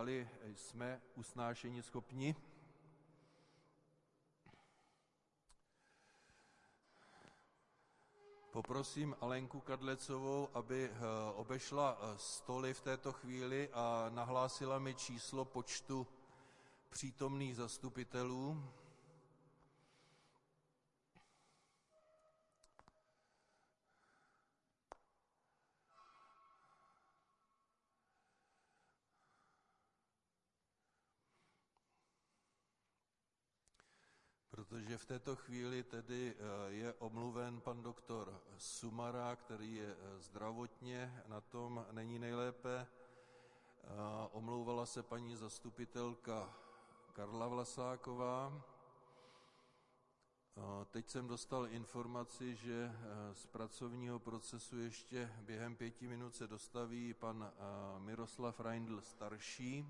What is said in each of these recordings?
zdali jsme usnášeníschopni. Poprosím Alenku Kadlecovou, aby obešla stoly v této chvíli a nahlásila mi číslo počtu přítomných zastupitelů. Protože v této chvíli tedy je omluven pan doktor Sumara, který je zdravotně, na tom není nejlépe. Omlouvala se paní zastupitelka Karla Vlasáková. Teď jsem dostal informaci, že z pracovního procesu ještě během 5 minut se dostaví pan Miroslav Reindl starší.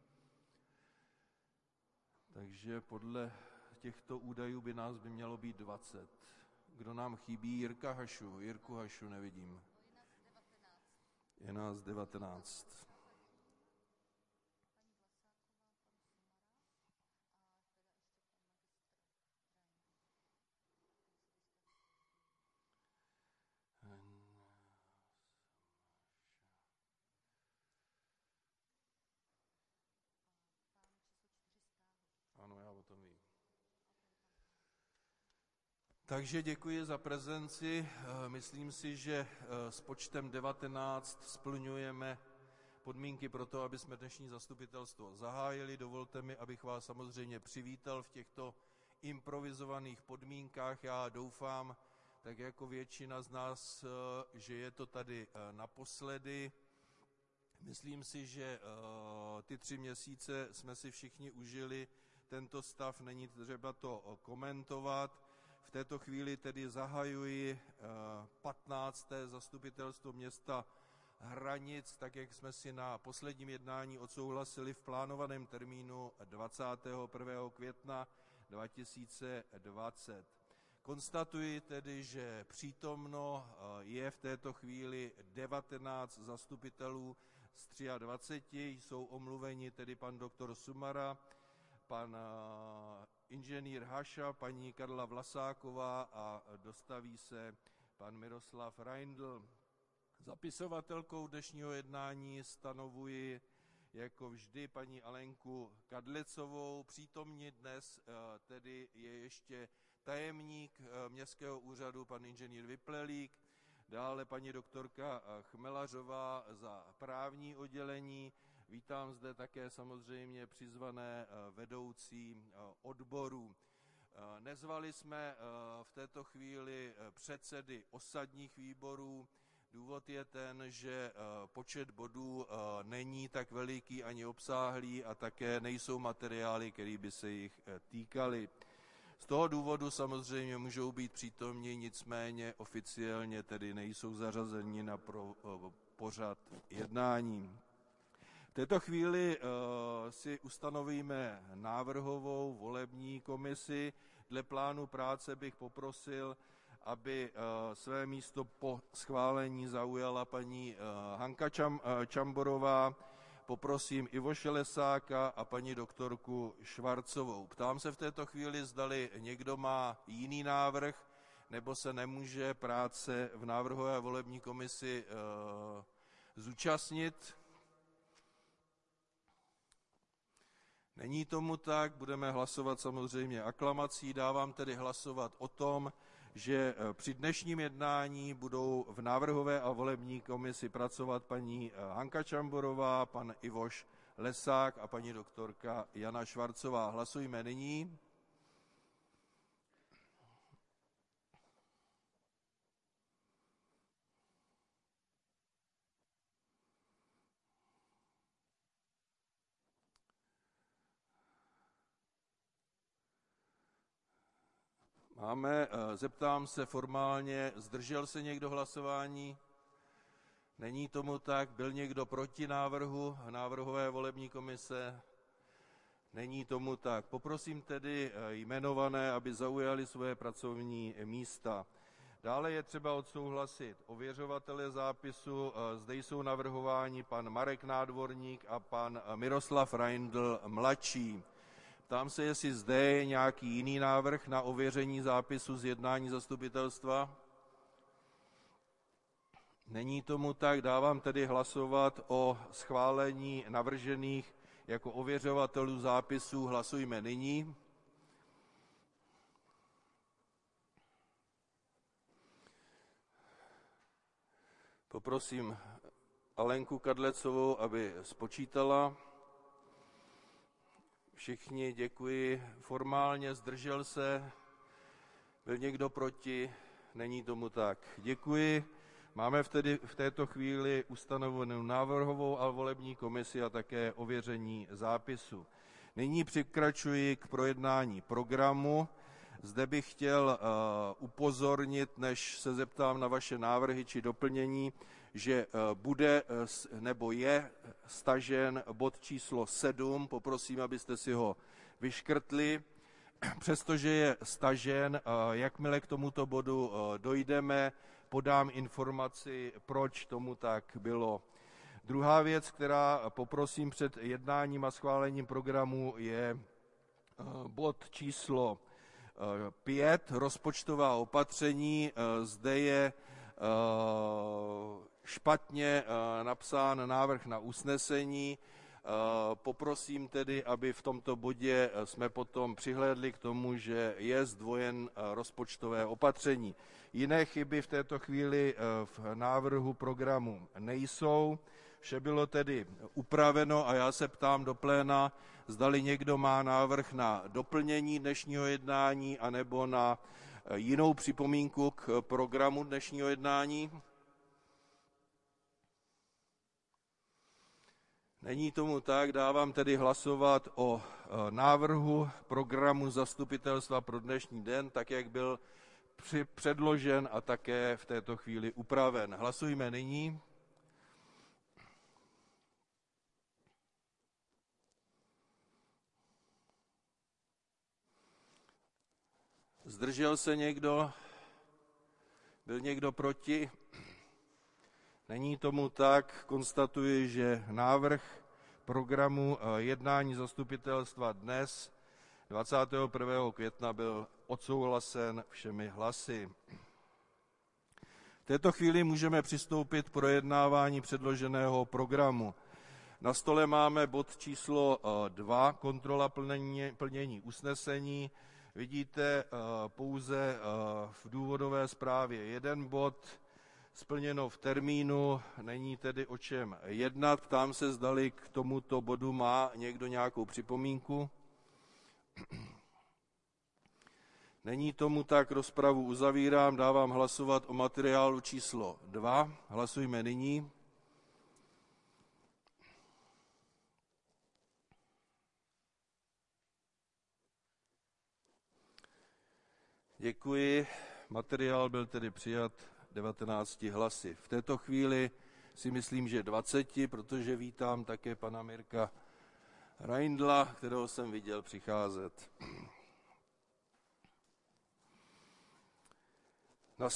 Takže podle těchto údajů by nás mělo být 20. Kdo nám chybí? Jirku Hašu nevidím. Je nás 19. Ano, já o tom vím. Takže děkuji za prezenci. Myslím si, že s počtem 19 splňujeme podmínky pro to, aby jsme dnešní zastupitelstvo zahájili. Dovolte mi, abych vás samozřejmě přivítal v těchto improvizovaných podmínkách. Já doufám, tak jako většina z nás, že je to tady naposledy. Myslím si, že ty 3 měsíce jsme si všichni užili tento stav, není třeba to komentovat. V této chvíli tedy zahajuji 15. zastupitelstvo města Hranic, tak jak jsme si na posledním jednání odsouhlasili v plánovaném termínu 21. května 2020. Konstatuji tedy, že přítomno je v této chvíli 19 zastupitelů z 23, jsou omluveni tedy pan doktor Sumara, pan inženýr Haša, paní Karla Vlasáková a dostaví se pan Miroslav Reindl. Zapisovatelkou dnešního jednání stanovuji jako vždy paní Alenku Kadlecovou. Přítomní dnes tedy je ještě tajemník městského úřadu pan inženýr Vyplelík, dále paní doktorka Chmelařová za právní oddělení. Vítám zde také samozřejmě přizvané vedoucí odborů. Nezvali jsme v této chvíli předsedy osadních výborů. Důvod je ten, že počet bodů není tak veliký ani obsáhlý a také nejsou materiály, které by se jich týkaly. Z toho důvodu samozřejmě můžou být přítomni, nicméně oficiálně tedy nejsou zařazeni na pořad jednání. V této chvíli si ustanovíme návrhovou volební komisi. Dle plánu práce bych poprosil, aby své místo po schválení zaujala paní Hanka Čamborová. Poprosím Ivoše Lesáka a paní doktorku Švarcovou. Ptám se v této chvíli, zdali někdo má jiný návrh, nebo se nemůže práce v návrhové volební komisi zúčastnit. Není tomu tak, budeme hlasovat samozřejmě aklamací. Dávám tedy hlasovat o tom, že při dnešním jednání budou v návrhové a volební komisi pracovat paní Hanka Čamborová, pan Ivoš Lesák a paní doktorka Jana Švarcová. Hlasujme nyní. Zeptám se formálně, zdržel se někdo hlasování? Není tomu tak. Byl někdo proti návrhu návrhové volební komise? Není tomu tak. Poprosím tedy jmenované, aby zaujali své pracovní místa. Dále je třeba odsouhlasit ověřovatele zápisu. Zde jsou navrhováni pan Marek Nádvorník a pan Miroslav Reindl mladší. Ptám se, jestli zde je nějaký jiný návrh na ověření zápisu z jednání zastupitelstva. Není tomu tak, dávám tedy hlasovat o schválení navržených jako ověřovatelů zápisů. Hlasujme nyní. Poprosím Alenku Kadlecovou, aby spočítala. Všichni, děkuji. Formálně zdržel se. Byl někdo proti? Není tomu tak. Děkuji. Máme v této chvíli ustanovenou návrhovou a volební komisi a také ověření zápisu. Nyní přikračuji k projednání programu. Zde bych chtěl upozornit, než se zeptám na vaše návrhy či doplnění, že bude nebo je stažen bod číslo 7. Poprosím, abyste si ho vyškrtli. Přestože je stažen, jakmile k tomuto bodu dojdeme, podám informaci, proč tomu tak bylo. Druhá věc, která poprosím před jednáním a schválením programu, je bod číslo 5, rozpočtová opatření. Zde je špatně napsán návrh na usnesení. Poprosím tedy, aby v tomto bodě jsme potom přihlédli k tomu, že je zdvojen rozpočtové opatření. Jiné chyby v této chvíli v návrhu programu nejsou. Vše bylo tedy upraveno a já se ptám do pléna, zdali někdo má návrh na doplnění dnešního jednání anebo na jinou připomínku k programu dnešního jednání. Není tomu tak, dávám tedy hlasovat o návrhu programu zastupitelstva pro dnešní den, tak jak byl předložen a také v této chvíli upraven. Hlasujme nyní. Zdržel se někdo? Byl někdo proti? Není tomu tak, konstatuji, že návrh programu jednání zastupitelstva dnes 21. května byl odsouhlasen všemi hlasy. V této chvíli můžeme přistoupit k projednávání předloženého programu. Na stole máme bod číslo 2, kontrola plnění usnesení. Vidíte pouze v důvodové zprávě jeden bod, splněno v termínu, není tedy o čem jednat. Ptám se, zdali k tomuto bodu má někdo nějakou připomínku. Není tomu tak, rozpravu uzavírám, dávám hlasovat o materiálu číslo 2. Hlasujme nyní. Děkuji. Materiál byl tedy přijat 19 hlasy. V této chvíli si myslím, že 20, protože vítám také pana Mirka Reindla, kterého jsem viděl přicházet. Na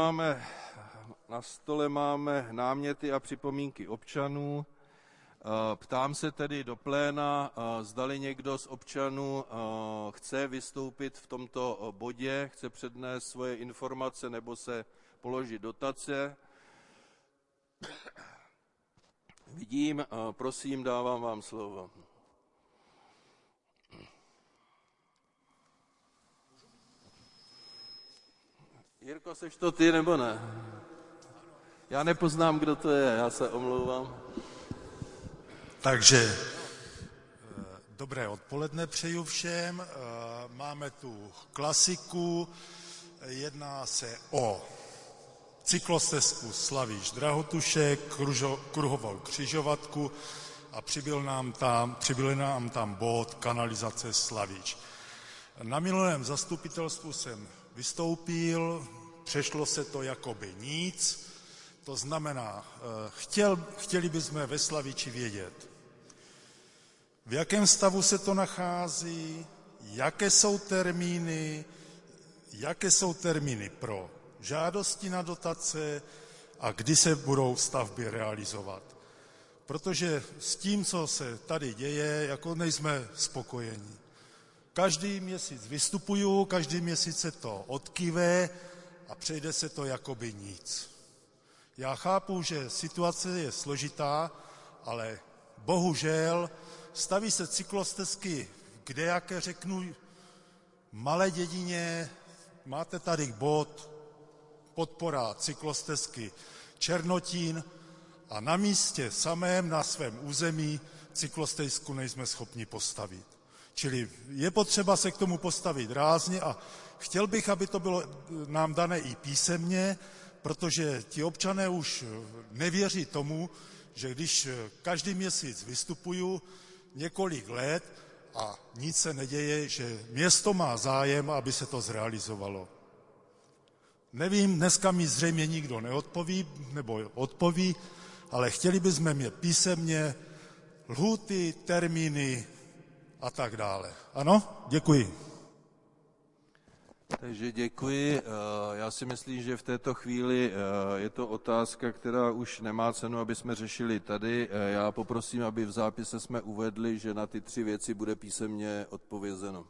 stole máme náměty a připomínky občanů. Ptám se tedy do pléna, zdali někdo z občanů chce vystoupit v tomto bodě, chce přednést svoje informace nebo se položit dotace. Vidím, prosím, dávám vám slovo. Jirko, seš to ty nebo ne? Já nepoznám, kdo to je, já se omlouvám. Takže dobré odpoledne přeju všem. Máme tu klasiku, jedná se o cyklostezku Slavíš-Drahotušek, kruhovou křižovatku a přibyl nám tam bod kanalizace Slavíč. Na minulém zastupitelstvu jsem vystoupil, přešlo se to jakoby nic, to znamená, chtěli bychom ve Slavíči vědět, v jakém stavu se to nachází, jaké jsou termíny pro žádosti na dotace a kdy se budou stavby realizovat. Protože s tím, co se tady děje, jako nejsme spokojeni. Každý měsíc vystupuju, každý měsíc se to odkyve a přejde se to jako by nic. Já chápu, že situace je složitá, ale bohužel staví se cyklostezky kdejaké, řeknu, malé dědině. Máte tady bod podpora cyklostezky Černotín a na místě samém, na svém území, cyklostezku nejsme schopni postavit. Čili je potřeba se k tomu postavit rázně a chtěl bych, aby to bylo nám dané i písemně, protože ti občané už nevěří tomu, že když každý měsíc vystupuju několik let a nic se neděje, že město má zájem, aby se to zrealizovalo. Nevím, dneska mi zřejmě nikdo neodpoví, nebo odpoví, ale chtěli bychom mít písemně lhůty, termíny a tak dále. Ano? Děkuji. Takže děkuji. Já si myslím, že v této chvíli je to otázka, která už nemá cenu, aby jsme řešili tady. Já poprosím, aby v zápise jsme uvedli, že na ty 3 věci bude písemně odpovězeno.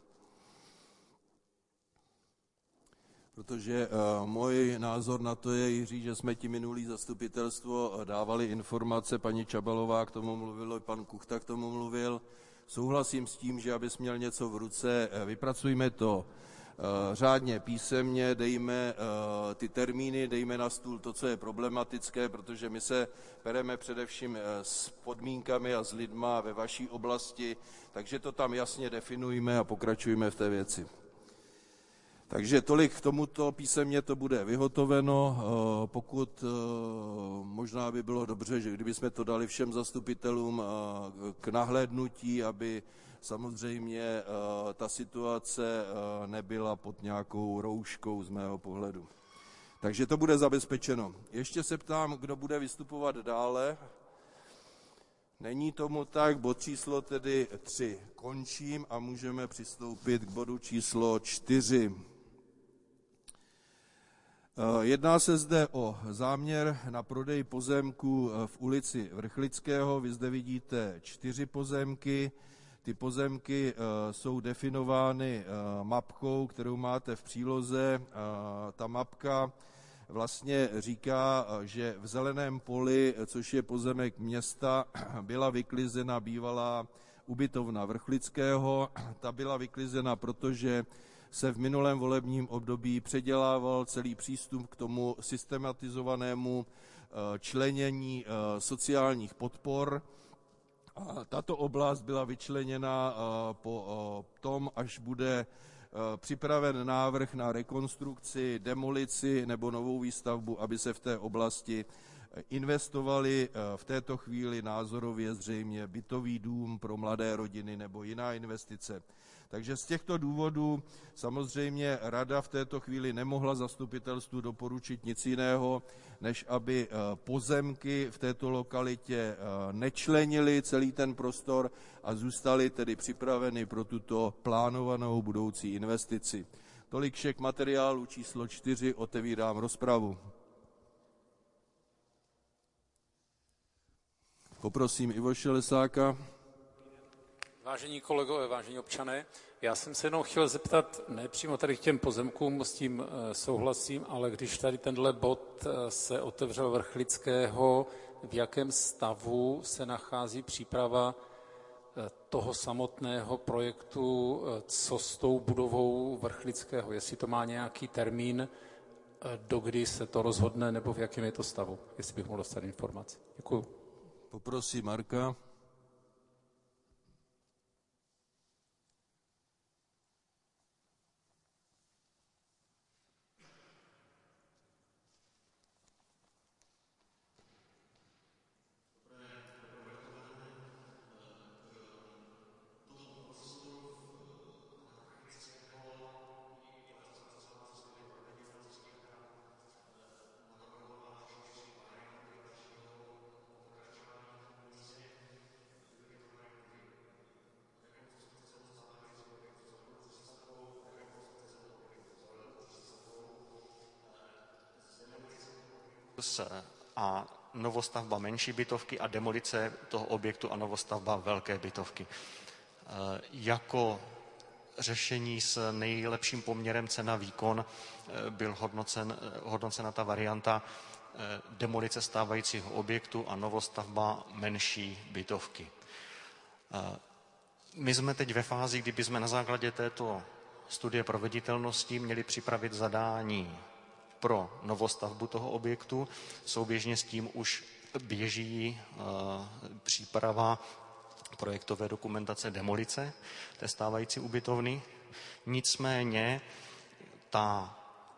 Protože můj názor na to je, Jiří, že jsme ti minulý zastupitelstvo dávali informace, paní Čabalová k tomu mluvila, pan Kuchta k tomu mluvil. Souhlasím s tím, že abys měl něco v ruce, vypracujme to řádně písemně, dejme ty termíny, dejme na stůl to, co je problematické, protože my se pereme především s podmínkami a s lidma ve vaší oblasti, takže to tam jasně definujme a pokračujme v té věci. Takže tolik k tomuto, písemně to bude vyhotoveno, pokud možná by bylo dobře, že kdybychom to dali všem zastupitelům k nahlédnutí, aby samozřejmě ta situace nebyla pod nějakou rouškou z mého pohledu. Takže to bude zabezpečeno. Ještě se ptám, kdo bude vystupovat dále. Není tomu tak, bod číslo tedy 3 končím a můžeme přistoupit k bodu číslo 4. Jedná se zde o záměr na prodej pozemků v ulici Vrchlického. Vy zde vidíte 4 pozemky. Ty pozemky jsou definovány mapkou, kterou máte v příloze. Ta mapka vlastně říká, že v zeleném poli, což je pozemek města, byla vyklizena bývalá ubytovna Vrchlického. Ta byla vyklizena, protože se v minulém volebním období předělával celý přístup k tomu systematizovanému členění sociálních podpor. A tato oblast byla vyčleněna po tom, až bude připraven návrh na rekonstrukci, demolici nebo novou výstavbu, aby se v té oblasti investovali v této chvíli názorově zřejmě bytový dům pro mladé rodiny nebo jiná investice. Takže z těchto důvodů samozřejmě rada v této chvíli nemohla zastupitelstvu doporučit nic jiného, než aby pozemky v této lokalitě nečlenily celý ten prostor a zůstaly tedy připraveny pro tuto plánovanou budoucí investici. Tolik všech materiálů číslo 4, otevírám rozpravu. Poprosím Ivo Šelesáka. Vážení kolegové, vážení občané, já jsem se jenom chtěl zeptat, ne přímo tady k těm pozemkům, s tím souhlasím, ale když tady tenhle bod se otevřel Vrchlického, v jakém stavu se nachází příprava toho samotného projektu, co s tou budovou Vrchlického, jestli to má nějaký termín, dokdy se to rozhodne, nebo v jakém je to stavu, jestli bych mohl dostat informaci. Děkuju. Poprosím Marka. a novostavba menší bytovky a demolice toho objektu a novostavba velké bytovky. Jako řešení s nejlepším poměrem cena-výkon byl hodnocena ta varianta demolice stávajícího objektu a novostavba menší bytovky. My jsme teď ve fázi, kdy bychom na základě této studie proveditelnosti měli připravit zadání pro novostavbu toho objektu. Souběžně s tím už běží příprava projektové dokumentace demolice té stávající ubytovny. Nicméně ta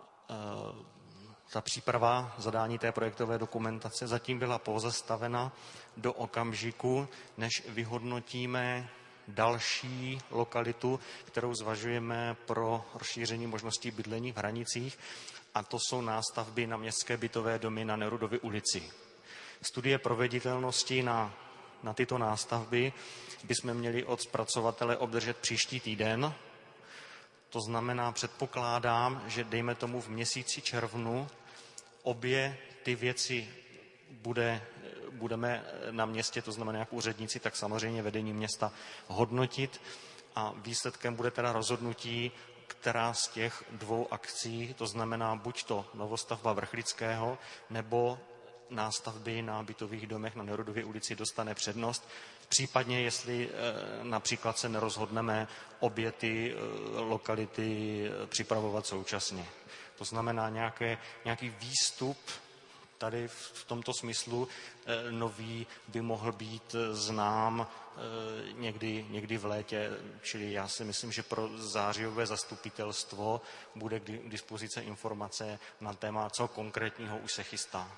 příprava zadání té projektové dokumentace zatím byla pozastavena do okamžiku, než vyhodnotíme další lokalitu, kterou zvažujeme pro rozšíření možností bydlení v Hranicích, a to jsou nástavby na městské bytové domy na Nerudově ulici. Studie proveditelnosti na tyto nástavby bychom měli od zpracovatele obdržet příští týden. To znamená, předpokládám, že dejme tomu v měsíci červnu obě ty věci budeme na městě, to znamená jak úředníci, tak samozřejmě vedení města hodnotit a výsledkem bude teda rozhodnutí, která z těch dvou akcí, to znamená buď to novostavba Vrchlického nebo nástavby na bytových domech na Nerudově ulici dostane přednost. Případně, jestli například se nerozhodneme obě ty lokality připravovat současně. To znamená nějaký výstup tady v tomto smyslu nový by mohl být znám někdy v létě, čili já si myslím, že pro zářijové zastupitelstvo bude k dispozici informace na téma, co konkrétního už se chystá.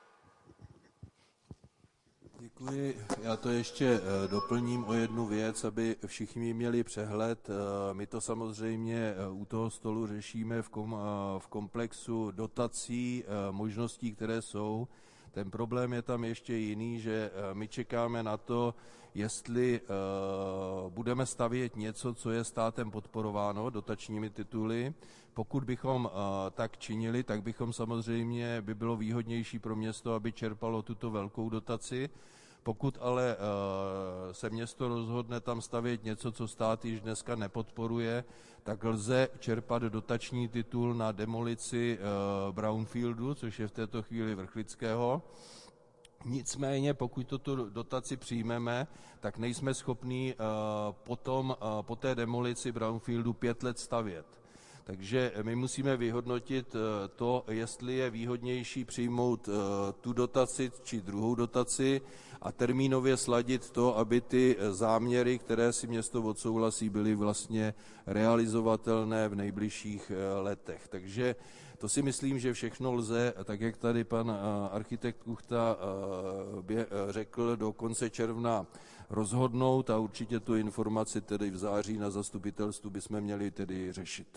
Děkuji. Já to ještě doplním o jednu věc, aby všichni měli přehled. My to samozřejmě u toho stolu řešíme v komplexu dotací, možností, které jsou. Ten problém je tam ještě jiný, že my čekáme na to, jestli budeme stavět něco, co je státem podporováno dotačními tituly. Pokud bychom tak činili, tak bychom samozřejmě, by bylo výhodnější pro město, aby čerpalo tuto velkou dotaci. Pokud ale se město rozhodne tam stavět něco, co stát již dneska nepodporuje, tak lze čerpat dotační titul na demolici brownfieldu, což je v této chvíli Vrchlického. Nicméně, pokud tuto dotaci přijmeme, tak nejsme schopní potom po té demolici brownfieldu 5 let stavět. Takže my musíme vyhodnotit to, jestli je výhodnější přijmout tu dotaci či druhou dotaci a termínově sladit to, aby ty záměry, které si město odsouhlasí, byly vlastně realizovatelné v nejbližších letech. Takže to si myslím, že všechno lze, tak jak tady pan architekt Kuchta řekl, do konce června rozhodnout a určitě tu informaci tedy v září na zastupitelstvu bychom měli tedy řešit.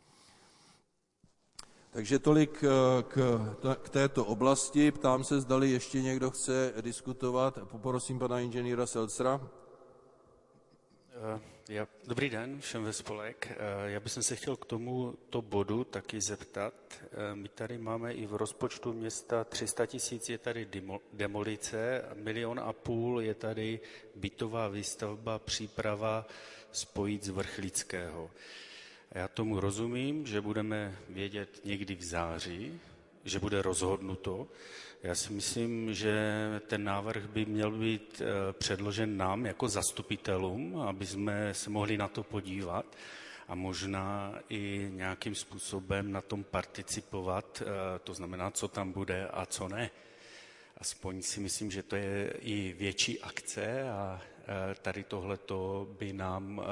Takže tolik k této oblasti. Ptám se, zdali ještě někdo chce diskutovat. Poprosím pana inženýra Selcera. Dobrý den všem ve spolek. Já bych se chtěl k tomuto bodu taky zeptat. My tady máme i v rozpočtu města 300 000 je tady demolice, 1,5 milionu je tady bytová výstavba, příprava spojit z Vrchlického. Já tomu rozumím, že budeme vědět někdy v září, že bude rozhodnuto. Já si myslím, že ten návrh by měl být předložen nám jako zastupitelům, aby jsme se mohli na to podívat a možná i nějakým způsobem na tom participovat, to znamená, co tam bude a co ne. Aspoň si myslím, že to je i větší akce a tady tohleto by nám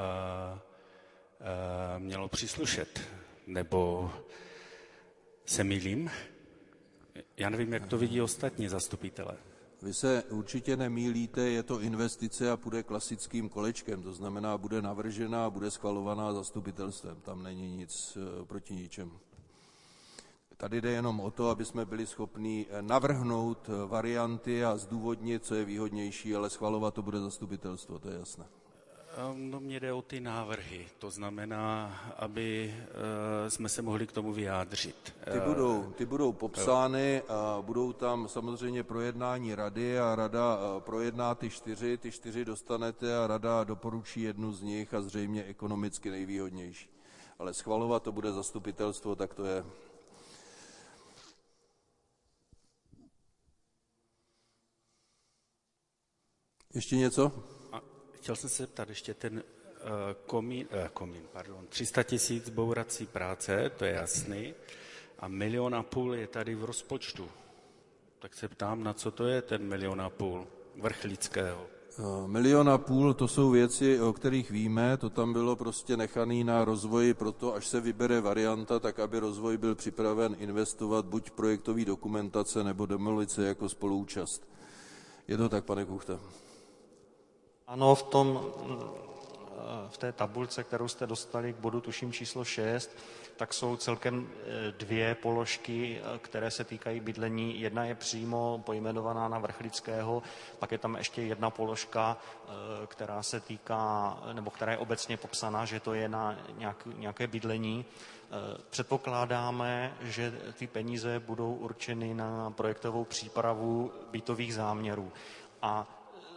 mělo příslušet. Nebo se mýlím? Já nevím, jak to vidí ostatní zastupitelé. Vy se určitě nemýlíte, je to investice a půjde klasickým kolečkem, to znamená, bude navržena a bude schvalovaná zastupitelstvem. Tam není nic proti ničemu. Tady jde jenom o to, aby jsme byli schopni navrhnout varianty a zdůvodnit, co je výhodnější, ale schvalovat to bude zastupitelstvo, to je jasné. No, mě jde o ty návrhy, to znamená, aby jsme se mohli k tomu vyjádřit. Ty budou popsány a budou tam samozřejmě projednání rady a rada projedná ty čtyři dostanete a rada doporučí jednu z nich a zřejmě ekonomicky nejvýhodnější. Ale schvalovat to bude zastupitelstvo, tak to je. Ještě něco? Chtěl jsem se zeptat ještě ten komín, 300 000 bourací práce, to je jasný, a 1,5 milionu je tady v rozpočtu. Tak se ptám, na co to je ten 1,5 milionu Vrchlického? 1,5 milionu, to jsou věci, o kterých víme, to tam bylo prostě nechaný na rozvoji proto, až se vybere varianta, tak aby rozvoj byl připraven investovat buď projektový dokumentace nebo demolice jako spoluúčast. Je to tak, pane Kuchta? Ano, v té tabulce, kterou jste dostali k bodu tuším číslo 6, tak jsou celkem 2 položky, které se týkají bydlení. Jedna je přímo pojmenovaná na Vrchlického, pak je tam ještě jedna položka, která se týká, nebo která je obecně popsaná, že to je na nějaké bydlení. Předpokládáme, že ty peníze budou určeny na projektovou přípravu bytových záměrů. A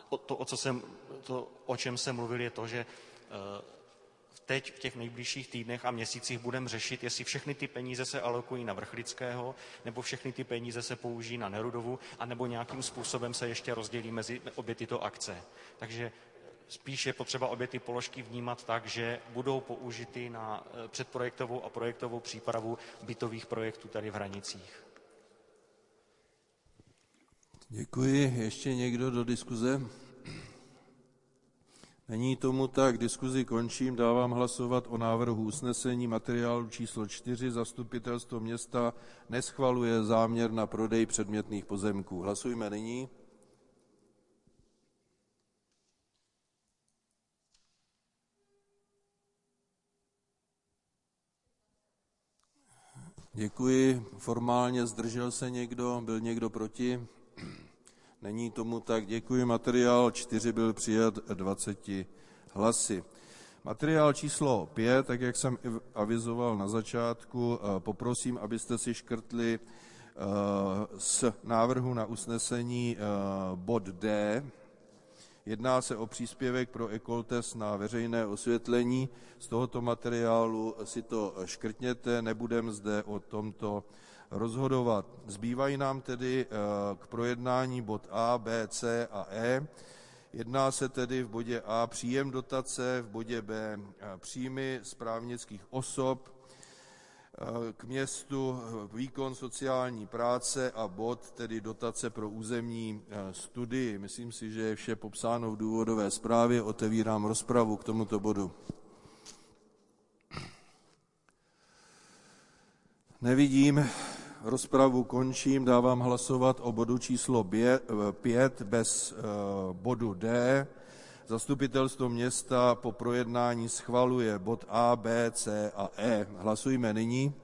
o čem jsem mluvil, je to, že teď v těch nejbližších týdnech a měsících budeme řešit, jestli všechny ty peníze se alokují na Vrchlického, nebo všechny ty peníze se použijí na Nerudovu, anebo nějakým způsobem se ještě rozdělí mezi obě tyto akce. Takže spíš je potřeba obě ty položky vnímat tak, že budou použity na předprojektovou a projektovou přípravu bytových projektů tady v Hranicích. Děkuji. Ještě někdo do diskuze? Není tomu tak, diskuzi končím, dávám hlasovat o návrhu usnesení materiálu číslo 4. Zastupitelstvo města neschvaluje záměr na prodej předmětných pozemků. Hlasujme nyní. Děkuji. Formálně zdržel se někdo? Byl někdo proti? Není tomu tak. Děkuji. Materiál 4 byl přijat 20 hlasy. Materiál číslo 5, tak jak jsem avizoval na začátku, poprosím, abyste si škrtli z návrhu na usnesení bod D. Jedná se o příspěvek pro Ekoltest na veřejné osvětlení. Z tohoto materiálu si to škrtněte, nebudeme zde o tomto rozhodovat. Zbývají nám tedy k projednání bod A, B, C a E. Jedná se tedy v bodě A příjem dotace, v bodě B příjmy z právnických osob, k městu výkon sociální práce a bod tedy dotace pro územní studii. Myslím si, že je vše popsáno v důvodové zprávě. Otevírám rozpravu k tomuto bodu. Nevidím. Rozpravu končím, dávám hlasovat o bodu číslo 5 bez bodu D. Zastupitelstvo města po projednání schvaluje bod A, B, C a E. Hlasujme nyní.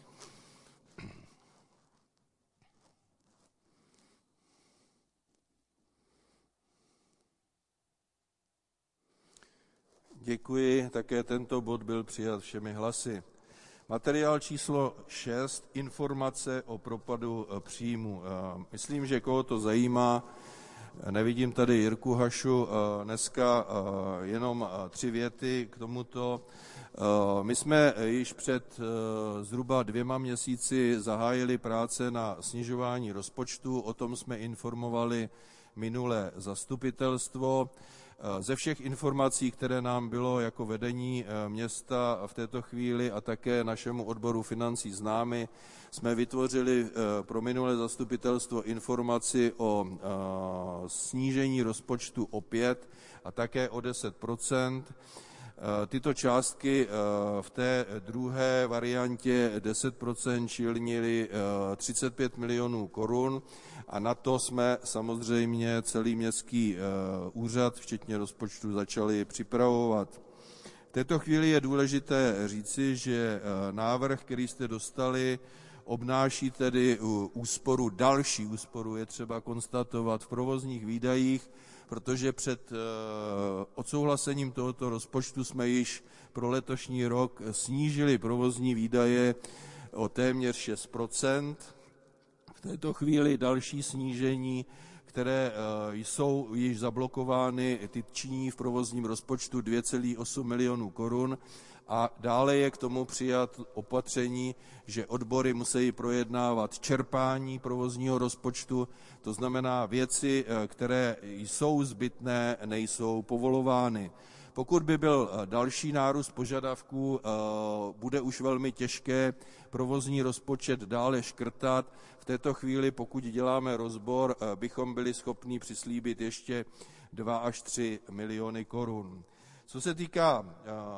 Děkuji, také tento bod byl přijat všemi hlasy. Materiál číslo 6, informace o propadu příjmu. Myslím, že koho to zajímá, nevidím tady Jirku Hašu, dneska jenom 3 věty k tomuto. My jsme již před zhruba 2 měsíci zahájili práce na snižování rozpočtu, o tom jsme informovali minulé zastupitelstvo. Ze všech informací, které nám bylo jako vedení města v této chvíli a také našemu odboru financí známy, jsme vytvořili pro minulé zastupitelstvo informaci o snížení rozpočtu o 5 a také o 10%. Tyto částky v té druhé variantě 10% činily 35 milionů korun a na to jsme samozřejmě celý městský úřad, včetně rozpočtu, začali připravovat. V této chvíli je důležité říci, že návrh, který jste dostali, obnáší tedy úsporu, další úsporu je třeba konstatovat v provozních výdajích protože před odsouhlasením tohoto rozpočtu jsme již pro letošní rok snížili provozní výdaje o téměř 6%. V této chvíli další snížení, které jsou již zablokovány, ty činí v provozním rozpočtu 2,8 milionů korun a dále je k tomu přijat opatření, že odbory musí projednávat čerpání provozního rozpočtu, to znamená věci, které jsou zbytné, nejsou povolovány. Pokud by byl další nárůst požadavků, bude už velmi těžké provozní rozpočet dále škrtat. V této chvíli, pokud děláme rozbor, bychom byli schopni přislíbit ještě 2 až 3 miliony korun. Co se týká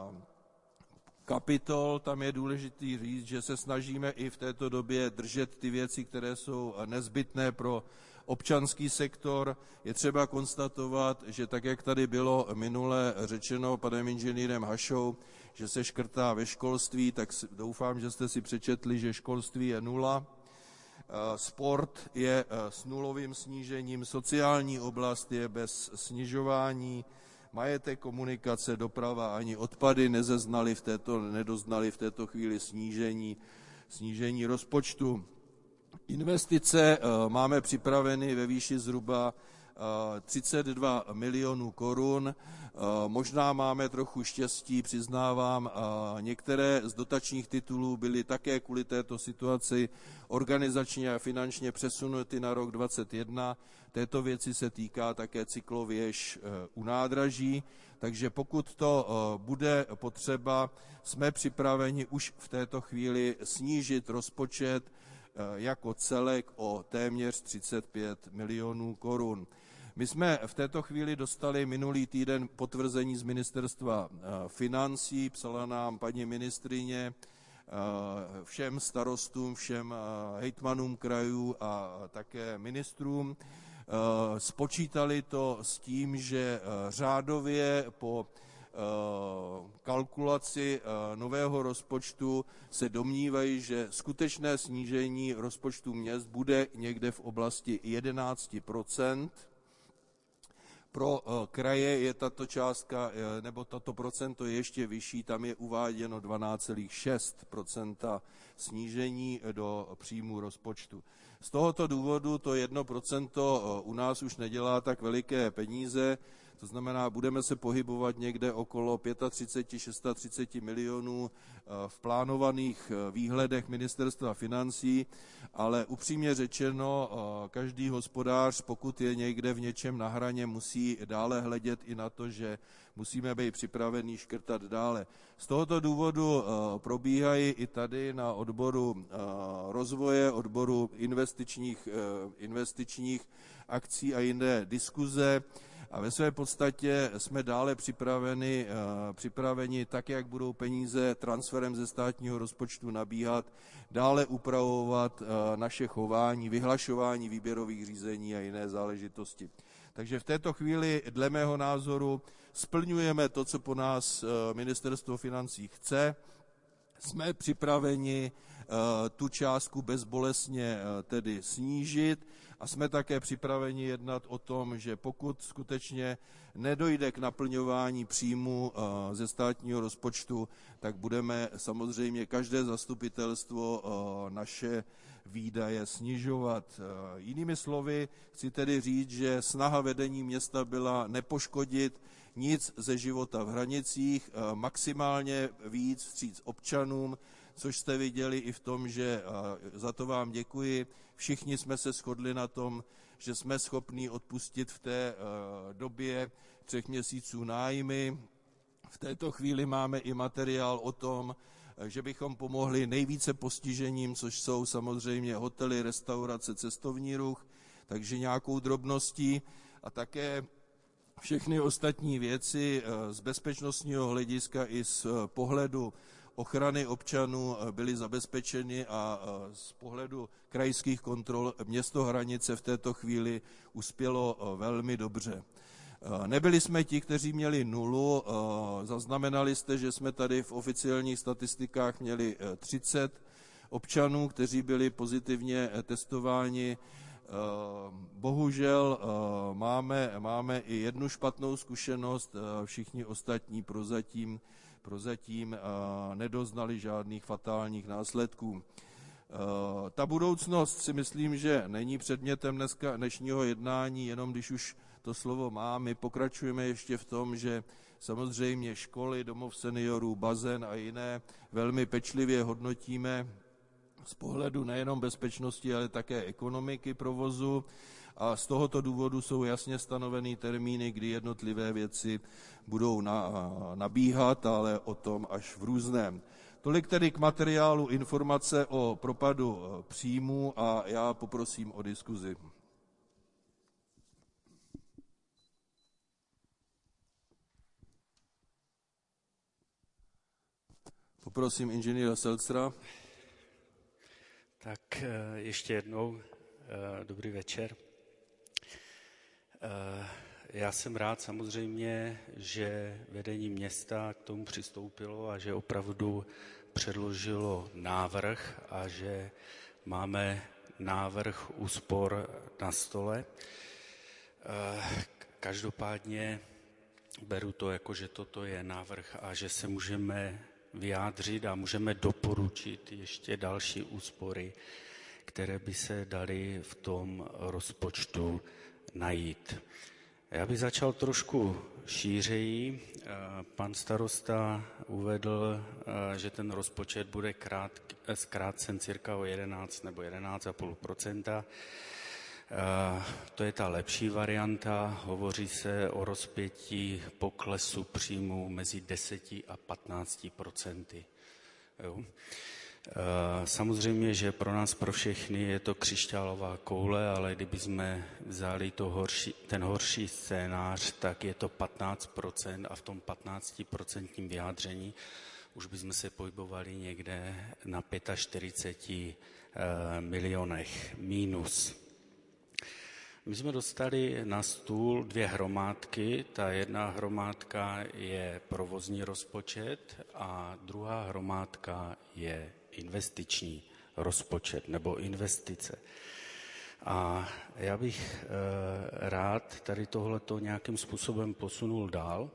kapitol, tam je důležité říct, že se snažíme i v této době držet ty věci, které jsou nezbytné pro občanský sektor. Je třeba konstatovat, že tak, jak tady bylo minule řečeno panem inženýrem Hašou, že se škrtá ve školství, tak doufám, že jste si přečetli, že školství je 0. Sport je s nulovým snížením, sociální oblast je bez snižování, majetek, komunikace, doprava ani odpady nedoznaly v této chvíli snížení rozpočtu. Investice máme připraveny ve výši zhruba 32 milionů korun. Možná máme trochu štěstí, přiznávám, některé z dotačních titulů byly také kvůli této situaci organizačně a finančně přesunuty na rok 2021. Této věci se týká také cyklověž u nádraží, takže pokud to bude potřeba, jsme připraveni už v této chvíli snížit rozpočet jako celek o téměř 35 milionů korun. My jsme v této chvíli dostali minulý týden potvrzení z ministerstva financí, psala nám paní ministryně, všem starostům, všem hejtmanům krajů a také ministrům. Spočítali to s tím, že řádově po kalkulaci nového rozpočtu se domnívají, že skutečné snížení rozpočtu měst bude někde v oblasti 11%. Pro kraje je tato částka, nebo tato procento je ještě vyšší, tam je uváděno 12,6% snížení do příjmu rozpočtu. Z tohoto důvodu to 1% u nás už nedělá tak veliké peníze, to znamená, budeme se pohybovat někde okolo 35–36 milionů v plánovaných výhledech ministerstva financí, ale upřímně řečeno, každý hospodář, pokud je někde v něčem na hraně, musí dále hledět i na to, že musíme být připraveni škrtat dále. Z tohoto důvodu probíhají i tady na odboru rozvoje, odboru investičních akcí a jiné diskuze. A ve své podstatě jsme dále připraveni tak, jak budou peníze transferem ze státního rozpočtu nabíhat, dále upravovat naše chování, vyhlašování výběrových řízení a jiné záležitosti. Takže v této chvíli, dle mého názoru, splňujeme to, co po nás ministerstvo financí chce. Jsme připraveni tu částku bezbolestně tedy snížit a jsme také připraveni jednat o tom, že pokud skutečně nedojde k naplňování příjmu ze státního rozpočtu, tak budeme samozřejmě každé zastupitelstvo naše výdaje snižovat. Jinými slovy, chci tedy říct, že snaha vedení města byla nepoškodit nic ze života v Hranicích, maximálně víc vstříc občanům, což jste viděli i v tom, že za to vám děkuji. Všichni jsme se shodli na tom, že jsme schopni odpustit v té době 3 měsíců nájmy. V této chvíli máme i materiál o tom, že bychom pomohli nejvíce postižením, což jsou samozřejmě hotely, restaurace, cestovní ruch, takže nějakou drobností a také všechny ostatní věci z bezpečnostního hlediska i z pohledu ochrany občanů byly zabezpečeny a z pohledu krajských kontrol město Hranice v této chvíli uspělo velmi dobře. Nebyli jsme ti, kteří měli nulu, zaznamenali jste, že jsme tady v oficiálních statistikách měli 30 občanů, kteří byli pozitivně testováni Bohužel máme i jednu špatnou zkušenost, všichni ostatní prozatím nedoznali žádných fatálních následků. Ta budoucnost si myslím, že není předmětem dnešního jednání, jenom když už to slovo má. My pokračujeme ještě v tom, že samozřejmě školy, domov seniorů, bazén a jiné velmi pečlivě hodnotíme z pohledu nejenom bezpečnosti, ale také ekonomiky provozu. A z tohoto důvodu jsou jasně stanoveny termíny, kdy jednotlivé věci budou nabíhat, ale o tom až v různém. Tolik tedy k materiálu informace o propadu příjmů a já poprosím o diskuzi. Poprosím inženýra Selcera. Tak ještě jednou dobrý večer. Já jsem rád samozřejmě, že vedení města k tomu přistoupilo a že opravdu předložilo návrh a že máme návrh úspor na stole. Každopádně beru to jako, že toto je návrh a že se můžeme vyjádřit a můžeme doporučit ještě další úspory, které by se daly v tom rozpočtu najít. Já bych začal trošku šířeji. Pan starosta uvedl, že ten rozpočet bude zkrácen cirka o 11 nebo 11,5%. To je ta lepší varianta. Hovoří se o rozpětí poklesu příjmů mezi 10 a 15%. Jo. Samozřejmě, že pro nás, pro všechny je to křišťálová koule, ale kdyby jsme vzali ten horší scénář, tak je to 15% a v tom 15% vyjádření už bychom se pohybovali někde na 45 milionech mínus. My jsme dostali na stůl 2 hromádky. Ta jedna hromádka je provozní rozpočet a druhá hromádka je investiční rozpočet nebo investice. A já bych rád tady tohleto nějakým způsobem posunul dál.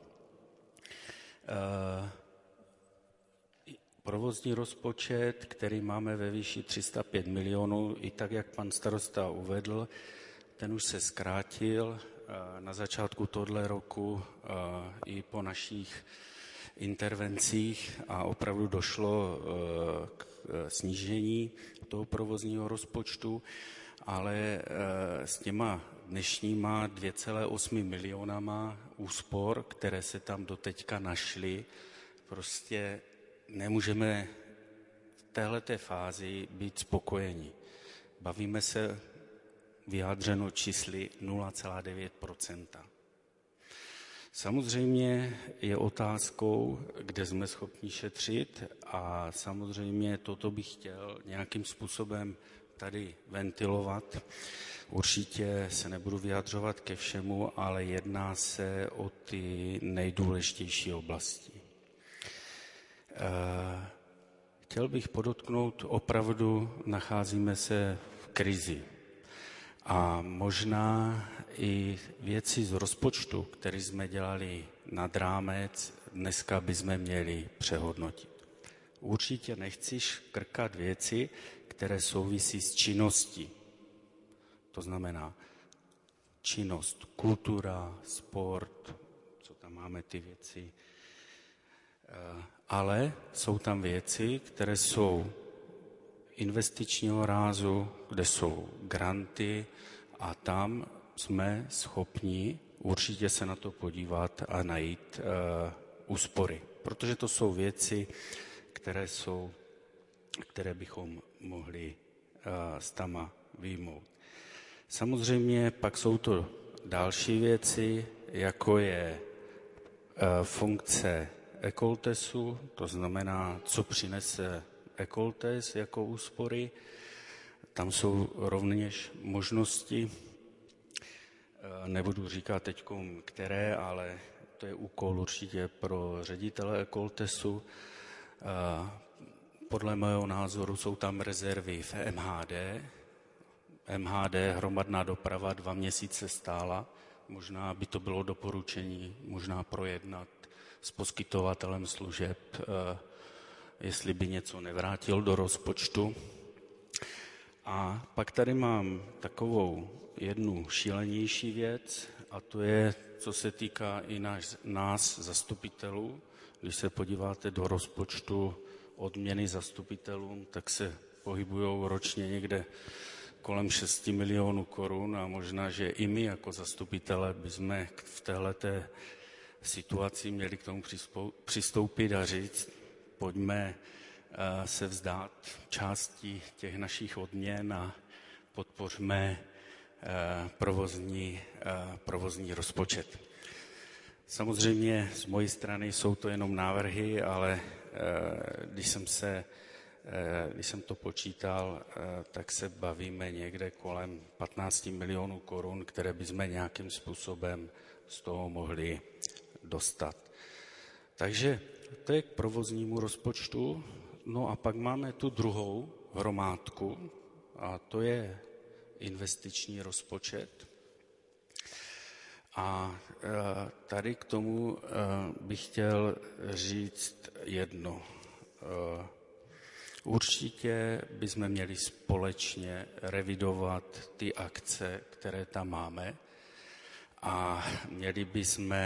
Provozní rozpočet, který máme ve výši 305 milionů, i tak, jak pan starosta uvedl, ten už se zkrátil na začátku tohle roku i po našich intervencích a opravdu došlo k snížení toho provozního rozpočtu, ale s těma dnešníma 2,8 milionama úspor, které se tam doteďka našly, prostě nemůžeme v téhleté fázi být spokojeni. Bavíme se vyjádřeno čísly 0,9%. Samozřejmě je otázkou, kde jsme schopni šetřit a samozřejmě toto bych chtěl nějakým způsobem tady ventilovat. Určitě se nebudu vyjadřovat ke všemu, ale jedná se o ty nejdůležitější oblasti. Chtěl bych podotknout, opravdu nacházíme se v krizi. A možná i věci z rozpočtu, které jsme dělali nad rámec, dneska bychom měli přehodnotit. Určitě nechci škrkat věci, které souvisí s činností. To znamená činnost, kultura, sport, co tam máme ty věci. Ale jsou tam věci, které jsou investičního rázu, kde jsou granty a tam jsme schopni určitě se na to podívat a najít úspory. Protože to jsou věci, které bychom mohli z tama vyjmout. Samozřejmě pak jsou to další věci, jako je funkce Ecoltesu, to znamená, co přinese Ecoltes jako úspory. Tam jsou rovněž možnosti, nebudu říkat teď které, ale to je úkol určitě pro ředitele Ecoltesu. Podle mého názoru jsou tam rezervy v MHD, MHD, hromadná doprava, 2 měsíce stála. Možná by to bylo doporučení, možná projednat s poskytovatelem služeb, jestli by něco nevrátil do rozpočtu. A pak tady mám takovou jednu šílenější věc, a to je, co se týká i nás zastupitelů. Když se podíváte do rozpočtu odměny zastupitelům, tak se pohybují ročně někde kolem 6 milionů korun a možná, že i my jako zastupitelé bychom v téhleté situaci měli k tomu přistoupit a říct, pojďme se vzdát části těch našich odměn a podpořme provozní rozpočet. Samozřejmě z mojí strany jsou to jenom návrhy, ale když jsem to počítal, tak se bavíme někde kolem 15 milionů korun, které bychom nějakým způsobem z toho mohli dostat. Takže to je k provoznímu rozpočtu. No a pak máme tu druhou hromádku a to je investiční rozpočet. A tady k tomu bych chtěl říct jedno. Určitě bychom měli společně revidovat ty akce, které tam máme, a měli bychom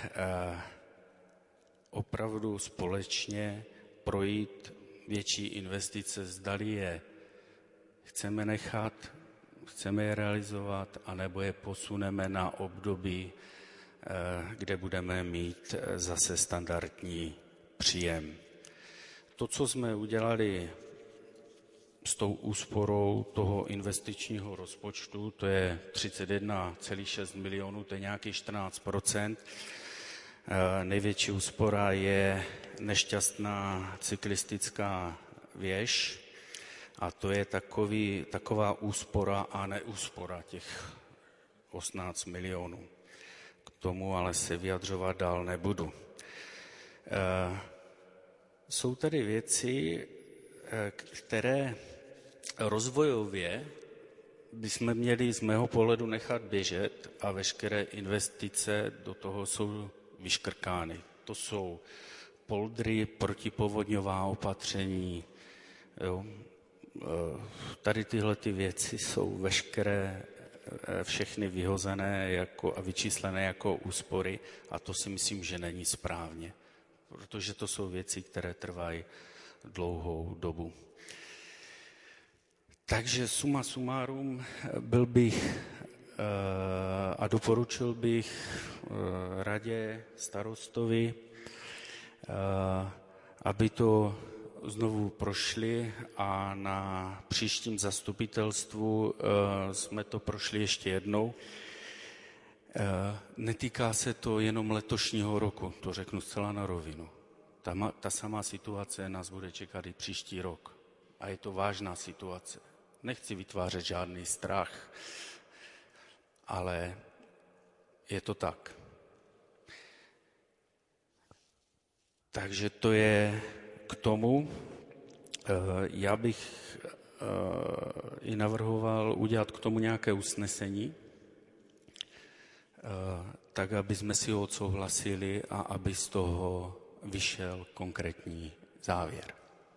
opravdu společně projít větší investice, zdali je chceme nechat, chceme je realizovat, anebo je posuneme na období, kde budeme mít zase standardní příjem. To, co jsme udělali s tou úsporou toho investičního rozpočtu, to je 31,6 milionů, to je nějakých 14%. Největší úspora je nešťastná cyklistická věž a to je taková úspora a neúspora těch 18 milionů. K tomu ale se vyjadřovat dál nebudu. Jsou tady věci, které rozvojově bychom měli z mého pohledu nechat běžet a veškeré investice do toho jsou vyškrkány. To jsou poldry, protipovodňová opatření. Jo. Tady tyhle ty věci jsou veškeré, všechny vyhozené a vyčíslené jako úspory a to si myslím, že není správně, protože to jsou věci, které trvají dlouhou dobu. Takže suma sumárum byl bych a doporučil bych radě, starostovi, aby to znovu prošli a na příštím zastupitelstvu jsme to prošli ještě jednou. Netýká se to jenom letošního roku, to řeknu zcela na rovinu. Ta samá situace nás bude čekat i příští rok. A je to vážná situace. Nechci vytvářet žádný strach, ale je to tak. Takže to je k tomu. Já bych i navrhoval udělat k tomu nějaké usnesení, tak, aby jsme si ho odsouhlasili a aby z toho vyšel konkrétní závěr.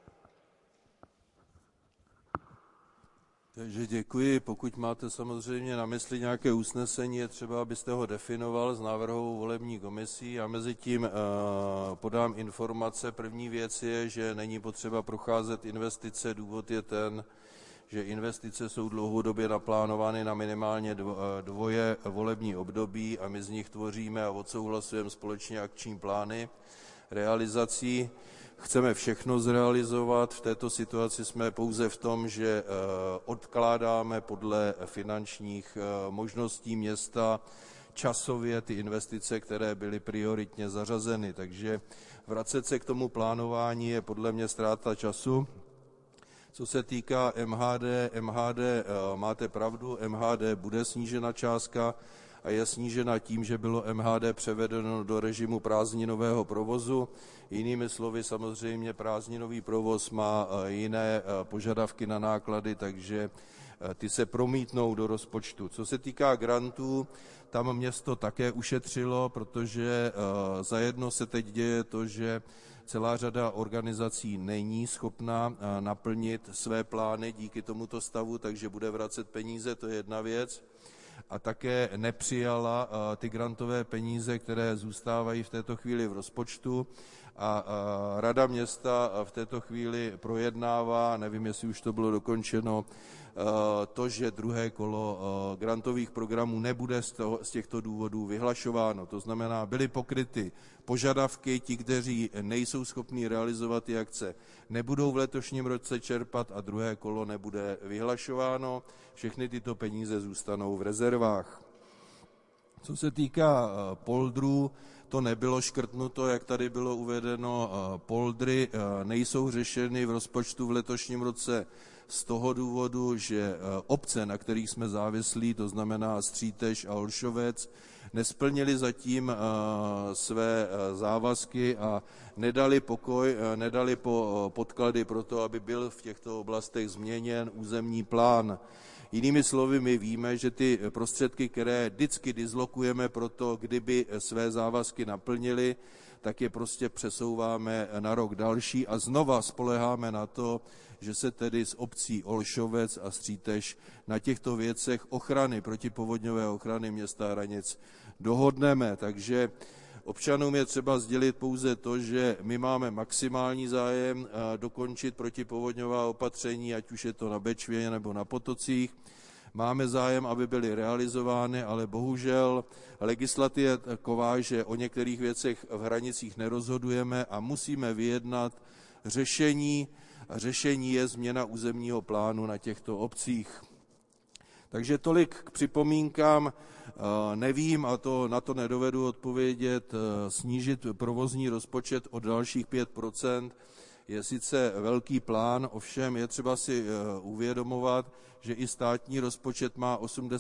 Takže děkuji. Pokud máte samozřejmě na mysli nějaké usnesení, je třeba, abyste ho definoval s návrhovou volební komisí. Já mezi tím podám informace. První věc je, že není potřeba procházet investice. Důvod je ten, že investice jsou dlouhodobě naplánovány na minimálně dvoje volební období a my z nich tvoříme a odsouhlasujeme společně akční plány realizací. Chceme všechno zrealizovat. V této situaci jsme pouze v tom, že odkládáme podle finančních možností města časově ty investice, které byly prioritně zařazeny. Takže vracet se k tomu plánování je podle mě ztráta času. Co se týká MHD, máte pravdu, MHD bude snížena částka, a je snížena tím, že bylo MHD převedeno do režimu prázdninového provozu. Jinými slovy, samozřejmě prázdninový provoz má jiné požadavky na náklady, takže ty se promítnou do rozpočtu. Co se týká grantů, tam město také ušetřilo, protože zajedno se teď děje to, že celá řada organizací není schopna naplnit své plány díky tomuto stavu, takže bude vracet peníze, to je jedna věc. A také nepřijala ty grantové peníze, které zůstávají v této chvíli v rozpočtu. A Rada města v této chvíli projednává, nevím, jestli už to bylo dokončeno, to, že druhé kolo grantových programů nebude z těchto důvodů vyhlašováno. To znamená, byly pokryty požadavky, ti, kteří nejsou schopni realizovat ty akce, nebudou v letošním roce čerpat a druhé kolo nebude vyhlašováno. Všechny tyto peníze zůstanou v rezervách. Co se týká poldrů, to nebylo škrtnuto, jak tady bylo uvedeno. Poldry nejsou řešeny v rozpočtu v letošním roce z toho důvodu, že obce, na kterých jsme závislí, to znamená Střítež a Olšovec, nesplnili zatím své závazky a nedali podklady pro to, aby byl v těchto oblastech změněn územní plán. Jinými slovy, my víme, že ty prostředky, které vždycky dislokujeme pro to, kdyby své závazky naplnili, tak je prostě přesouváme na rok další a znova spoléháme na to, že se tedy s obcí Olšovec a Střítež na těchto věcech ochrany, protipovodňové ochrany města Hranic dohodneme. Takže občanům je třeba sdělit pouze to, že my máme maximální zájem dokončit protipovodňová opatření, ať už je to na Bečvě nebo na Potocích. Máme zájem, aby byly realizovány, ale bohužel legislativa je taková, že o některých věcech v Hranicích nerozhodujeme a musíme vyjednat řešení. Řešení je změna územního plánu na těchto obcích. Takže tolik k připomínkám. Nevím, a na to nedovedu odpovědět, snížit provozní rozpočet o dalších 5% je sice velký plán, ovšem je třeba si uvědomovat, že i státní rozpočet má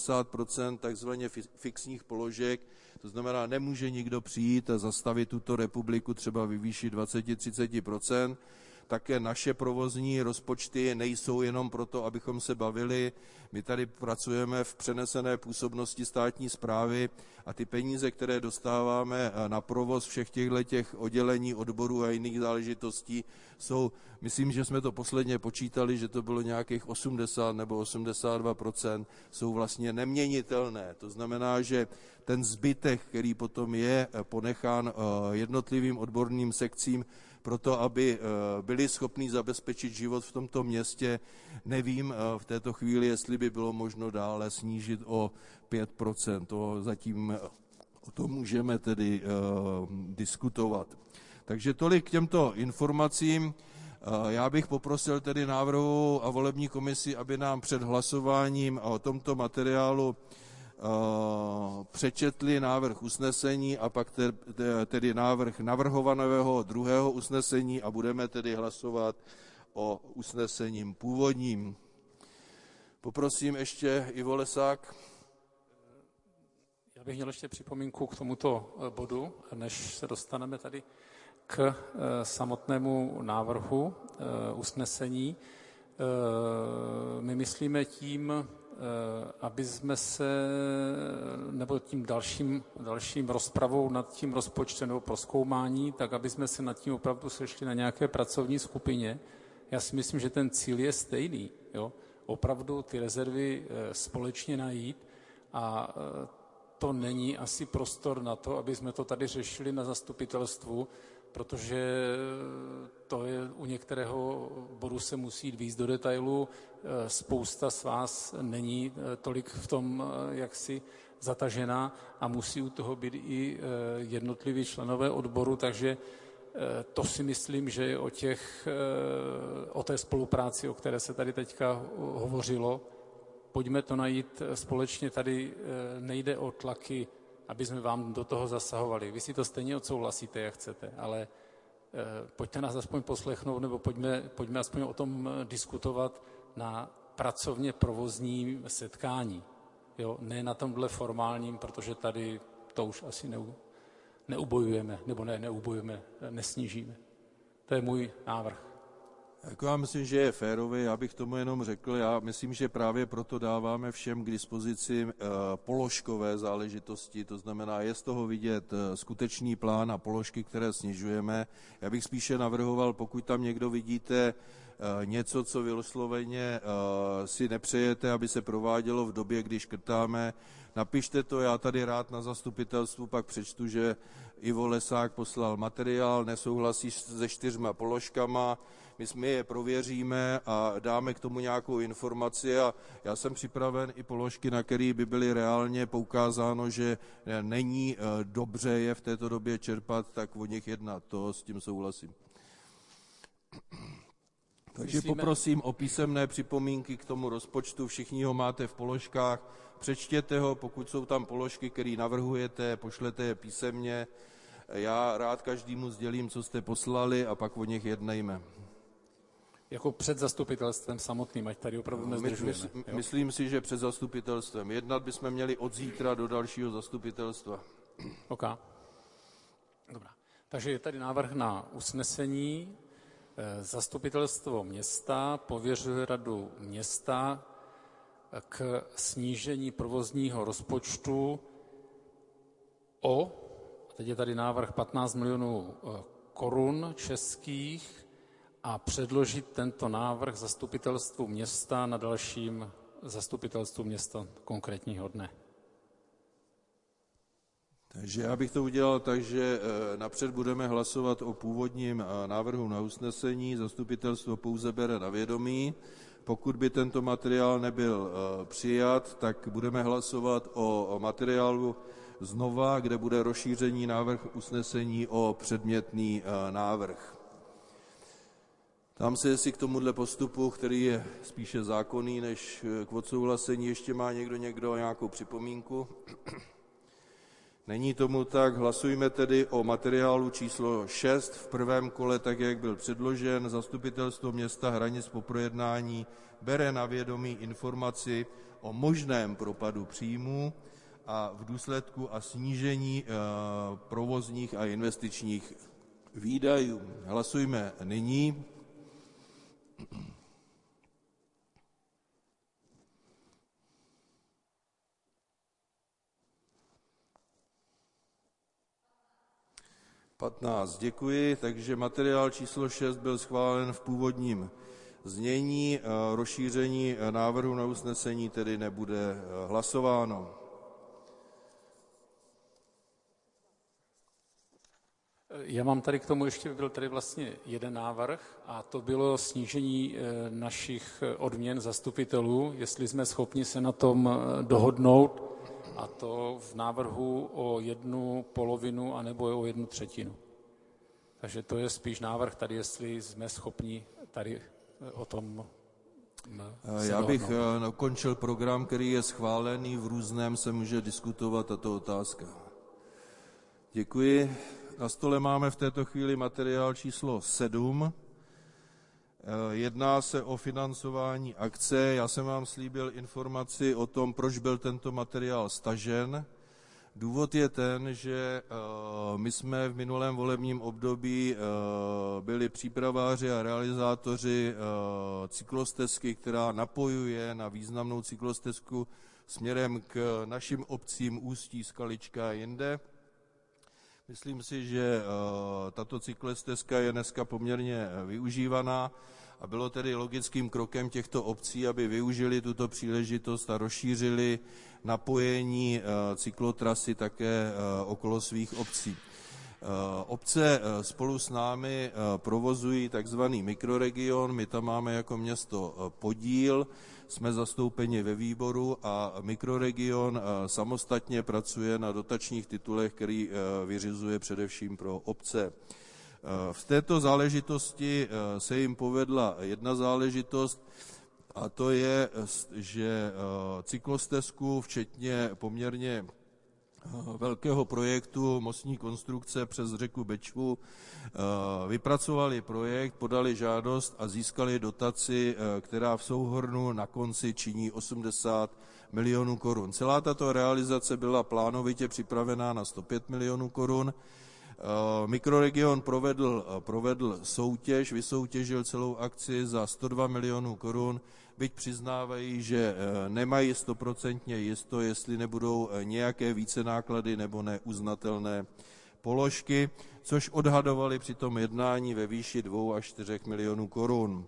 80% takzvaně fixních položek, to znamená, nemůže nikdo přijít a zastavit tuto republiku třeba vyvýšit 20-30%. Také naše provozní rozpočty nejsou jenom proto, abychom se bavili. My tady pracujeme v přenesené působnosti státní správy a ty peníze, které dostáváme na provoz všech těchto oddělení, odborů a jiných záležitostí, jsou, myslím, že jsme to posledně počítali, že to bylo nějakých 80 nebo 82%, jsou vlastně neměnitelné. To znamená, že ten zbytek, který potom je ponechán jednotlivým odborným sekcím, proto, aby byli schopni zabezpečit život v tomto městě, nevím v této chvíli, jestli by bylo možno dále snížit o 5%. To zatím o tom můžeme tedy diskutovat. Takže tolik k těmto informacím. Já bych poprosil tedy návrhovou a volební komisi, aby nám před hlasováním o tomto materiálu přečetli návrh usnesení a pak tedy návrh navrhovaného druhého usnesení a budeme tedy hlasovat o usnesením původním. Poprosím ještě Ivo Lesák. Já bych měl ještě připomínku k tomuto bodu, než se dostaneme tady k samotnému návrhu usnesení. My myslíme tím, aby jsme se, nebo tím dalším rozpravou nad tím rozpočtem nebo prozkoumání, tak aby jsme se nad tím opravdu sešli na nějaké pracovní skupině. Já si myslím, že ten cíl je stejný. Jo? Opravdu ty rezervy společně najít a to není asi prostor na to, aby jsme to tady řešili na zastupitelstvu, protože to je u některého bodu se musí jít víc do detailu. Spousta z vás není tolik v tom jaksi zatažená a musí u toho být i jednotliví členové odboru, takže to si myslím, že je o té spolupráci, o které se tady teďka hovořilo. Pojďme to najít společně, tady nejde o tlaky, aby jsme vám do toho zasahovali. Vy si to stejně odsouhlasíte, jak chcete, ale pojďte nás aspoň poslechnout, nebo pojďme aspoň o tom diskutovat na pracovně provozním setkání. Jo? Ne na tomhle formálním, protože tady to už asi neubojujeme, nebo neubojujeme, nesnížíme. To je můj návrh. Jako já myslím, že je férový, já bych tomu jenom řekl, já myslím, že právě proto dáváme všem k dispozici položkové záležitosti, to znamená, je z toho vidět skutečný plán a položky, které snižujeme. Já bych spíše navrhoval, pokud tam někdo vidíte něco, co vysloveně si nepřejete, aby se provádělo v době, kdy škrtáme, napište to, já tady rád na zastupitelstvu pak přečtu, že Ivo Lesák poslal materiál, nesouhlasí se 4 položkama, my je prověříme a dáme k tomu nějakou informaci a já jsem připraven i položky, na které by byly reálně poukázáno, že není dobře je v této době čerpat, tak o nich jednat, to s tím souhlasím. Takže poprosím o písemné připomínky k tomu rozpočtu, všichni ho máte v položkách, přečtěte ho, pokud jsou tam položky, které navrhujete, pošlete je písemně. Já rád každému sdělím, co jste poslali a pak o nich jednejme. Jako před zastupitelstvem samotným, ať tady opravdu nezdržujeme. Myslím si, že před zastupitelstvem. Jednat bychom měli od zítra do dalšího zastupitelstva. OK. Dobrá. Takže je tady návrh na usnesení. Zastupitelstvo města pověřuje radu města k snížení provozního rozpočtu teď je tady návrh 15 milionů korun českých a předložit tento návrh zastupitelstvu města na dalším zastupitelstvu města konkrétního dne. Takže já bych to udělal tak, že napřed budeme hlasovat o původním návrhu na usnesení, zastupitelstvo pouze bere na vědomí. Pokud by tento materiál nebyl přijat, tak budeme hlasovat o materiálu znova, kde bude rozšířený návrh usnesení o předmětný návrh. Ptám se, jestli k tomuhle postupu, který je spíše zákonný než k odsouhlasení, ještě má někdo nějakou připomínku? Není tomu tak, hlasujme tedy o materiálu číslo 6 v prvém kole, tak jak byl předložen. Zastupitelstvo města Hranic po projednání bere na vědomí informaci o možném propadu příjmů a v důsledku a snížení provozních a investičních výdajů. Hlasujme nyní. Děkuji, takže materiál číslo 6 byl schválen v původním znění, rozšíření návrhu na usnesení tedy nebude hlasováno. Já mám tady k tomu byl tady vlastně jeden návrh a to bylo snížení našich odměn zastupitelů, jestli jsme schopni se na tom dohodnout, a to v návrhu o 1/2 anebo o 1/3. Takže to je spíš návrh tady, jestli jsme schopni tady o tom Já bych končil program, který je schválený, v různém se může diskutovat tato otázka. Děkuji. Na stole máme v této chvíli materiál číslo 7. Jedná se o financování akce. Já jsem vám slíbil informaci o tom, proč byl tento materiál stažen. Důvod je ten, že my jsme v minulém volebním období byli přípraváři a realizátoři cyklostezky, která napojuje na významnou cyklostezku směrem k našim obcím Ústí, Skalička a jinde. Myslím si, že tato cyklostezka je dneska poměrně využívaná a bylo tedy logickým krokem těchto obcí, aby využili tuto příležitost a rozšířili napojení cyklotrasy také okolo svých obcí. Obce spolu s námi provozují takzvaný mikroregion, my tam máme jako město podíl, jsme zastoupeni ve výboru a mikroregion samostatně pracuje na dotačních titulech, který vyřizuje především pro obce. V této záležitosti se jim povedla jedna záležitost, a to je, že cyklostezku, včetně poměrně velkého projektu mostní konstrukce přes řeku Bečvu, vypracovali projekt, podali žádost a získali dotaci, která v souhrnu na konci činí 80 milionů korun. Celá tato realizace byla plánovitě připravená na 105 milionů korun. Mikroregion provedl soutěž, vysoutěžil celou akci za 102 milionů korun, byť přiznávají, že nemají 100% jisto, jestli nebudou nějaké vícenáklady nebo neuznatelné položky, což odhadovali při tom jednání ve výši 2 až 4 milionů korun.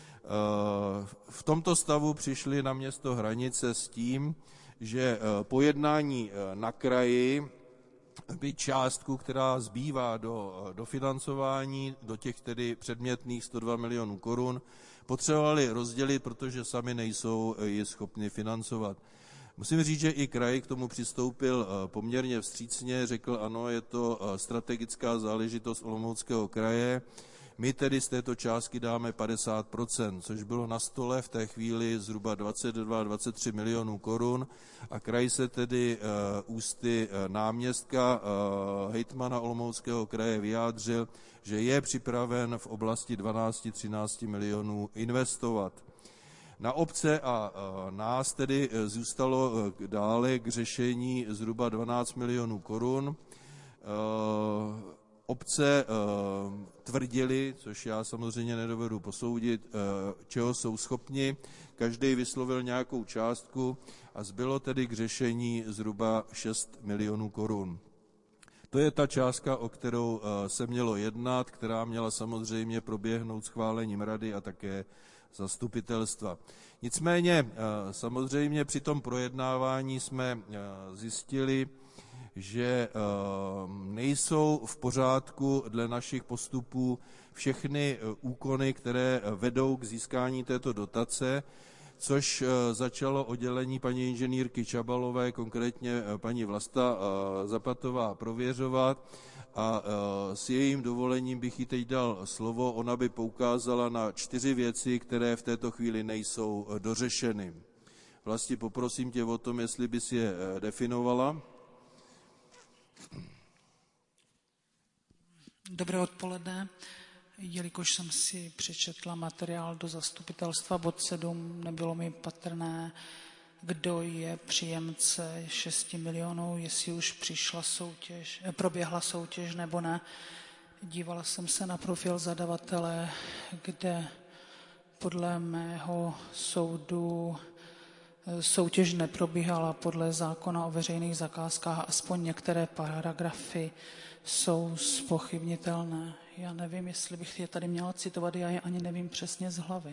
V tomto stavu přišli na město Hranice s tím, že po jednání na kraji by částku, která zbývá do financování, do těch tedy předmětných 102 milionů korun, potřebovali rozdělit, protože sami nejsou ji schopni financovat. Musím říct, že i kraj k tomu přistoupil poměrně vstřícně, řekl ano, je to strategická záležitost Olomouckého kraje, my tedy z této částky dáme 50%, což bylo na stole v té chvíli zhruba 22-23 milionů korun a kraj se tedy ústy náměstka hejtmana Olomouckého kraje vyjádřil, že je připraven v oblasti 12-13 milionů investovat. Na obce a nás tedy zůstalo dále k řešení zhruba 12 milionů korun. Obce tvrdili, což já samozřejmě nedovedu posoudit, čeho jsou schopni, každý vyslovil nějakou částku a zbylo tedy k řešení zhruba 6 milionů korun. To je ta částka, o kterou se mělo jednat, která měla samozřejmě proběhnout schválením rady a také zastupitelstva. Nicméně samozřejmě při tom projednávání jsme zjistili, že nejsou v pořádku dle našich postupů všechny úkony, které vedou k získání této dotace, což začalo oddělení paní inženýrky Čabalové, konkrétně paní Vlasta Zapatová, prověřovat a s jejím dovolením bych jí teď dal slovo, ona by poukázala na 4 věci, které v této chvíli nejsou dořešeny. Vlasti, poprosím tě o tom, jestli bys je definovala. Dobré odpoledne. Jelikož jsem si přečetla materiál do zastupitelstva bod 7, nebylo mi patrné, kdo je příjemce 6 milionů, jestli už proběhla soutěž nebo ne. Dívala jsem se na profil zadavatele, kde podle mého soudu soutěž neprobíhala podle zákona o veřejných zakázkách, aspoň některé paragrafy jsou zpochybnitelné. Já nevím, jestli bych je tady měla citovat, já je ani nevím přesně z hlavy.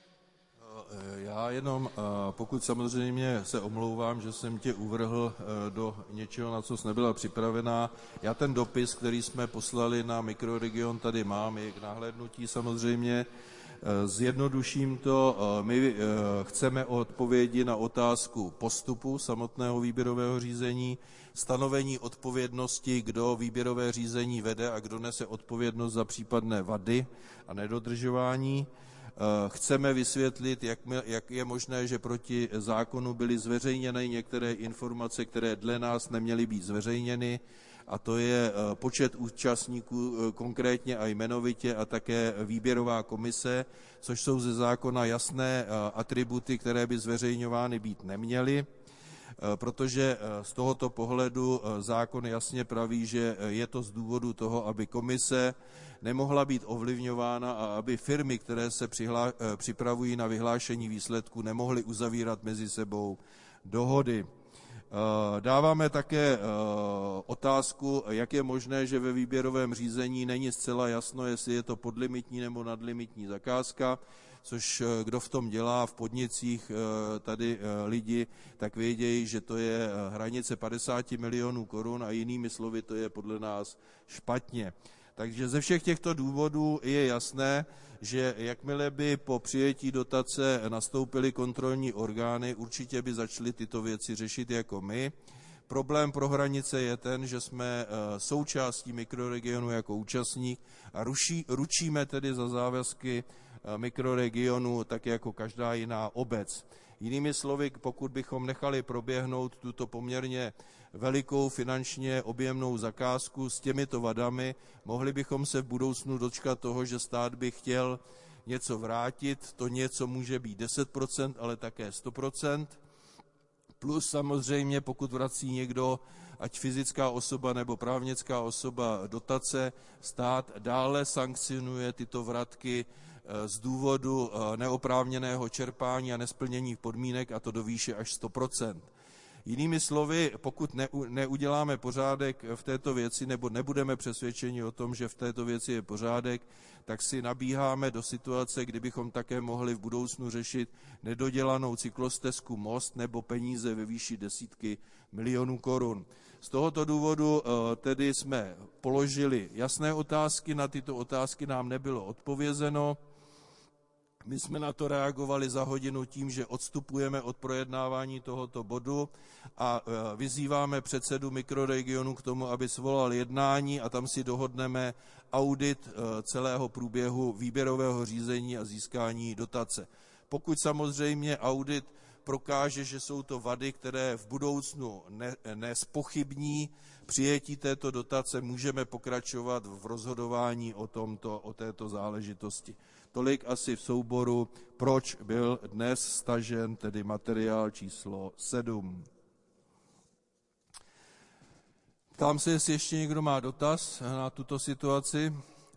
Já jenom, pokud samozřejmě se omlouvám, že jsem tě uvrhl do něčeho, na co jsi nebyla připravená. Já ten dopis, který jsme poslali na Mikroregion, tady mám, je k nahlédnutí samozřejmě. Zjednoduším to, my chceme odpovědi na otázku postupu samotného výběrového řízení, stanovení odpovědnosti, kdo výběrové řízení vede a kdo nese odpovědnost za případné vady a nedodržování. Chceme vysvětlit, jak je možné, že proti zákonu byly zveřejněny některé informace, které dle nás neměly být zveřejněny, a to je počet účastníků konkrétně a jmenovitě a také výběrová komise, což jsou ze zákona jasné atributy, které by zveřejňovány být neměly, protože z tohoto pohledu zákon jasně praví, že je to z důvodu toho, aby komise nemohla být ovlivňována a aby firmy, které se připravují na vyhlášení výsledků, nemohly uzavírat mezi sebou dohody. Dáváme také otázku, jak je možné, že ve výběrovém řízení není zcela jasno, jestli je to podlimitní nebo nadlimitní zakázka, což kdo v tom dělá v podnicích tady lidi, tak vědějí, že to je hranice 50 milionů korun a jinými slovy to je podle nás špatně. Takže ze všech těchto důvodů je jasné, že jakmile by po přijetí dotace nastoupily kontrolní orgány, určitě by začaly tyto věci řešit jako my. Problém pro Hranice je ten, že jsme součástí mikroregionu jako účastník a ručíme tedy za závazky mikroregionu tak jako každá jiná obec. Jinými slovy, pokud bychom nechali proběhnout tuto poměrně velikou finančně objemnou zakázku s těmito vadami, mohli bychom se v budoucnu dočkat toho, že stát by chtěl něco vrátit, to něco může být 10%, ale také 100%. Plus samozřejmě, pokud vrací někdo, ať fyzická osoba nebo právnická osoba dotace, stát dále sankcionuje tyto vratky z důvodu neoprávněného čerpání a nesplnění podmínek, a to do výše až 100%. Jinými slovy, pokud neuděláme pořádek v této věci nebo nebudeme přesvědčeni o tom, že v této věci je pořádek, tak si nabíháme do situace, kdy bychom také mohli v budoucnu řešit nedodělanou cyklostezku, most nebo peníze ve výši desítky milionů korun. Z tohoto důvodu tedy jsme položili jasné otázky, na tyto otázky nám nebylo odpovězeno. My jsme na to reagovali za hodinu tím, že odstupujeme od projednávání tohoto bodu a vyzýváme předsedu mikroregionu k tomu, aby svolal jednání a tam si dohodneme audit celého průběhu výběrového řízení a získání dotace. Pokud samozřejmě audit prokáže, že jsou to vady, které v budoucnu nezpochybní přijetí této dotace, můžeme pokračovat v rozhodování o této záležitosti. Tolik asi v souboru, proč byl dnes stažen tedy materiál číslo 7. Ptám se, jestli ještě někdo má dotaz na tuto situaci.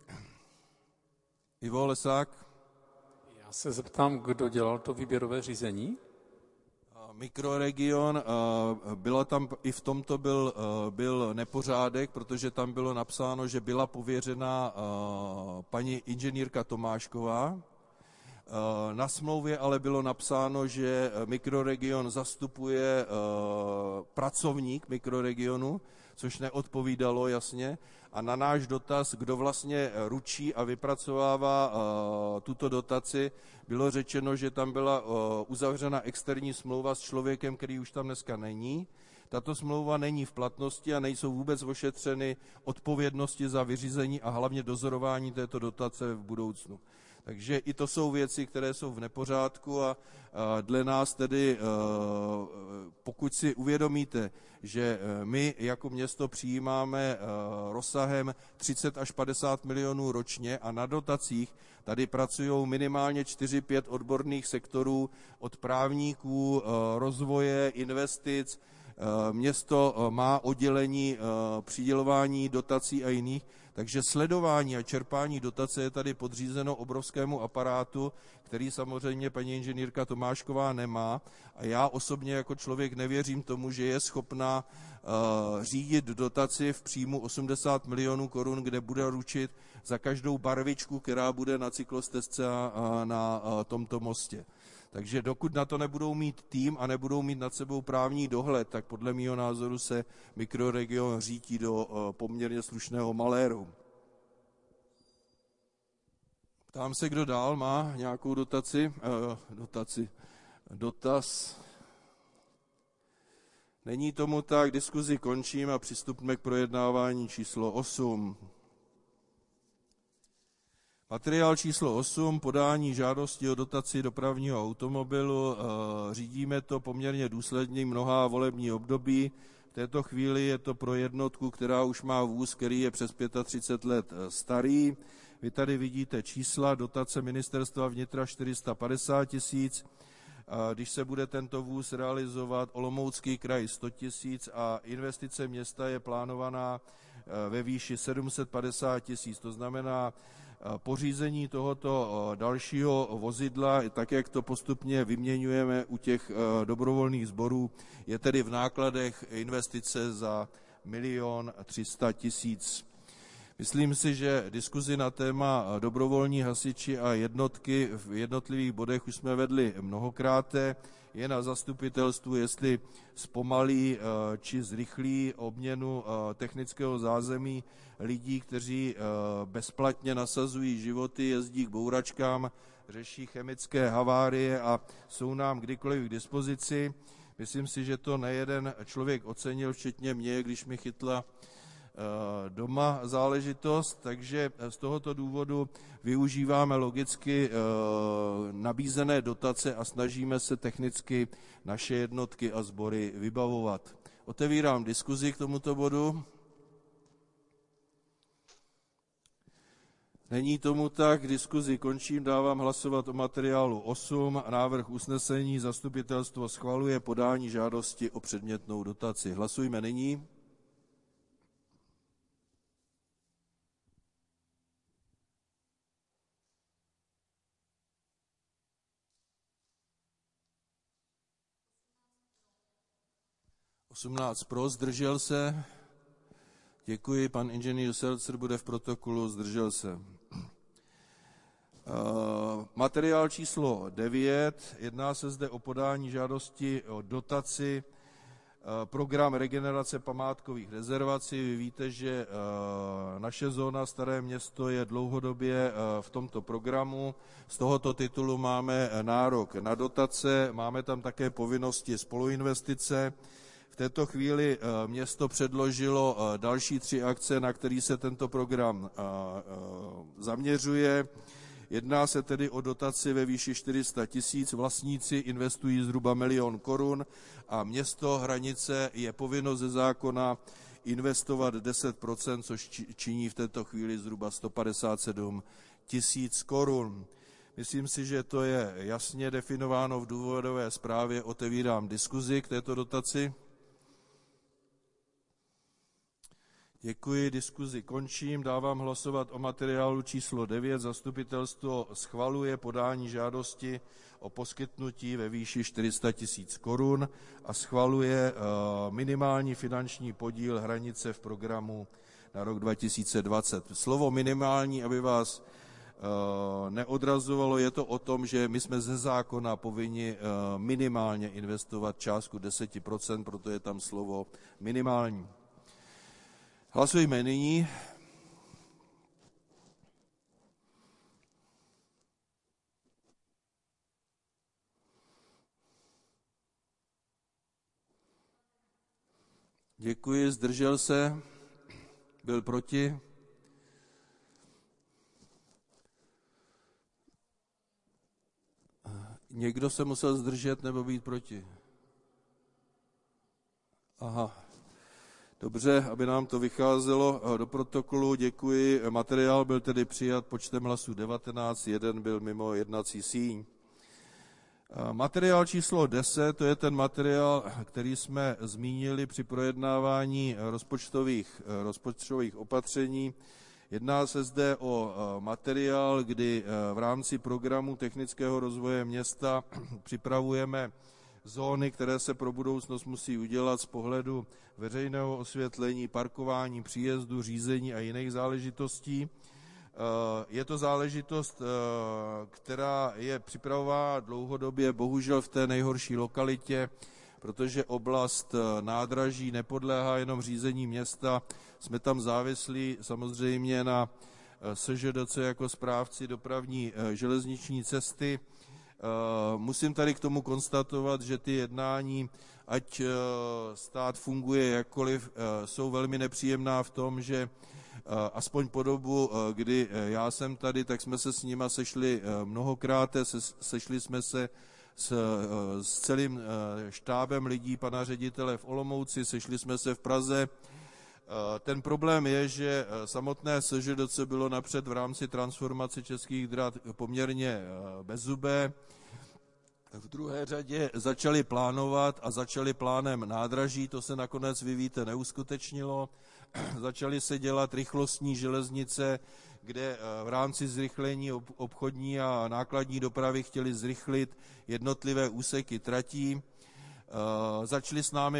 Ivo Lesák. Já se zeptám, kdo dělal to výběrové řízení? Mikroregion, byla tam, i v tomto byl nepořádek, protože tam bylo napsáno, že byla pověřena paní inženýrka Tomášková. Na smlouvě ale bylo napsáno, že mikroregion zastupuje pracovník mikroregionu, což neodpovídalo jasně. A na náš dotaz, kdo vlastně ručí a vypracovává tuto dotaci, bylo řečeno, že tam byla uzavřena externí smlouva s člověkem, který už tam dneska není. Tato smlouva není v platnosti a nejsou vůbec ošetřeny odpovědnosti za vyřízení a hlavně dozorování této dotace v budoucnu. Takže i to jsou věci, které jsou v nepořádku a dle nás tedy, pokud si uvědomíte, že my jako město přijímáme rozsahem 30 až 50 milionů ročně a na dotacích tady pracují minimálně 4-5 odborných sektorů od právníků, rozvoje, investic. Město má oddělení přidělování dotací a jiných, takže sledování a čerpání dotace je tady podřízeno obrovskému aparátu, který samozřejmě paní inženýrka Tomášková nemá. A já osobně jako člověk nevěřím tomu, že je schopna řídit dotaci v příjmu 80 milionů korun, kde bude ručit za každou barvičku, která bude na cyklostezce a na tomto mostě. Takže dokud na to nebudou mít tým a nebudou mít nad sebou právní dohled, tak podle mého názoru se mikroregion řítí do poměrně slušného maléru. Ptám se, kdo dál má nějakou dotaz. Není tomu tak, diskuzi končím a přistupme k projednávání číslo 8. Materiál číslo 8, podání žádosti o dotaci dopravního automobilu. Řídíme to poměrně důsledně mnohá volební období. V této chvíli je to pro jednotku, která už má vůz, který je přes 35 let starý. Vy tady vidíte čísla, dotace ministerstva vnitra 450 tisíc. Když se bude tento vůz realizovat, Olomoucký kraj 100 tisíc a investice města je plánovaná ve výši 750 tisíc. To znamená, pořízení tohoto dalšího vozidla, tak jak to postupně vyměňujeme u těch dobrovolných sborů, je tedy v nákladech investice za 1 300 000. Myslím si, že diskuzi na téma dobrovolní hasiči a jednotky v jednotlivých bodech už jsme vedli mnohokrát. Je na zastupitelstvu, jestli zpomalí či zrychlí obměnu technického zázemí lidí, kteří bezplatně nasazují životy, jezdí k bouračkám, řeší chemické havárie a jsou nám kdykoliv k dispozici. Myslím si, že to nejeden člověk ocenil, včetně mě, když mi chytla doma záležitost, takže z tohoto důvodu využíváme logicky nabízené dotace a snažíme se technicky naše jednotky a sbory vybavovat. Otevírám diskuzi k tomuto bodu. Není tomu tak, diskuzi končím, dávám hlasovat o materiálu 8. Návrh usnesení: zastupitelstvo schvaluje podání žádosti o předmětnou dotaci. Hlasujme nyní. Pro, zdržel se. Děkuji, pan inženýr Selcer bude v protokolu, zdržel se. Materiál číslo 9, jedná se zde o podání žádosti o dotaci, program regenerace památkových rezervací. Vy víte, že naše zóna Staré Město je dlouhodobě v tomto programu. Z tohoto titulu máme nárok na dotace, máme tam také povinnosti spoluinvestice. V této chvíli město předložilo další 3 akce, na který se tento program zaměřuje. Jedná se tedy o dotaci ve výši 400 000, vlastníci investují zhruba 1 000 000 korun a město Hranice je povinno ze zákona investovat 10%, což činí v této chvíli zhruba 157 000 korun. Myslím si, že to je jasně definováno v důvodové zprávě. Otevírám diskuzi k této dotaci. Děkuji, diskuzi končím, dávám hlasovat o materiálu číslo 9. Zastupitelstvo schvaluje podání žádosti o poskytnutí ve výši 400 000 korun a schvaluje minimální finanční podíl Hranice v programu na rok 2020. Slovo minimální, aby vás neodrazovalo, je to o tom, že my jsme ze zákona povinni minimálně investovat částku 10%, proto je tam slovo minimální. Hlasujme nyní. Děkuji, zdržel se, byl proti. Někdo se musel zdržet nebo být proti? Aha. Dobře, aby nám to vycházelo do protokolu, děkuji. Materiál byl tedy přijat počtem hlasů 19, 1 byl mimo jednací síň. Materiál číslo 10, to je ten materiál, který jsme zmínili při projednávání rozpočtových opatření. Jedná se zde o materiál, kdy v rámci programu technického rozvoje města připravujeme zóny, které se pro budoucnost musí udělat z pohledu veřejného osvětlení, parkování, příjezdu, řízení a jiných záležitostí. Je to záležitost, která je připravována dlouhodobě, bohužel v té nejhorší lokalitě, protože oblast nádraží nepodléhá jenom řízení města. Jsme tam závislí samozřejmě na SŽDC jako správci dopravní železniční cesty. Musím tady k tomu konstatovat, že ty jednání, ať stát funguje jakkoliv, jsou velmi nepříjemná v tom, že aspoň po dobu, kdy já jsem tady, tak jsme se s nima sešli mnohokrát, sešli jsme se s celým štábem lidí pana ředitele v Olomouci, sešli jsme se v Praze. Ten problém je, že samotné SŽDC bylo napřed v rámci transformace Českých drah poměrně bezzubé. V druhé řadě začali plánovat a začali plánem nádraží, to se nakonec, vy víte, neuskutečnilo. Začaly se dělat rychlostní železnice, kde v rámci zrychlení obchodní a nákladní dopravy chtěli zrychlit jednotlivé úseky tratí. Začali s námi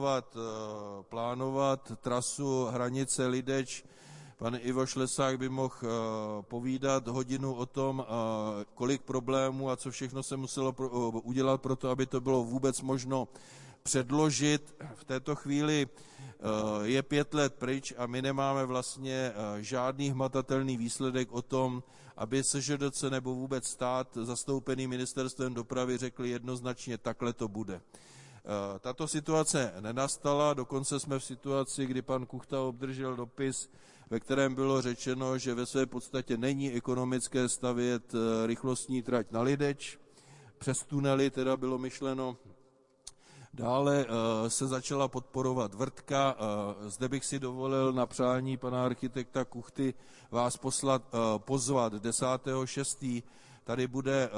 plánovat trasu Hranice Lideč. Pan Ivo Šlesák by mohl povídat hodinu o tom, kolik problémů a co všechno se muselo udělat pro to, aby to bylo vůbec možno předložit. V této chvíli je 5 let pryč a my nemáme vlastně žádný hmatatelný výsledek o tom, aby SŽDC nebo vůbec stát zastoupený ministerstvem dopravy řekli jednoznačně, takhle to bude. Tato situace nenastala, dokonce jsme v situaci, kdy pan Kuchta obdržel dopis, ve kterém bylo řečeno, že ve své podstatě není ekonomické stavět rychlostní trať na Lideč. Přes tunely teda bylo myšleno Dále se začala podporovat vrtka. Zde bych si dovolil na přání pana architekta Kuchty vás pozvat 10.6. Tady bude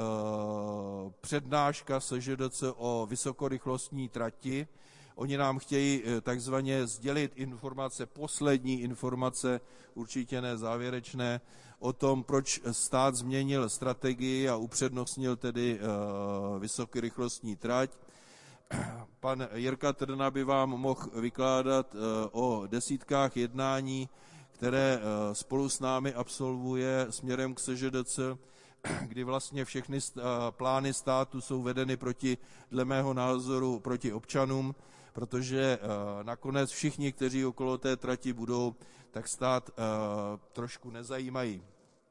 přednáška SŽDC o vysokorychlostní trati. Oni nám chtějí takzvaně sdělit informace, poslední informace, určitě ne závěrečné, o tom, proč stát změnil strategii a upřednostnil tedy vysokorychlostní trať. Pan Jirka Trna by vám mohl vykládat o desítkách jednání, které spolu s námi absolvuje směrem k SŽDC, kdy vlastně všechny plány státu jsou vedeny dle mého názoru proti občanům, protože nakonec všichni, kteří okolo té trati budou, tak stát trošku nezajímají.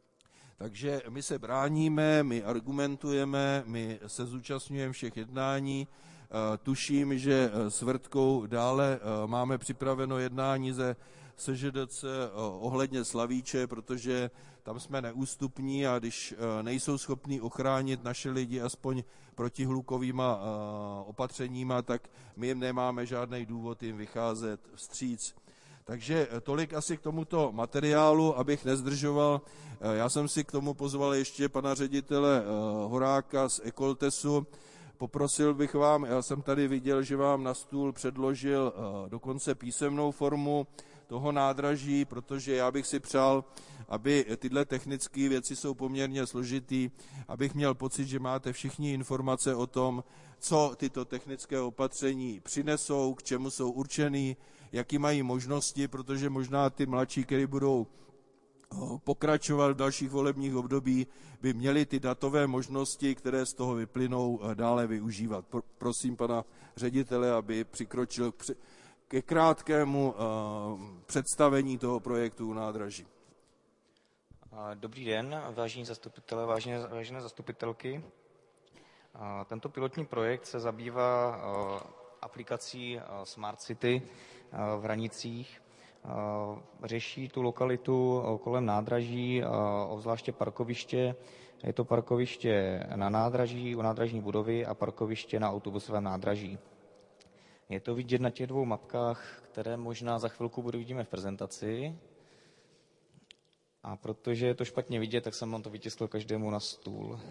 Takže my se bráníme, my argumentujeme, my se zúčastňujeme všech jednání. Tuším, že s Vrtkou dále máme připraveno jednání ze SŽDC ohledně Slavíče, protože tam jsme neústupní a když nejsou schopní ochránit naše lidi aspoň protihlukovýma opatřeníma, tak my jim nemáme žádný důvod jim vycházet vstříc. Takže tolik asi k tomuto materiálu, abych nezdržoval. Já jsem si k tomu pozval ještě pana ředitele Horáka z Ekoltesu. Poprosil bych vám, já jsem tady viděl, že vám na stůl předložil dokonce písemnou formu toho nádraží, protože já bych si přál, aby tyhle technické věci jsou poměrně složitý, abych měl pocit, že máte všichni informace o tom, co tyto technické opatření přinesou, k čemu jsou určený, jaký mají možnosti, protože možná ty mladší, kteří budou pokračovat v dalších volebních období, by měli ty datové možnosti, které z toho vyplynou, dále využívat. Prosím pana ředitele, aby přikročil ke krátkému představení toho projektu nádraží. Dobrý den, vážení zastupitelé, vážené zastupitelky. Tento pilotní projekt se zabývá aplikací Smart City v Hranicích. Řeší tu lokalitu kolem nádraží, obzvláště parkoviště. Je to parkoviště na nádraží, u nádražní budovy a parkoviště na autobusovém nádraží. Je to vidět na těch dvou mapkách, které možná za chvilku uvidíme v prezentaci. A protože je to špatně vidět, tak jsem vám to vytiskl každému na stůl.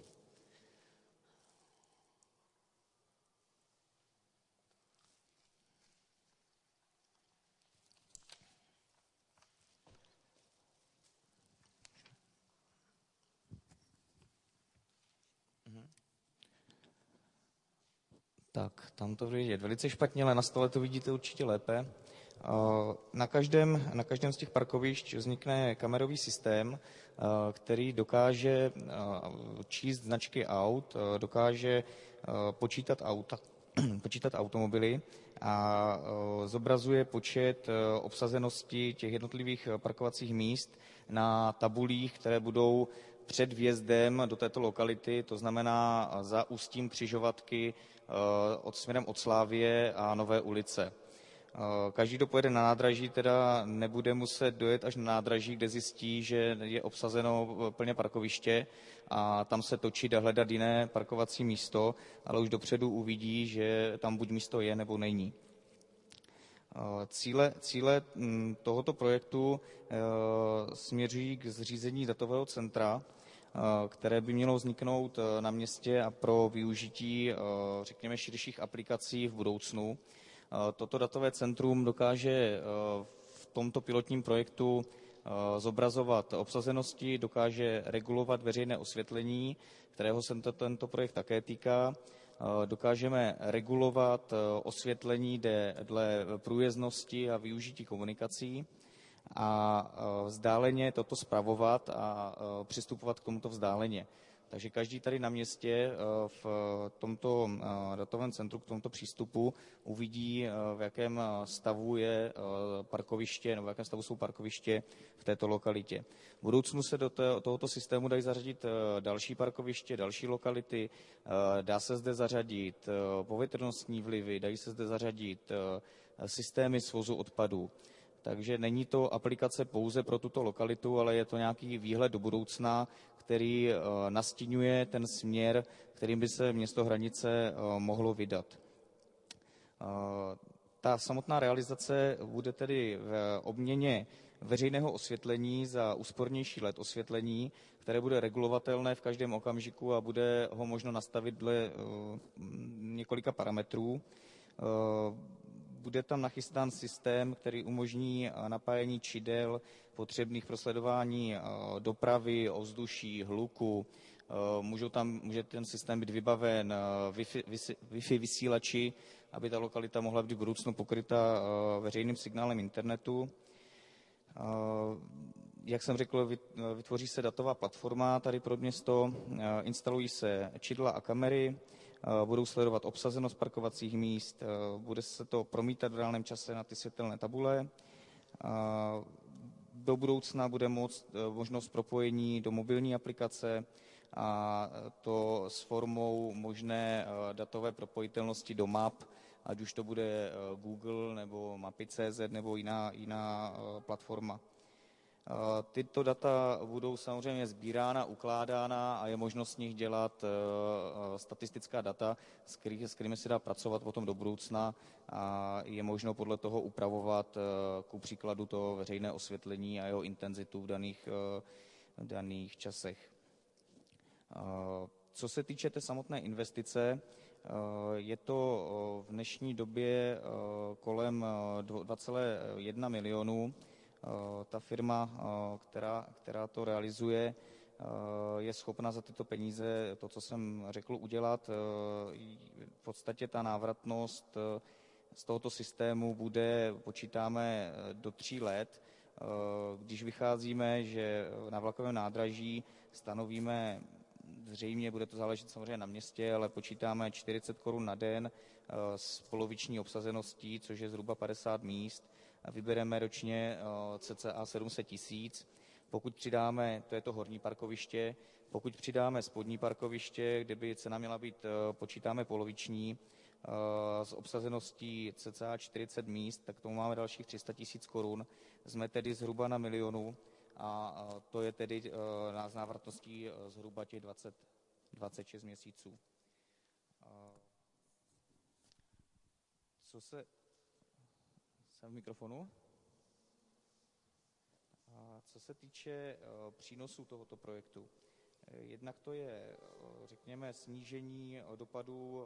Tak, tam to vidět velice špatně, ale na stole to vidíte určitě lépe. Na každém z těch parkovišť vznikne kamerový systém, který dokáže číst značky aut, dokáže počítat automobily a zobrazuje počet obsazenosti těch jednotlivých parkovacích míst na tabulích, které budou před vjezdem do této lokality, to znamená za ústím křižovatky směrem od Slávie a Nové ulice. Každý, kdo pojede na nádraží, teda nebude muset dojet až na nádraží, kde zjistí, že je obsazeno plně parkoviště a tam se točit a hledat jiné parkovací místo, ale už dopředu uvidí, že tam buď místo je, nebo není. Cíle tohoto projektu směřují k zřízení datového centra, které by mělo vzniknout na městě a pro využití, řekněme, širších aplikací v budoucnu. Toto datové centrum dokáže v tomto pilotním projektu zobrazovat obsazenosti, dokáže regulovat veřejné osvětlení, kterého se tento projekt také týká. Dokážeme regulovat osvětlení dle průjezdnosti a využití komunikací a vzdáleně toto spravovat a přistupovat k tomuto vzdáleně. Takže každý tady na městě v tomto datovém centru, k tomuto přístupu uvidí, v jakém stavu je parkoviště, nebo v jakém stavu jsou parkoviště v této lokalitě. V budoucnu se do tohoto systému dají zařadit další parkoviště, další lokality, dá se zde zařadit povětrnostní vlivy, dají se zde zařadit systémy svozu odpadů. Takže není to aplikace pouze pro tuto lokalitu, ale je to nějaký výhled do budoucna, který nastínuje ten směr, kterým by se město Hranice mohlo vydat. Ta samotná realizace bude tedy v obměně veřejného osvětlení za úspornější LED osvětlení, které bude regulovatelné v každém okamžiku a bude ho možno nastavit dle několika parametrů. Bude tam nachystán systém, který umožní napájení čidel potřebných pro sledování dopravy, ovzduší, hluku. Může ten systém být vybaven Wi-Fi vysílači, aby ta lokalita mohla být v budoucnu pokryta veřejným signálem internetu. Jak jsem řekl, vytvoří se datová platforma tady pro město, instalují se čidla a kamery, budou sledovat obsazenost parkovacích míst, bude se to promítat v reálném čase na ty světelné tabule. Do budoucna bude možnost propojení do mobilní aplikace, a to s formou možné datové propojitelnosti do map, ať už to bude Google nebo Mapy.cz nebo jiná platforma. Tyto data budou samozřejmě sbírána, ukládána a je možnost z nich dělat statistická data, s kterými se dá pracovat potom do budoucna a je možno podle toho upravovat ku příkladu to veřejné osvětlení a jeho intenzitu v daných časech. Co se týče té samotné investice, je to v dnešní době kolem 2,1 milionu. Ta firma, která to realizuje, je schopna za tyto peníze, to, co jsem řekl, udělat. V podstatě ta návratnost z tohoto systému počítáme do 3 let. Když vycházíme, že na vlakovém nádraží stanovíme, zřejmě bude to záležet samozřejmě na městě, ale počítáme 40 korun na den s poloviční obsazeností, což je zhruba 50 míst. Vybereme ročně cca 700 tisíc. Pokud přidáme, to je to horní parkoviště, pokud přidáme spodní parkoviště, kde by cena měla být, počítáme poloviční, s obsazeností cca 40 míst, tak tomu máme dalších 300 tisíc korun. Jsme tedy zhruba na milionu a to je tedy s návratností zhruba těch 26 měsíců. Jsem v mikrofonu. Co se týče přínosů tohoto projektu, jednak to je, řekněme, snížení dopadů.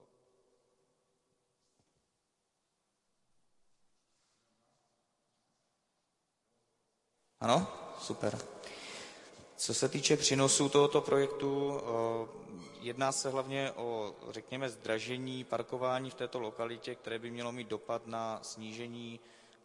Ano, super. Co se týče přínosů tohoto projektu, jedná se hlavně o, řekněme, zdražení parkování v této lokalitě, které by mělo mít dopad na snížení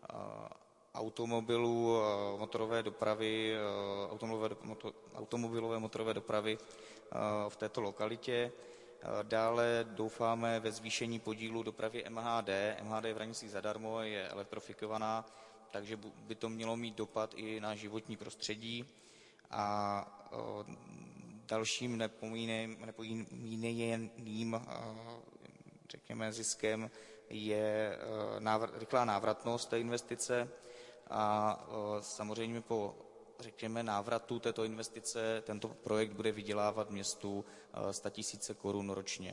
automobilové motorové dopravy v této lokalitě. Dále doufáme ve zvýšení podílu dopravy MHD. MHD je v Hranicích zadarmo, je elektrifikovaná, takže by to mělo mít dopad i na životní prostředí. A dalším nepomíjeným, řekněme, ziskem je rychlá návratnost té investice a samozřejmě po, řekněme, návratu této investice tento projekt bude vydělávat městu 100 000 korun ročně.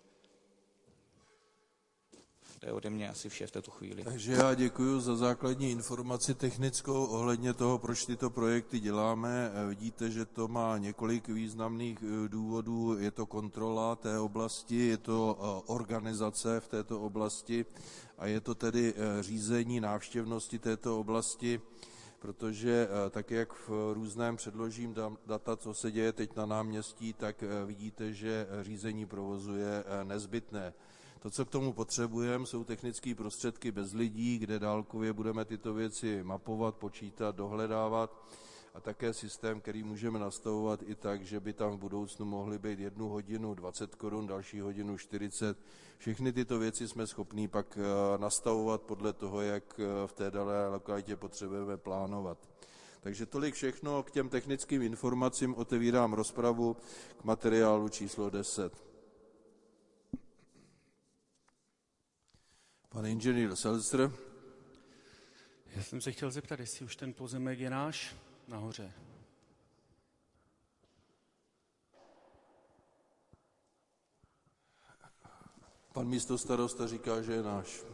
To je ode mě asi vše v této chvíli. Takže já děkuji za základní informaci technickou ohledně toho, proč tyto projekty děláme. Vidíte, že to má několik významných důvodů. Je to kontrola té oblasti, je to organizace v této oblasti a je to tedy řízení návštěvnosti této oblasti, protože tak, jak v různém předložím data, co se děje teď na náměstí, tak vidíte, že řízení provozu je nezbytné. To, co k tomu potřebujeme, jsou technické prostředky bez lidí, kde dálkově budeme tyto věci mapovat, počítat, dohledávat a také systém, který můžeme nastavovat i tak, že by tam v budoucnu mohly být 1 hodinu 20 korun, další hodinu 40. Všechny tyto věci jsme schopní pak nastavovat podle toho, jak v té dané lokalitě potřebujeme plánovat. Takže tolik všechno k těm technickým informacím. Otevírám rozpravu k materiálu číslo 10. Pan inženýr Selzer. Já jsem se chtěl zeptat, jestli už ten pozemek je náš nahoře. Pan místostarosta říká, že je náš.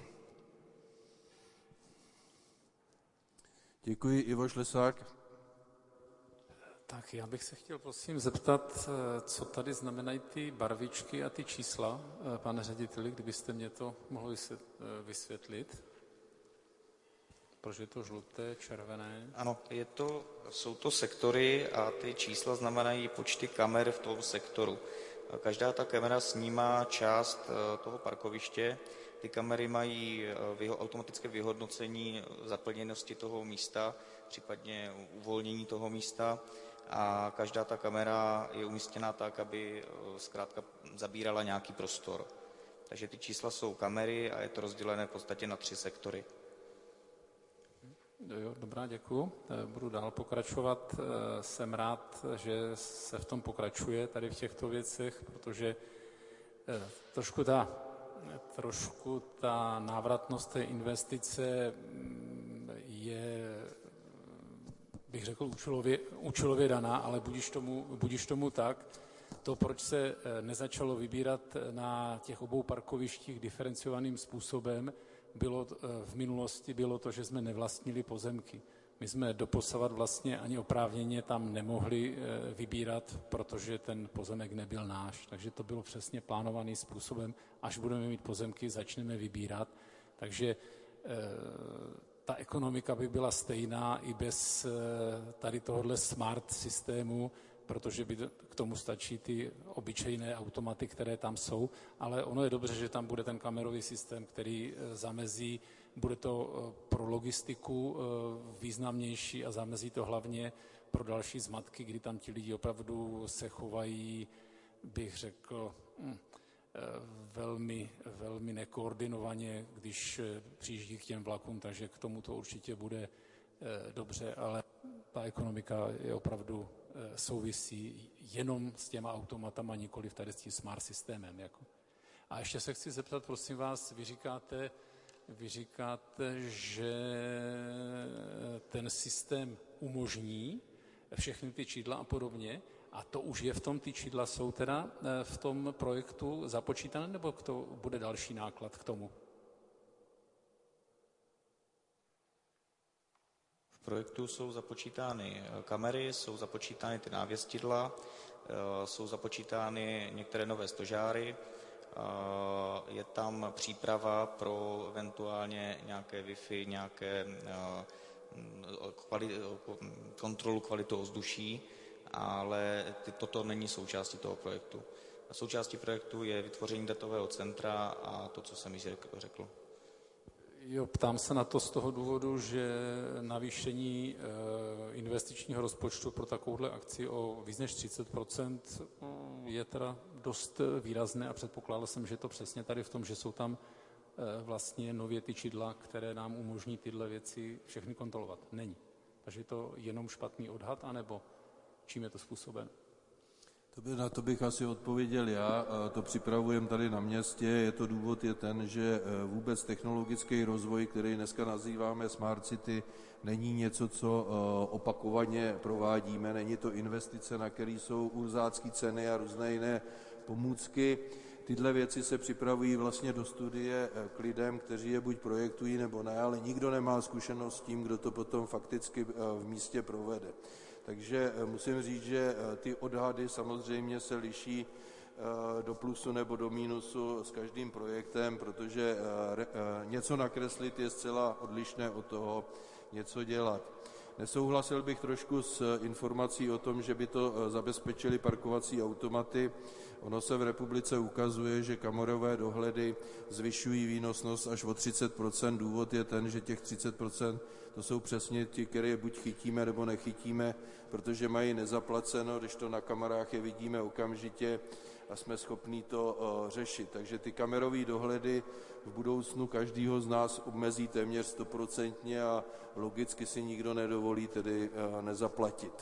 Děkuji. Ivo Šlesák. Tak já bych se chtěl prosím zeptat, co tady znamenají ty barvičky a ty čísla, pane řediteli, kdybyste mě to mohl vysvětlit. Proč je to žluté, červené? Ano, jsou to sektory a ty čísla znamenají počty kamer v tom sektoru. Každá ta kamera snímá část toho parkoviště. Ty kamery mají automatické vyhodnocení zaplněnosti toho místa, případně uvolnění toho místa. A každá ta kamera je umístěná tak, aby zkrátka zabírala nějaký prostor. Takže ty čísla jsou kamery a je to rozdělené v podstatě na 3 sektory. Jo, dobrá, děkuju. Budu dál pokračovat. Jsem rád, že se v tom pokračuje tady v těchto věcech, protože trošku ta návratnost té investice je, bych řekl, účelově daná, ale budiž tomu tak. To, proč se nezačalo vybírat na těch obou parkovištích diferenciovaným způsobem, v minulosti bylo to, že jsme nevlastnili pozemky. My jsme doposavat vlastně ani oprávněně tam nemohli vybírat, protože ten pozemek nebyl náš. Takže to bylo přesně plánovaným způsobem. Až budeme mít pozemky, začneme vybírat. Takže ta ekonomika by byla stejná i bez tady tohohle smart systému, protože by k tomu stačí ty obyčejné automaty, které tam jsou, ale ono je dobře, že tam bude ten kamerový systém, který zamezí, bude to pro logistiku významnější a zamezí to hlavně pro další zmatky, kdy tam ti lidi opravdu se chovají, bych řekl, velmi, velmi nekoordinovaně, když přijíždí k těm vlakům, takže k tomu to určitě bude dobře, ale ta ekonomika je opravdu souvisí jenom s těma automatama, nikoli tady s tím smart systémem. Jako. A ještě se chci zeptat, prosím vás, vy říkáte, že ten systém umožní všechny ty čidla a podobně, a to už je v tom, ty čidla jsou teda v tom projektu započítané, nebo to bude další náklad k tomu? V projektu jsou započítány kamery, jsou započítány ty návěstidla, jsou započítány některé nové stožáry, je tam příprava pro eventuálně nějaké Wi-Fi, nějaké kontrolu kvalitu ovzduší, ale toto není součástí toho projektu. Součástí projektu je vytvoření datového centra a to, co jsem již řekl. Jo, ptám se na to z toho důvodu, že navýšení investičního rozpočtu pro takovouhle akci o víc než 30% je teda dost výrazné a předpokládal jsem, že to přesně tady v tom, že jsou tam vlastně nově ty čidla, které nám umožní tyhle věci všechny kontrolovat. Není. Takže je to jenom špatný odhad, anebo čím je to způsoben? Na to bych asi odpověděl já. To připravujeme tady na městě. Důvod je ten, že vůbec technologický rozvoj, který dneska nazýváme Smart City, není něco, co opakovaně provádíme. Není to investice, na které jsou urzácké ceny a různé jiné pomůcky. Tyhle věci se připravují vlastně do studie k lidem, kteří je buď projektují, nebo ne, ale nikdo nemá zkušenost s tím, kdo to potom fakticky v místě provede. Takže musím říct, že ty odhady samozřejmě se liší do plusu nebo do mínusu s každým projektem, protože něco nakreslit je zcela odlišné od toho něco dělat. Nesouhlasil bych trošku s informací o tom, že by to zabezpečili parkovací automaty. Ono se v republice ukazuje, že kamerové dohledy zvyšují výnosnost až o 30%. Důvod je ten, že těch 30% to jsou přesně ti, které buď chytíme, nebo nechytíme, protože mají nezaplaceno, když to na kamerách je vidíme okamžitě a jsme schopní to řešit. Takže ty kamerové dohledy v budoucnu každýho z nás obmezí téměř 100% a logicky si nikdo nedovolí tedy nezaplatit.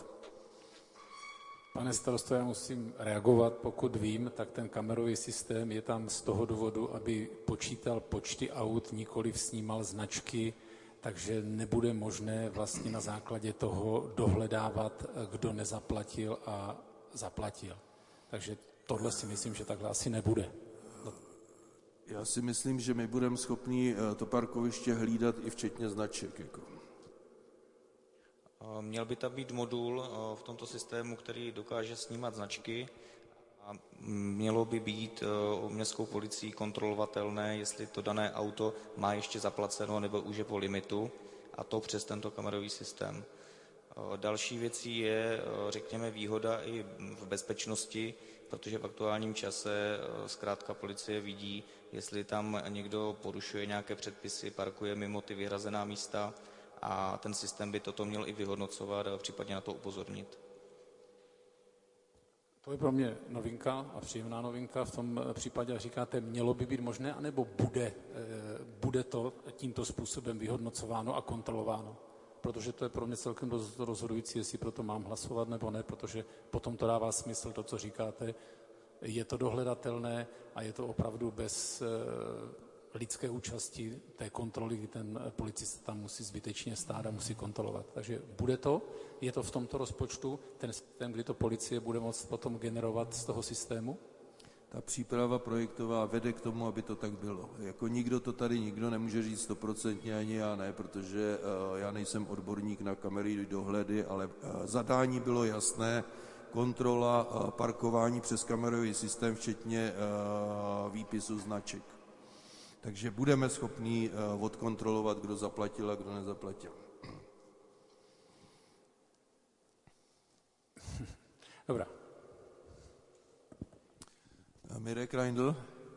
Pane starosto, já musím reagovat, pokud vím, tak ten kamerový systém je tam z toho důvodu, aby počítal počty aut, nikoliv snímal značky, takže nebude možné vlastně na základě toho dohledávat, kdo nezaplatil a zaplatil. Takže tohle si myslím, že takhle asi nebude. Já si myslím, že my budeme schopni to parkoviště hlídat i včetně značek. Měl by tam být modul v tomto systému, který dokáže snímat značky a mělo by být městskou policií kontrolovatelné, jestli to dané auto má ještě zaplaceno nebo už je po limitu, a to přes tento kamerový systém. Další věcí je, řekněme, výhoda i v bezpečnosti, protože v aktuálním čase zkrátka policie vidí, jestli tam někdo porušuje nějaké předpisy, parkuje mimo ty vyhrazená místa, a ten systém by toto měl i vyhodnocovat a případně na to upozornit. To je pro mě novinka a příjemná novinka. V tom případě říkáte, mělo by být možné, anebo bude to tímto způsobem vyhodnocováno a kontrolováno? Protože to je pro mě celkem rozhodující, jestli pro to mám hlasovat nebo ne, protože potom to dává smysl, to, co říkáte. Je to dohledatelné a je to opravdu bez lidské účasti té kontroly, kdy ten policista tam musí zbytečně stát a musí kontrolovat. Takže je to v tomto rozpočtu, ten systém, kdy to policie bude moct potom generovat z toho systému? Ta příprava projektová vede k tomu, aby to tak bylo. Jako nikdo nemůže říct 100%, ani já ne, protože já nejsem odborník na kamery dohledy, ale zadání bylo jasné, kontrola parkování přes kamerový systém, včetně výpisu značek. Takže budeme schopni odkontrolovat, kdo zaplatil a kdo nezaplatil. Dobrá. Mirek Reindl.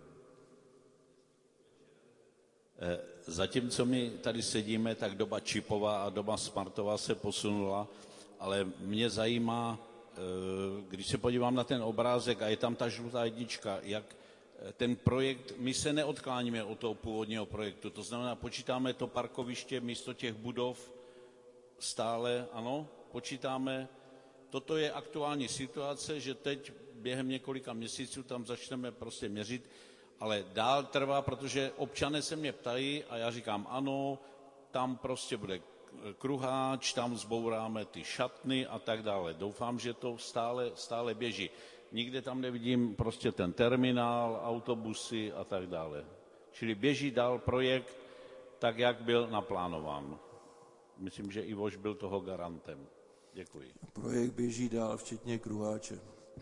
Zatímco my tady sedíme, tak doba čipová a doba smartová se posunula, ale mě zajímá, když se podívám na ten obrázek a je tam ta žlutá jednička, jak ten projekt, my se neodkláníme od toho původního projektu, to znamená, počítáme to parkoviště místo těch budov stále, ano, počítáme. Toto je aktuální situace, že teď během několika měsíců tam začneme prostě měřit, ale dál trvá, protože občané se mě ptají a já říkám ano, tam prostě bude kruháč, tam zbouráme ty šatny a tak dále. Doufám, že to stále běží. Nikde tam nevidím prostě ten terminál, autobusy a tak dále. Čili běží dál projekt tak, jak byl naplánován. Myslím, že Ivoš byl toho garantem. Děkuji. Projekt běží dál, včetně kruháče.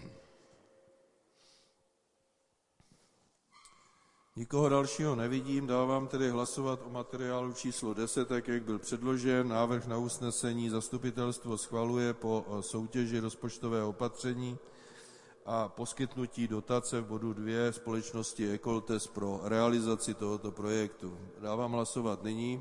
Nikoho dalšího nevidím, dávám tedy hlasovat o materiálu číslo 10, tak jak byl předložen. Návrh na usnesení zastupitelstvo schvaluje po soutěži rozpočtového opatření a poskytnutí dotace v bodu 2 společnosti Ecoltes pro realizaci tohoto projektu. Dávám hlasovat nyní.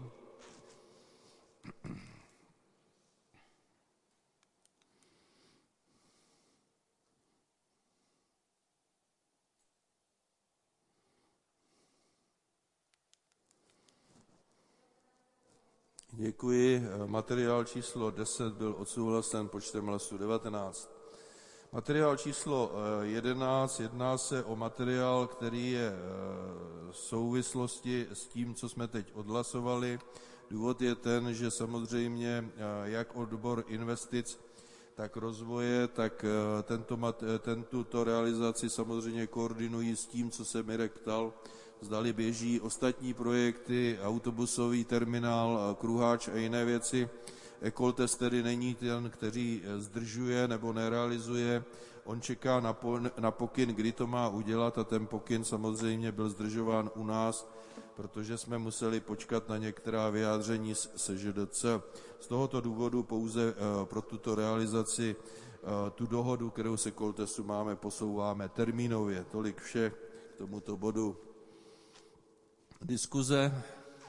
Děkuji. Materiál číslo 10 byl odsouhlasen počtem hlasů 19. Materiál číslo 11 jedná se o materiál, který je v souvislosti s tím, co jsme teď odhlasovali. Důvod je ten, že samozřejmě jak odbor investic, tak rozvoje, tak tuto realizaci samozřejmě koordinují s tím, co se Mirek ptal, zdali běží ostatní projekty, autobusový terminál, kruháč a jiné věci. Ecoltes tedy není ten, který zdržuje nebo nerealizuje. On čeká na pokyn, kdy to má udělat, a ten pokyn samozřejmě byl zdržován u nás, protože jsme museli počkat na některá vyjádření z SŽDC. Z tohoto důvodu pouze pro tuto realizaci tu dohodu, kterou se Ecoltesu máme, posouváme termínově. Tolik vše k tomuto bodu. Diskuze.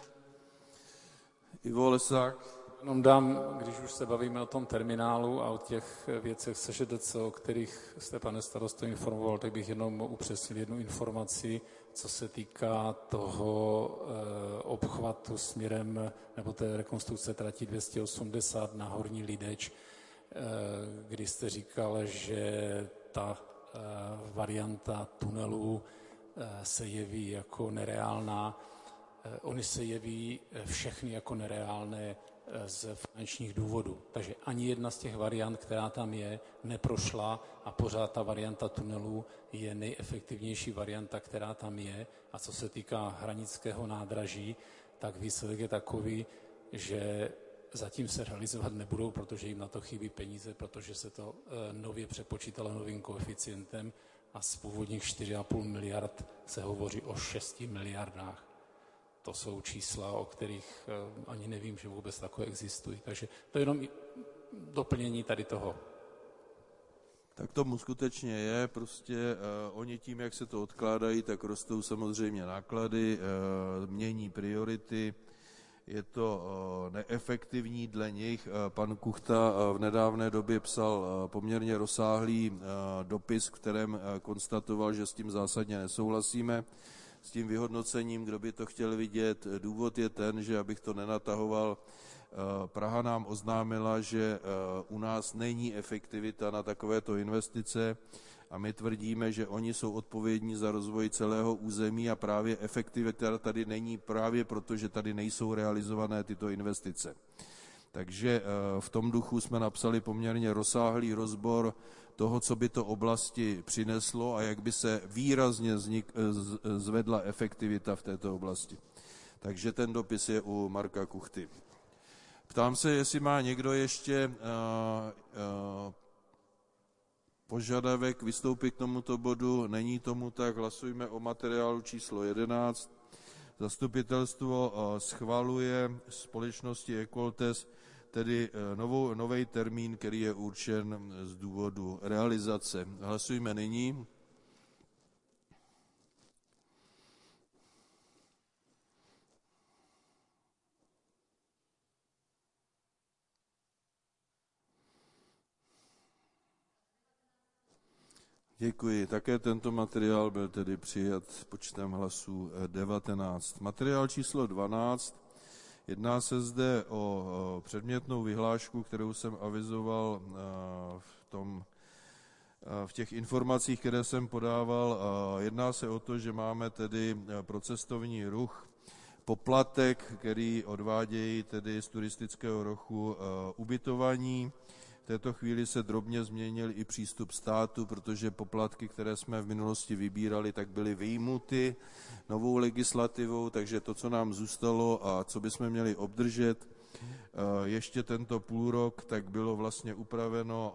Ivo Lesák. Jenom dám, když už se bavíme o tom terminálu a o těch věcech SŽDC, o kterých jste, pane starosto, informoval, tak bych jenom upřesnil jednu informaci, co se týká toho obchvatu směrem, nebo té rekonstrukce trati 280 na Horní Lideč, kdy jste říkal, že ta varianta tunelu se jeví jako nereálná. Ony se jeví všechny jako nereálné z finančních důvodů. Takže ani jedna z těch variant, která tam je, neprošla a pořád ta varianta tunelů je nejefektivnější varianta, která tam je. A co se týká Hranického nádraží, tak výsledek je takový, že zatím se realizovat nebudou, protože jim na to chybí peníze, protože se to nově přepočítalo novým koeficientem a z původních 4,5 miliard se hovoří o 6 miliardách. To jsou čísla, o kterých ani nevím, že vůbec takové existují. Takže to je jenom doplnění tady toho. Tak tomu skutečně je, prostě oni tím, jak se to odkládají, tak rostou samozřejmě náklady, mění priority, je to neefektivní dle nich. Pan Kuchta v nedávné době psal poměrně rozsáhlý dopis, v kterém konstatoval, že s tím zásadně nesouhlasíme, s tím vyhodnocením, kdo by to chtěl vidět. Důvod je ten, že abych to nenatahoval, Praha nám oznámila, že u nás není efektivita na takovéto investice a my tvrdíme, že oni jsou odpovědní za rozvoj celého území a právě efektivita tady není právě proto, že tady nejsou realizované tyto investice. Takže v tom duchu jsme napsali poměrně rozsáhlý rozbor toho, co by to oblasti přineslo a jak by se výrazně zvedla efektivita v této oblasti. Takže ten dopis je u Marka Kuchty. Ptám se, jestli má někdo ještě požadavek vystoupit k tomuto bodu. Není tomu tak, hlasujme o materiálu číslo 11. Zastupitelstvo schvaluje společnosti Equaltes, tedy nový termín, který je určen z důvodu realizace. Hlasujme nyní. Děkuji. Také tento materiál byl tedy přijat počtem hlasů 19. Materiál číslo 12. Jedná se zde o předmětnou vyhlášku, kterou jsem avizoval v těch informacích, které jsem podával. Jedná se o to, že máme tedy pro cestovní ruch poplatek, který odvádějí tedy z turistického ruchu ubytovaní. V této chvíli se drobně změnil i přístup státu, protože poplatky, které jsme v minulosti vybírali, tak byly vyjmuty novou legislativou, takže to, co nám zůstalo a co bychom měli obdržet ještě tento půlrok, tak bylo vlastně upraveno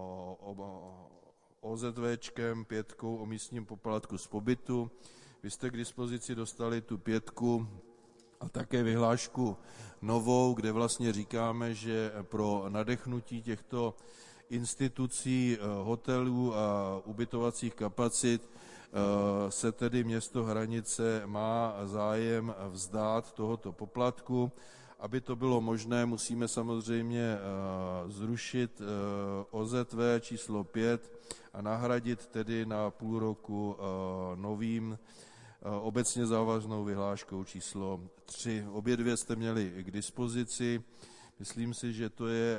OZVčkem 5 o místním poplatku z pobytu. Vy jste k dispozici dostali tu 5 a také vyhlášku novou, kde vlastně říkáme, že pro nadechnutí těchto institucí, hotelů a ubytovacích kapacit se tedy město Hranice má zájem vzdát tohoto poplatku. Aby to bylo možné, musíme samozřejmě zrušit OZV číslo 5 a nahradit tedy na půl roku novým obecně závaznou vyhláškou číslo 3. Obě dvě jste měli k dispozici. Myslím si, že to je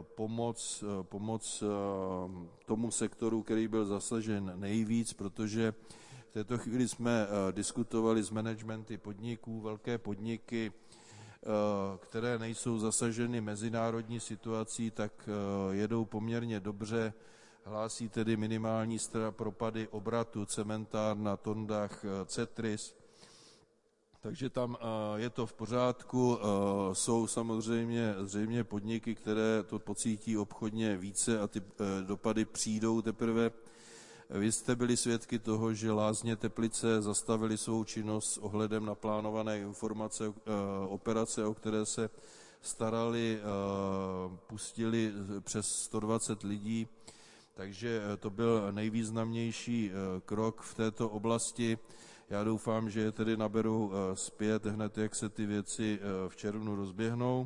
pomoc tomu sektoru, který byl zasažen nejvíc, protože v této chvíli jsme diskutovali s managementy podniků, velké podniky, které nejsou zasaženy mezinárodní situací, tak jedou poměrně dobře. Hlásí tedy minimální propady obratu cementárna, Tondach, Cetris. Takže tam je to v pořádku. Jsou samozřejmě zřejmě podniky, které to pocítí obchodně více a ty dopady přijdou teprve. Vy jste byli svědky toho, že Lázně Teplice zastavili svou činnost s ohledem na plánované operace, o které se starali, pustili přes 120 lidí. Takže to byl nejvýznamnější krok v této oblasti. Já doufám, že je tedy naberou zpět hned, jak se ty věci v červnu rozběhnou.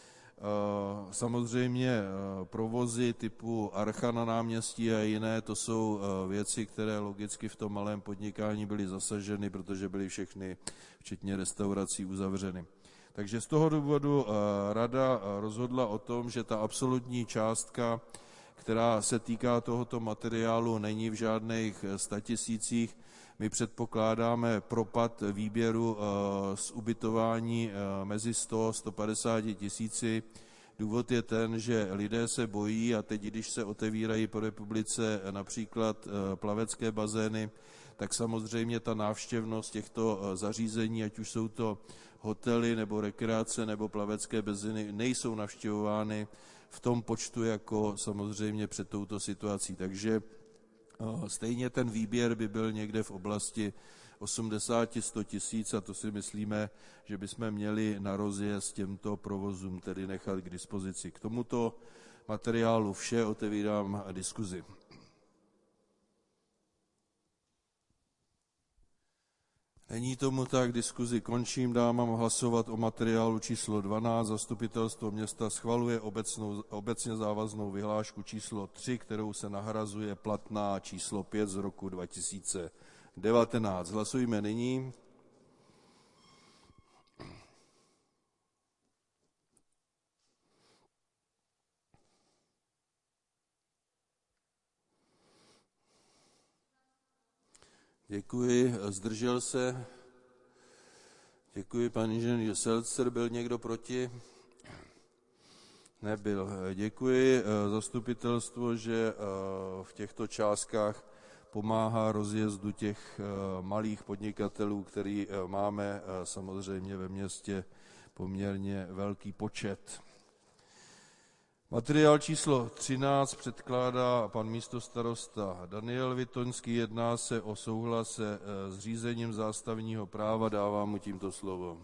Samozřejmě provozy typu Archa na náměstí a jiné, to jsou věci, které logicky v tom malém podnikání byly zasaženy, protože byly všechny, včetně restaurací, uzavřeny. Takže z toho důvodu rada rozhodla o tom, že ta absolutní částka, která se týká tohoto materiálu, není v žádných 100 000. My předpokládáme propad výběru z ubytování mezi 100-150 tisíci. Důvod je ten, že lidé se bojí a teď, když se otevírají po republice například plavecké bazény, tak samozřejmě ta návštěvnost těchto zařízení, ať už jsou to hotely nebo rekreace nebo plavecké bazény, nejsou navštěvovány v tom počtu jako samozřejmě před touto situací. Takže stejně ten výběr by byl někde v oblasti 80-100 tisíc a to si myslíme, že bychom měli na rozjezd těmto provozům tedy nechat k dispozici. K tomuto materiálu vše, otevírám diskuzi. Není tomu tak, diskuzi končím, dávám hlasovat o materiálu číslo 12. Zastupitelstvo města schvaluje obecně závaznou vyhlášku číslo 3, kterou se nahrazuje platná číslo 5 z roku 2019. Hlasujme nyní. Děkuji, zdržel se. Děkuji, pan inženýr Selcer. Byl někdo proti? Nebyl. Děkuji zastupitelstvu, že v těchto částkách pomáhá rozjezdu těch malých podnikatelů, který máme samozřejmě ve městě poměrně velký počet. Materiál číslo 13 předkládá pan místostarosta Daniel Vitoňský. Jedná se o souhlas se zřízením zástavního práva. Dávám mu tímto slovo.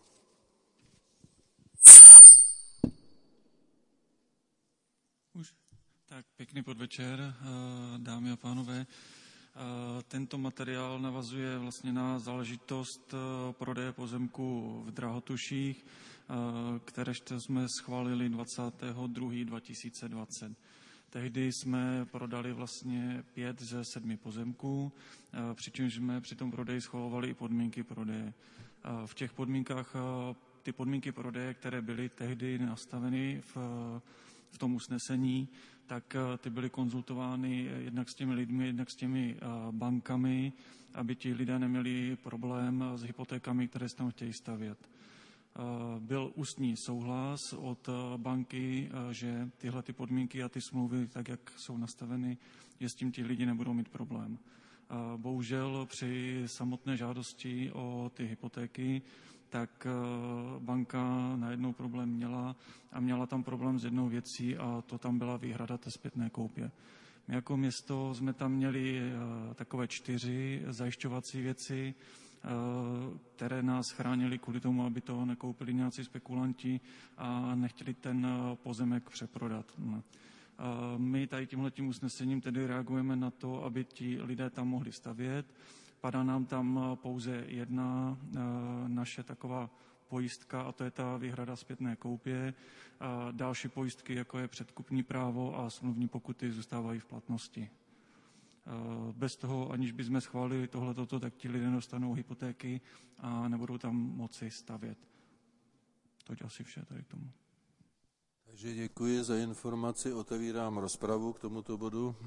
Tak pěkný podvečer, dámy a pánové. Tento materiál navazuje vlastně na záležitost prodeje pozemku v Drahotuších, které jsme schválili 22.2020. Tehdy jsme prodali vlastně 5 ze 7 pozemků, přičemž jsme při tom prodeji schvalovali i podmínky prodeje. V těch podmínkách, ty podmínky prodeje, které byly tehdy nastaveny v tom usnesení, tak ty byly konzultovány jednak s těmi lidmi, jednak s těmi bankami, aby ti lidé neměli problém s hypotékami, které se tam chtějí stavět. Byl ústní souhlas od banky, že tyhle ty podmínky a ty smlouvy, tak jak jsou nastaveny, že s tím ti lidi nebudou mít problém. Bohužel při samotné žádosti o ty hypotéky, tak banka najednou problém měla a měla tam problém s jednou věcí a to tam byla výhrada té zpětné koupě. My jako město jsme tam měli takové 4 zajišťovací věci, které nás chránily kvůli tomu, aby to nekoupili nějací spekulanti a nechtěli ten pozemek přeprodat. My tady tímhletím usnesením tedy reagujeme na to, aby ti lidé tam mohli stavět. Padá nám tam pouze jedna naše taková pojistka a to je ta výhrada zpětné koupě. Další pojistky, jako je předkupní právo a smluvní pokuty, zůstávají v platnosti. Bez toho, aniž bychom schválili tohleto, tak ti lidé dostanou hypotéky a nebudou tam moci stavět. Toť asi vše tady k tomu. Takže děkuji za informaci. Otevírám rozpravu k tomuto bodu.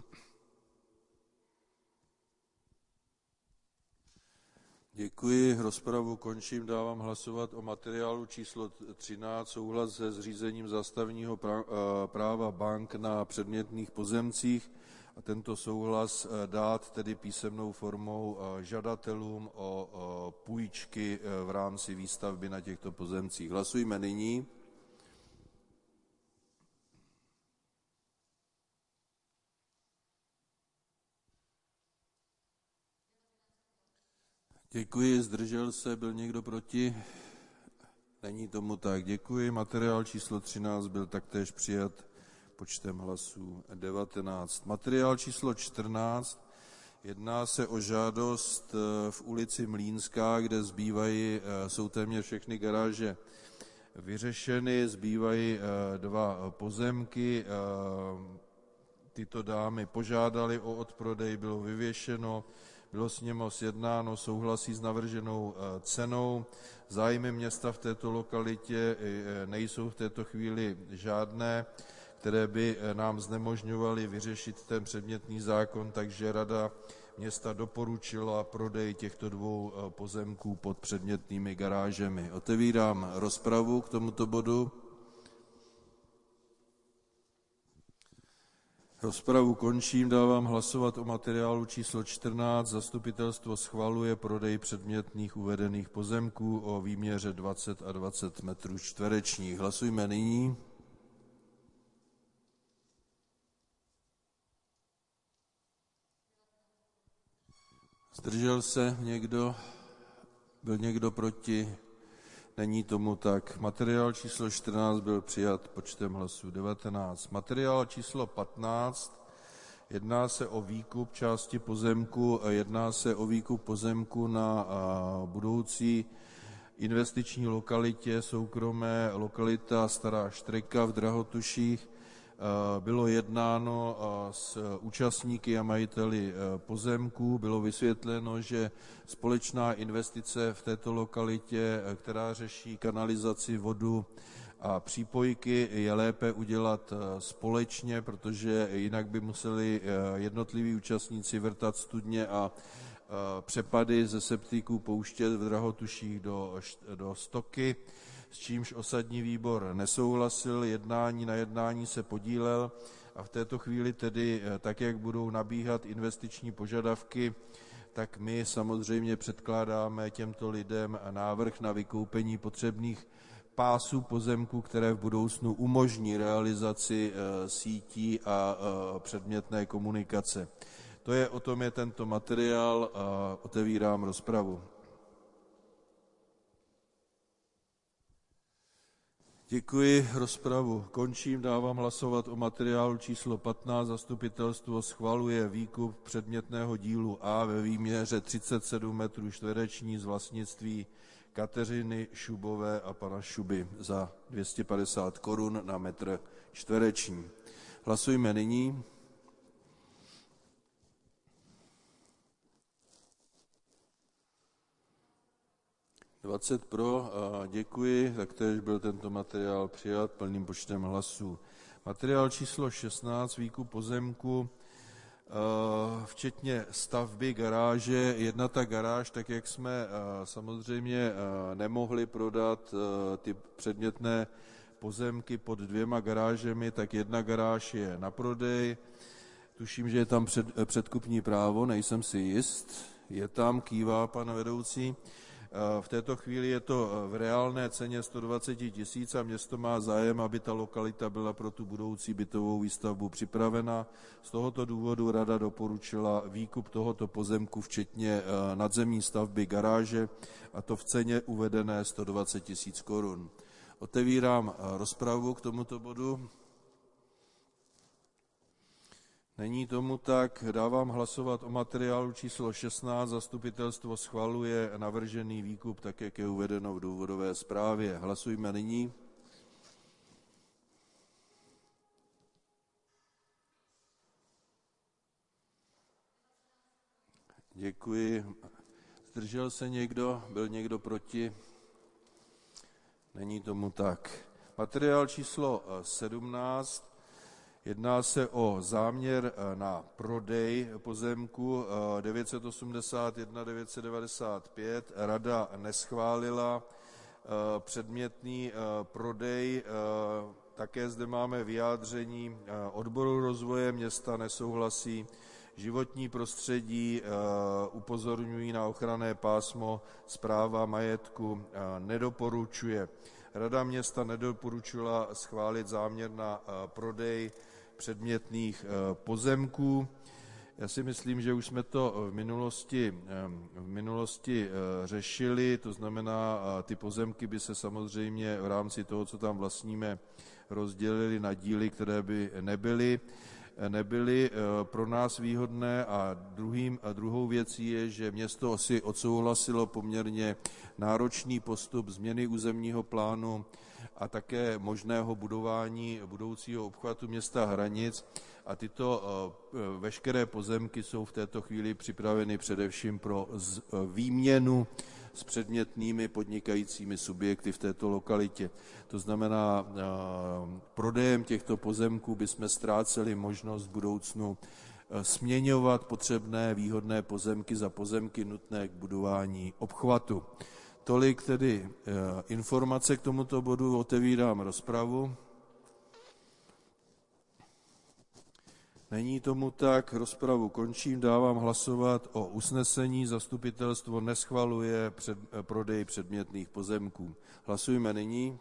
Děkuji, rozpravu končím, dávám hlasovat o materiálu číslo 13, souhlas se zřízením zástavního práva bank na předmětných pozemcích a tento souhlas dát tedy písemnou formou žadatelům o půjčky v rámci výstavby na těchto pozemcích. Hlasujme nyní. Děkuji, zdržel se, byl někdo proti? Není tomu tak, děkuji. Materiál číslo 13 byl taktéž přijat počtem hlasů 19. Materiál číslo 14, jedná se o žádost v ulici Mlýnská, kde jsou téměř všechny garáže vyřešeny, zbývají 2 pozemky. Tyto dámy požádali o odprodej, bylo vyvěšeno. Bylo s nimi sjednáno, souhlasí s navrženou cenou. Zájmy města v této lokalitě nejsou v této chvíli žádné, které by nám znemožňovaly vyřešit ten předmětný zákon, takže rada města doporučila prodej těchto 2 pozemků pod předmětnými garážemi. Otevírám rozpravu k tomuto bodu. Rozpravu končím, dávám hlasovat o materiálu číslo 14. Zastupitelstvo schvaluje prodej předmětných uvedených pozemků o výměře 20 a 20 metrů čtverečních. Hlasujme nyní. Zdržel se někdo? Byl někdo proti? Není tomu tak. Materiál číslo 14 byl přijat počtem hlasů 19. Materiál číslo 15. Jedná se o výkup části pozemku, jedná se o výkup pozemku na budoucí investiční lokalitě, soukromé lokalita Stará Štreka v Drahotuších. Bylo jednáno s účastníky a majiteli pozemků, bylo vysvětleno, že společná investice v této lokalitě, která řeší kanalizaci, vodu a přípojky, je lépe udělat společně, protože jinak by museli jednotliví účastníci vrtat studně a přepady ze septiků pouštět v Drahotuších do stoky, s čímž osadní výbor nesouhlasil, na jednání se podílel a v této chvíli tedy, tak jak budou nabíhat investiční požadavky, tak my samozřejmě předkládáme těmto lidem návrh na vykoupení potřebných pásů pozemku, které v budoucnu umožní realizaci sítí a předmětné komunikace. O tom je tento materiál a otevírám rozpravu. Děkuji, rozpravu končím, dávám hlasovat o materiálu číslo 15. Zastupitelstvo schvaluje výkup předmětného dílu A ve výměře 37 metrů čtvereční z vlastnictví Kateřiny Šubové a pana Šuby za 250 korun na metr čtvereční. Hlasujme nyní. Pro, děkuji, taktéž byl tento materiál přijat plným počtem hlasů. Materiál číslo 16, výkup pozemku, včetně stavby garáže. Jedna ta garáž, tak jak jsme samozřejmě nemohli prodat ty předmětné pozemky pod 2 garážemi, tak jedna garáž je na prodej. Tuším, že je tam předkupní právo, nejsem si jist. Je tam, kývá pan vedoucí. V této chvíli je to v reálné ceně 120 000 a město má zájem, aby ta lokalita byla pro tu budoucí bytovou výstavbu připravena. Z tohoto důvodu rada doporučila výkup tohoto pozemku, včetně nadzemní stavby garáže, a to v ceně uvedené 120 000 korun. Otevírám rozpravu k tomuto bodu. Není tomu tak, dávám hlasovat o materiálu číslo 16. Zastupitelstvo schvaluje navržený výkup, tak jak je uvedeno v důvodové zprávě. Hlasujme nyní. Děkuji. Zdržel se někdo? Byl někdo proti? Není tomu tak. Materiál číslo 17. Jedná se o záměr na prodej pozemku 981 995. Rada neschválila předmětný prodej. Také zde máme vyjádření odboru rozvoje města, nesouhlasí. Životní prostředí upozorňují na ochranné pásmo, správa majetku nedoporučuje. Rada města nedoporučila schválit záměr na prodej předmětných pozemků. Já si myslím, že už jsme to v minulosti řešili, to znamená, ty pozemky by se samozřejmě v rámci toho, co tam vlastníme, rozdělily na díly, které by nebyly pro nás výhodné, a druhou věcí je, že město si odsouhlasilo poměrně náročný postup změny územního plánu a také možného budování budoucího obchvatu města Hranic, a tyto veškeré pozemky jsou v této chvíli připraveny především pro výměnu s předmětnými podnikajícími subjekty v této lokalitě. To znamená, prodejem těchto pozemků bychom ztráceli možnost v budoucnu směňovat potřebné výhodné pozemky za pozemky nutné k budování obchvatu. Tolik tedy informace k tomuto bodu, otevírám rozpravu. Není tomu tak, rozpravu končím, dávám hlasovat o usnesení. Zastupitelstvo neschvaluje prodej předmětných pozemků. Hlasujme nyní.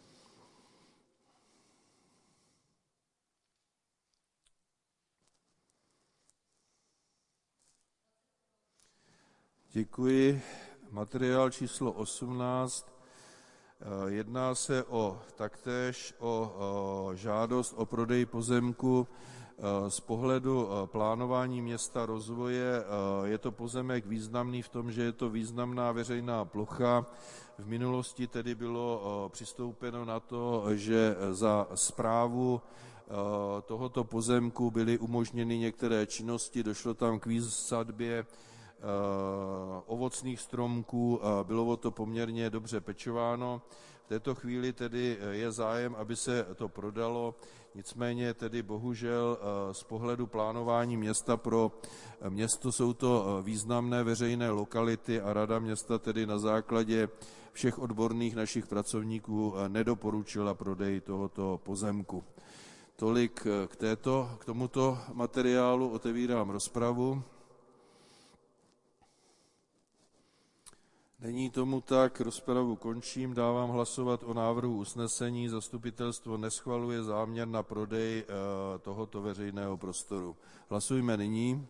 Děkuji. Materiál číslo 18. Jedná se taktéž o žádost o prodej pozemku. Z pohledu plánování města rozvoje je to pozemek významný v tom, že je to významná veřejná plocha. V minulosti tedy bylo přistoupeno na to, že za správu tohoto pozemku byly umožněny některé činnosti, došlo tam k výsadbě ovocných stromků, bylo o to poměrně dobře pečováno. V této chvíli tedy je zájem, aby se to prodalo, nicméně tedy bohužel z pohledu plánování města pro město jsou to významné veřejné lokality a Rada města tedy na základě všech odborných našich pracovníků nedoporučila prodej tohoto pozemku. Tolik k tomuto materiálu, otevírám rozpravu. Není tomu tak, rozpravu končím, dávám hlasovat o návrhu usnesení. Zastupitelstvo neschvaluje záměr na prodej tohoto veřejného prostoru. Hlasujme nyní.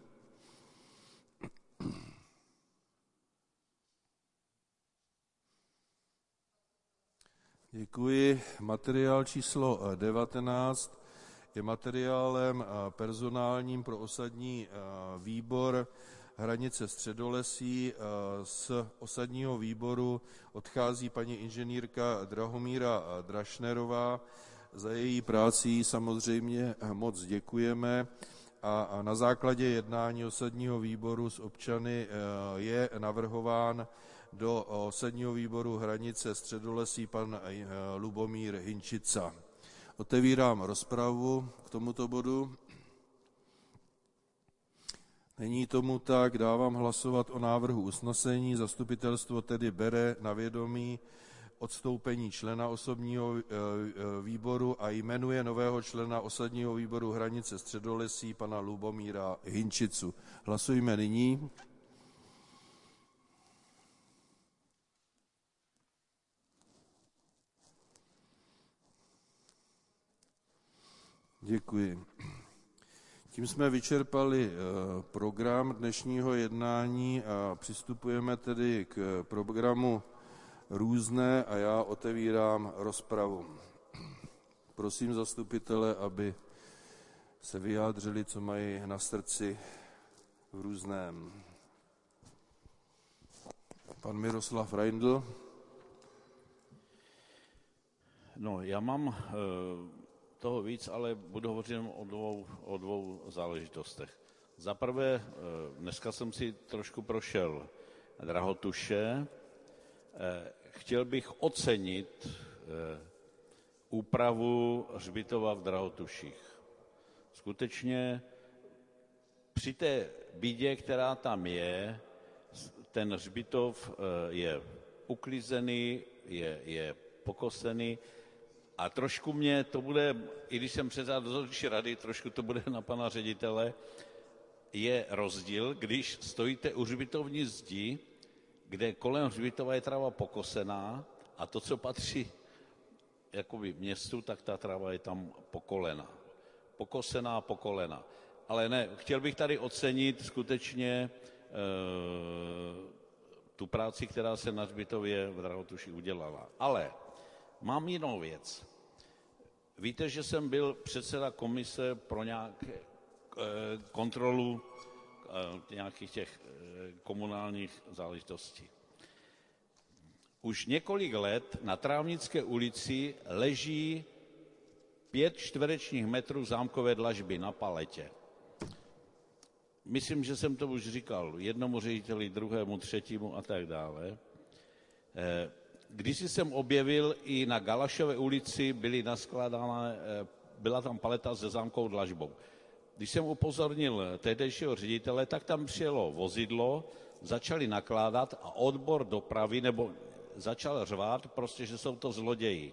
Děkuji. Materiál číslo 19 je materiálem personálním pro osadní výbor Hranice Středolesí. Z osadního výboru odchází paní inženýrka Drahomíra Drašnerová. Za její práci samozřejmě moc děkujeme a na základě jednání osadního výboru s občany je navrhován do osadního výboru Hranice Středolesí pan Lubomír Hinčica. Otevírám rozpravu k tomuto bodu. Není tomu tak, dávám hlasovat o návrhu usnesení. Zastupitelstvo tedy bere na vědomí odstoupení člena osobního výboru a jmenuje nového člena osadního výboru Hranice Středolesí pana Lubomíra Hinčicu. Hlasujme nyní. Děkuji. Tím jsme vyčerpali program dnešního jednání a přistupujeme tedy k programu různé a já otevírám rozpravu. Prosím zastupitele, aby se vyjádřili, co mají na srdci v různém. Pan Miroslav Reindl. No, já mám toho víc, ale budu hovořit o dvou záležitostech. Za prvé, dneska jsem si trošku prošel Drahotuše. Chtěl bych ocenit úpravu hřbitova v Drahotuších. Skutečně při té bídě, která tam je, ten hřbitov je uklizený, je pokosený a trošku mě to bude, i když jsem předseda dozorčí rady, trošku to bude na pana ředitele, je rozdíl, když stojíte u hřbitovní zdi, kde kolem hřbitova je tráva pokosená a to, co patří jakoby městu, tak ta tráva je tam pokolena. Pokosená, pokolena. Ale ne, chtěl bych tady ocenit skutečně tu práci, která se na hřbitově v Drahotuši udělala. Ale mám jinou věc. Víte, že jsem byl předseda komise pro nějaké kontrolu nějakých těch komunálních záležitostí. Už několik let na Trávnické ulici leží 5 čtverečních metrů zámkové dlažby na paletě. Myslím, že jsem to už říkal jednomu řediteli, druhému, třetímu a tak dále. Když jsem objevil i na Galašové ulici byla tam paleta se zámkovou dlažbou. když jsem upozornil tehdejšího ředitele, tak tam přijelo vozidlo, začali nakládat a odbor dopravy nebo začal řvát prostě, že jsou to zloději.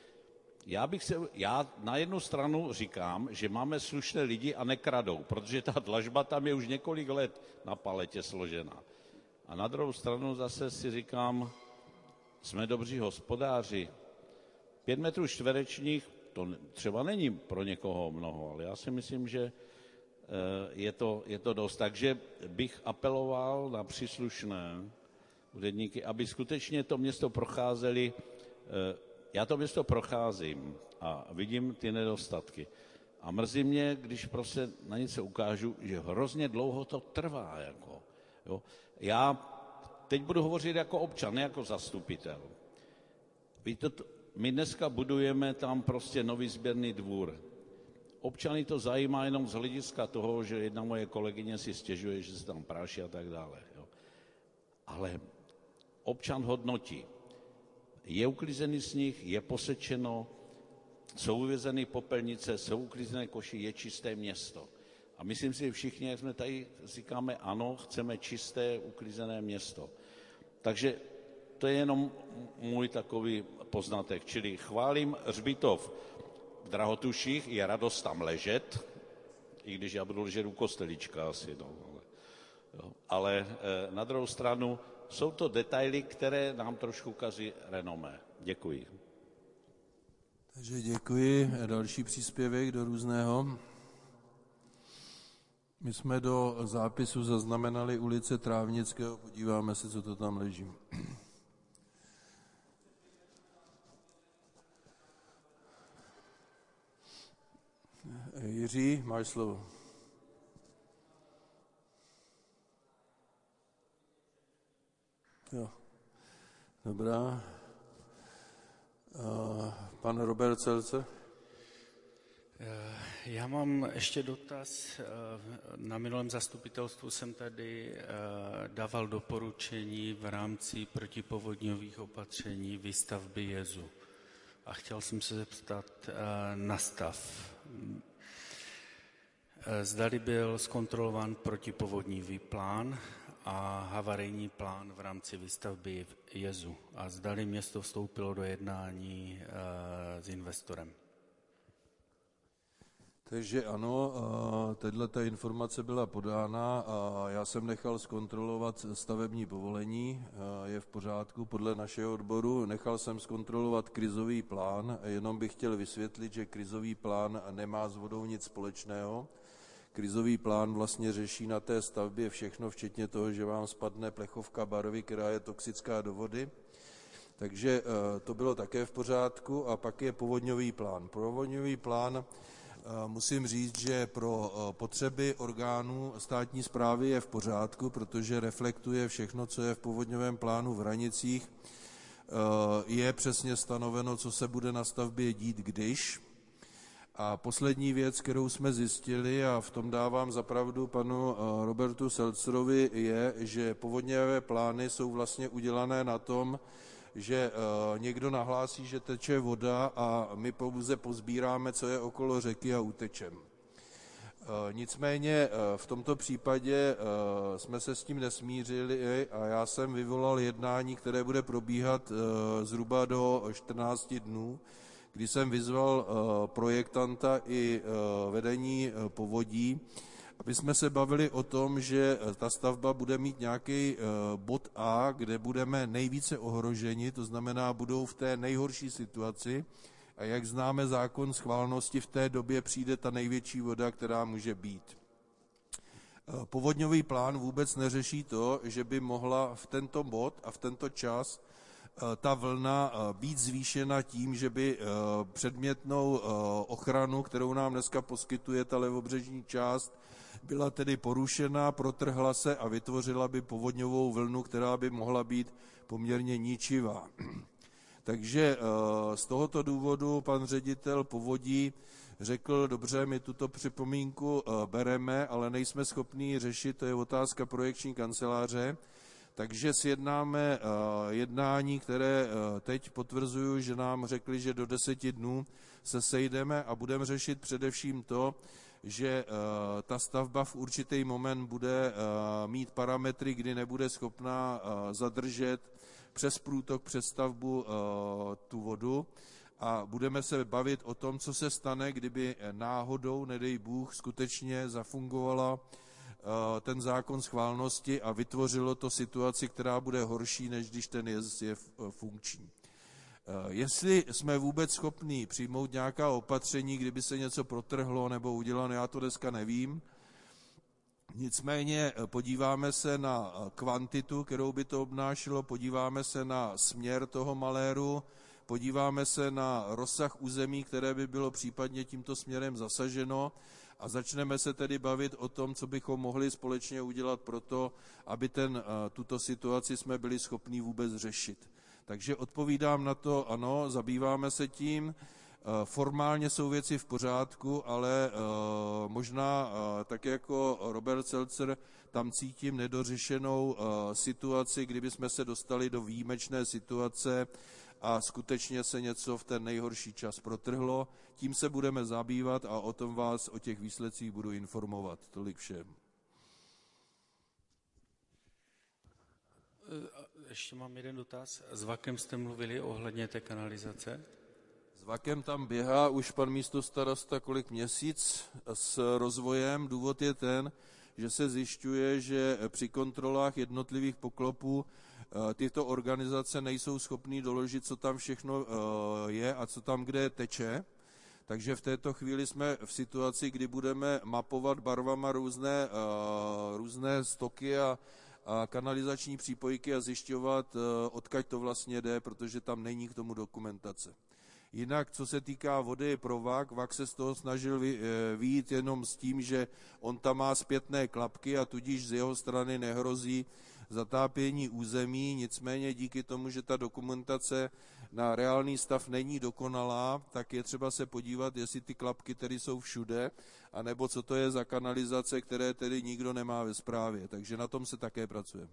Já na jednu stranu říkám, že máme slušné lidi a nekradou, protože ta dlažba tam je už několik let na paletě složena. A na druhou stranu zase si říkám, jsme dobří hospodáři. 5 metrů čtverečních to třeba není pro někoho mnoho, ale já si myslím, že je to dost. Takže bych apeloval na příslušné úředníky, aby skutečně to město procházeli. Já to město procházím a vidím ty nedostatky. A mrzí mě, když prostě na něco ukážu, že hrozně dlouho to trvá. Jo. Já teď budu hovořit jako občan, ne jako zastupitel. Víte, my dneska budujeme tam prostě nový sběrný dvůr. Občany to zajímá jenom z hlediska toho, že jedna moje kolegyně si stěžuje, že se tam práší a tak dále. Jo. Ale občan hodnotí. Je uklizený sníh, je posečeno, jsou vyvezeny popelnice, jsou uklizené koši, je čisté město. A myslím si, že všichni, jak jsme tady říkáme, ano, chceme čisté, uklizené město. Takže to je jenom můj takový poznatek. Čili chválím hřbitov v Drahotuších, je radost tam ležet, i když já budu ležet u kostelíčka asi. No, ale na druhou stranu jsou to detaily, které nám trošku kazí renomé. Děkuji. Takže děkuji. Další příspěvek do různého. My jsme do zápisu zaznamenali ulice Trávnického, podíváme se, co to tam leží. Jiří, máš slovo. Jo, dobrá. Pan Robert Celce. Já mám ještě dotaz. Na minulém zastupitelstvu jsem tady dával doporučení v rámci protipovodňových opatření výstavby jezu. A chtěl jsem se zeptat na stav. Zdali byl zkontrolován protipovodňový plán a havarijní plán v rámci výstavby jezu. A zdali město vstoupilo do jednání s investorem. Takže ano, tato informace byla podána a já jsem nechal zkontrolovat stavební povolení, je v pořádku podle našeho odboru. Nechal jsem zkontrolovat krizový plán, jenom bych chtěl vysvětlit, že krizový plán nemá s vodou nic společného. Krizový plán vlastně řeší na té stavbě všechno, včetně toho, že vám spadne plechovka barvy, která je toxická do vody. Takže to bylo také v pořádku a pak je povodňový plán. Povodňový plán musím říct, že pro potřeby orgánů státní správy je v pořádku, protože reflektuje všechno, co je v povodňovém plánu v Hranicích. Je přesně stanoveno, co se bude na stavbě dít, když. A poslední věc, kterou jsme zjistili, a v tom dávám za pravdu panu Robertu Seltzerovi, je, že povodňové plány jsou vlastně udělané na tom, že někdo nahlásí, že teče voda a my pouze pozbíráme, co je okolo řeky a utečem. Nicméně v tomto případě jsme se s tím nesmířili a já jsem vyvolal jednání, které bude probíhat zhruba do 14 dnů, kdy jsem vyzval projektanta i vedení povodí, aby jsme se bavili o tom, že ta stavba bude mít nějaký bod A, kde budeme nejvíce ohroženi, to znamená, budou v té nejhorší situaci a jak známe zákon schválnosti, v té době přijde ta největší voda, která může být. Povodňový plán vůbec neřeší to, že by mohla v tento bod a v tento čas ta vlna být zvýšena tím, že by předmětnou ochranu, kterou nám dneska poskytuje ta levobřežní část, byla tedy porušena, protrhla se a vytvořila by povodňovou vlnu, která by mohla být poměrně ničivá. Takže z tohoto důvodu pan ředitel povodí řekl, dobře, my tuto připomínku bereme, ale nejsme schopni řešit, to je otázka projekční kanceláře, takže sjednáme jednání, které teď potvrzuju, že nám řekli, že do 10 dnů se sejdeme a budeme řešit především to, že ta stavba v určitý moment bude mít parametry, kdy nebude schopná zadržet přes průtok, přes stavbu tu vodu. A budeme se bavit o tom, co se stane, kdyby náhodou, nedej Bůh, skutečně zafungovala ten zákon schválnosti a vytvořilo to situaci, která bude horší, než když ten jez je funkční. Jestli jsme vůbec schopní přijmout nějaká opatření, kdyby se něco protrhlo nebo udělalo, já to dneska nevím. Nicméně podíváme se na kvantitu, kterou by to obnášelo, podíváme se na směr toho maléru, podíváme se na rozsah území, které by bylo případně tímto směrem zasaženo a začneme se tedy bavit o tom, co bychom mohli společně udělat pro to, aby tuto situaci jsme byli schopni vůbec řešit. Takže odpovídám na to, ano, zabýváme se tím, formálně jsou věci v pořádku, ale možná tak jako Robert Seltzer tam cítím nedořešenou situaci, kdyby jsme se dostali do výjimečné situace a skutečně se něco v ten nejhorší čas protrhlo. Tím se budeme zabývat a o tom vás o těch výsledcích budu informovat. Tolik všem. Ještě mám jeden dotaz. S Vakem jste mluvili ohledně té kanalizace? S Vakem tam běhá už pan místostarosta kolik měsíc s rozvojem. Důvod je ten, že se zjišťuje, že při kontrolách jednotlivých poklopů tyto organizace nejsou schopný doložit, co tam všechno je a co tam kde teče. Takže v této chvíli jsme v situaci, kdy budeme mapovat barvama různé stoky a kanalizační přípojky a zjišťovat, odkud to vlastně jde, protože tam není k tomu dokumentace. Jinak, co se týká vody pro VAK se z toho snažil vyjít jenom s tím, že on tam má zpětné klapky a tudíž z jeho strany nehrozí zatápění území, nicméně díky tomu, že ta dokumentace na reálný stav není dokonalá, tak je třeba se podívat, jestli ty klapky tedy jsou všude, anebo co to je za kanalizace, které tedy nikdo nemá ve správě. Takže na tom se také pracujeme.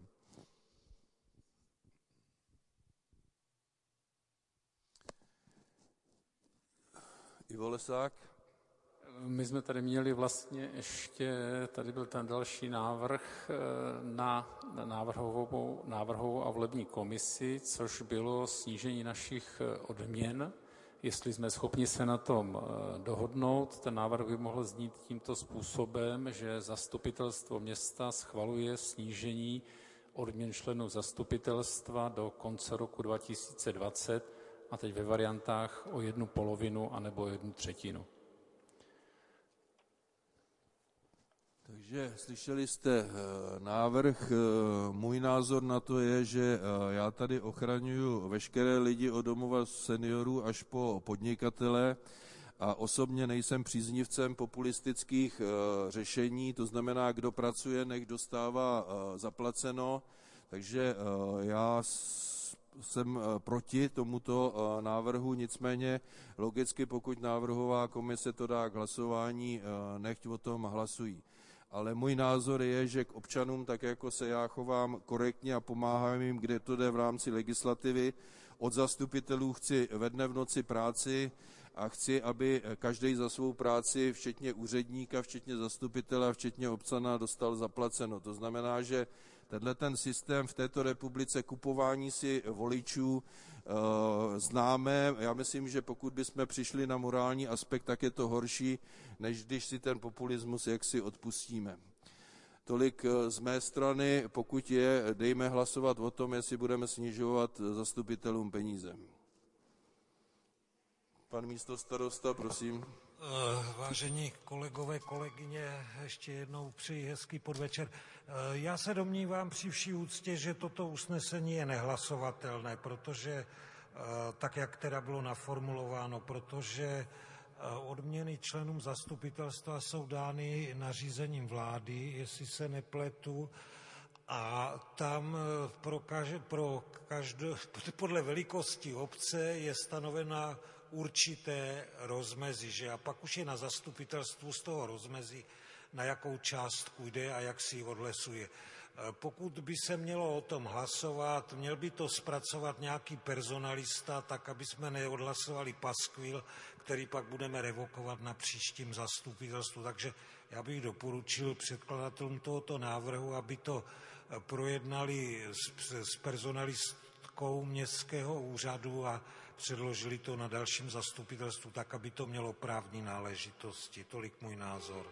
Ivo Lesák. My jsme tady měli vlastně ještě, tady byl ten další návrh na návrhovou a volební komisi, což bylo snížení našich odměn. Jestli jsme schopni se na tom dohodnout, ten návrh by mohl znít tímto způsobem, že zastupitelstvo města schvaluje snížení odměn členů zastupitelstva do konce roku 2020 a teď ve variantách o 1/2 anebo 1/3. Takže slyšeli jste návrh. Můj názor na to je, že já tady ochraňuju veškeré lidi od domova seniorů až po podnikatele a osobně nejsem příznivcem populistických řešení, to znamená, kdo pracuje, nech dostává zaplaceno, takže já jsem proti tomuto návrhu, nicméně logicky, pokud návrhová komise to dá k hlasování, nechť o tom hlasují. Ale můj názor je, že k občanům, tak jako se já chovám korektně a pomáhám jim, kde to jde v rámci legislativy, od zastupitelů chci ve dne v noci práci a chci, aby každý za svou práci, včetně úředníka, včetně zastupitele, včetně občana, dostal zaplaceno. To znamená, že ten systém v této republice kupování si voličů známe. Já myslím, že pokud bychom přišli na morální aspekt, tak je to horší, než když si ten populismus jaksi odpustíme. Tolik z mé strany, pokud je, dejme hlasovat o tom, jestli budeme snižovat zastupitelům peníze. Pan místostarosta, prosím. Vážení kolegové, kolegyně, ještě jednou přeji hezký podvečer. Já se domnívám při vší úctě, že toto usnesení je nehlasovatelné, protože tak, jak teda bylo naformulováno, protože odměny členům zastupitelstva jsou dány nařízením vlády, jestli se nepletu, a tam podle velikosti obce je stanovena určité rozmezí, že a pak už je na zastupitelstvu z toho rozmezí, na jakou částku jde a jak si ji odlesuje. Pokud by se mělo o tom hlasovat, měl by to zpracovat nějaký personalista, tak aby jsme neodhlasovali paskvil, který pak budeme revokovat na příštím zastupitelstvu. Takže já bych doporučil předkladatelům tohoto návrhu, aby to projednali s personalistkou městského úřadu a předložili to na dalším zastupitelstvu, tak aby to mělo právní náležitosti. Tolik můj názor.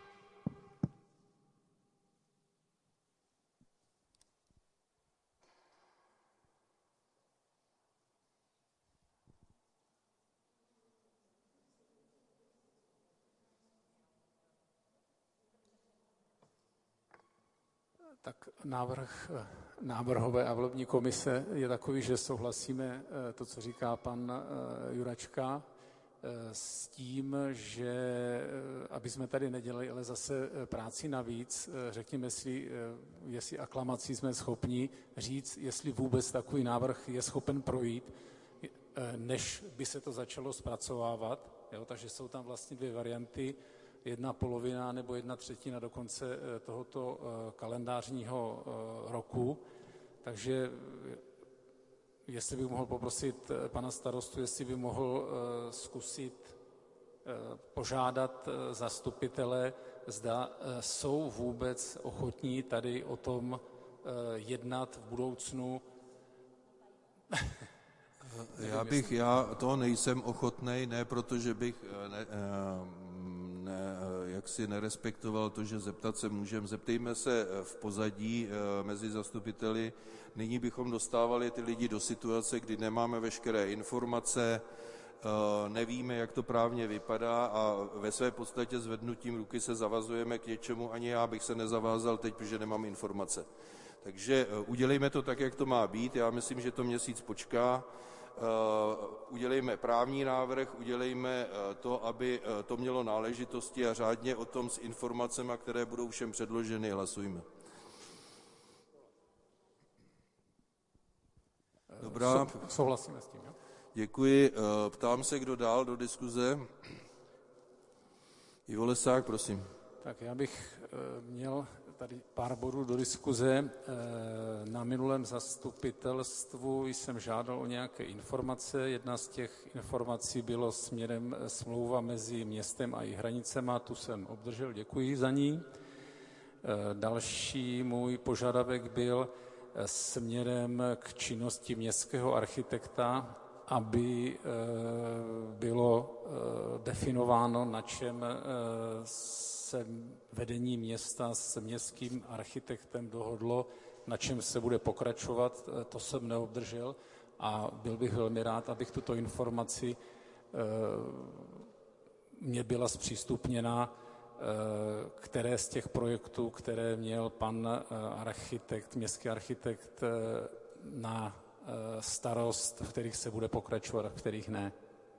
Tak návrhové a volební komise je takový, že souhlasíme to, co říká pan Juračka, s tím, že aby jsme tady nedělali ale zase práci navíc, řekněme si, jestli aklamací jsme schopni říct, jestli vůbec takový návrh je schopen projít, než by se to začalo zpracovávat. Jo? Takže jsou tam vlastně dvě varianty, 1/2 nebo 1/3 do konce tohoto kalendářního roku. Takže jestli bych mohl poprosit pana starostu, jestli by mohl zkusit požádat zastupitele, zda jsou vůbec ochotní tady o tom jednat v budoucnu. Já to nejsem ochotnej, ne protože bych jaksi nerespektoval to, že zeptat se můžeme. Zeptejme se v pozadí mezi zastupiteli. Nyní bychom dostávali ty lidi do situace, kdy nemáme veškeré informace, nevíme, jak to právně vypadá a ve své podstatě zvednutím ruky se zavazujeme k něčemu. Ani já bych se nezavázal teď, protože nemám informace. Takže udělejme to tak, jak to má být. Já myslím, že to měsíc počká. Udělejme právní návrh, udělejme to, aby to mělo náležitosti a řádně o tom s informacemi, které budou všem předloženy, hlasujme. Dobrá. Souhlasíme s tím, jo? Děkuji. Ptám se, kdo dál do diskuze. Ivo Lesák, prosím. Tak já bych měl tady pár bodů do diskuze. Na minulém zastupitelstvu jsem žádal o nějaké informace. Jedna z těch informací bylo směrem smlouva mezi městem a jejich hranicema. Tu jsem obdržel, děkuji za ní. Další můj požadavek byl směrem k činnosti městského architekta, aby bylo definováno, na čem se vedení města s městským architektem dohodlo, na čem se bude pokračovat. To jsem neobdržel a byl bych velmi rád, abych tuto informaci mě byla zpřístupněna, které z těch projektů, které měl pan architekt, městský architekt na starost, v kterých se bude pokračovat a v kterých ne.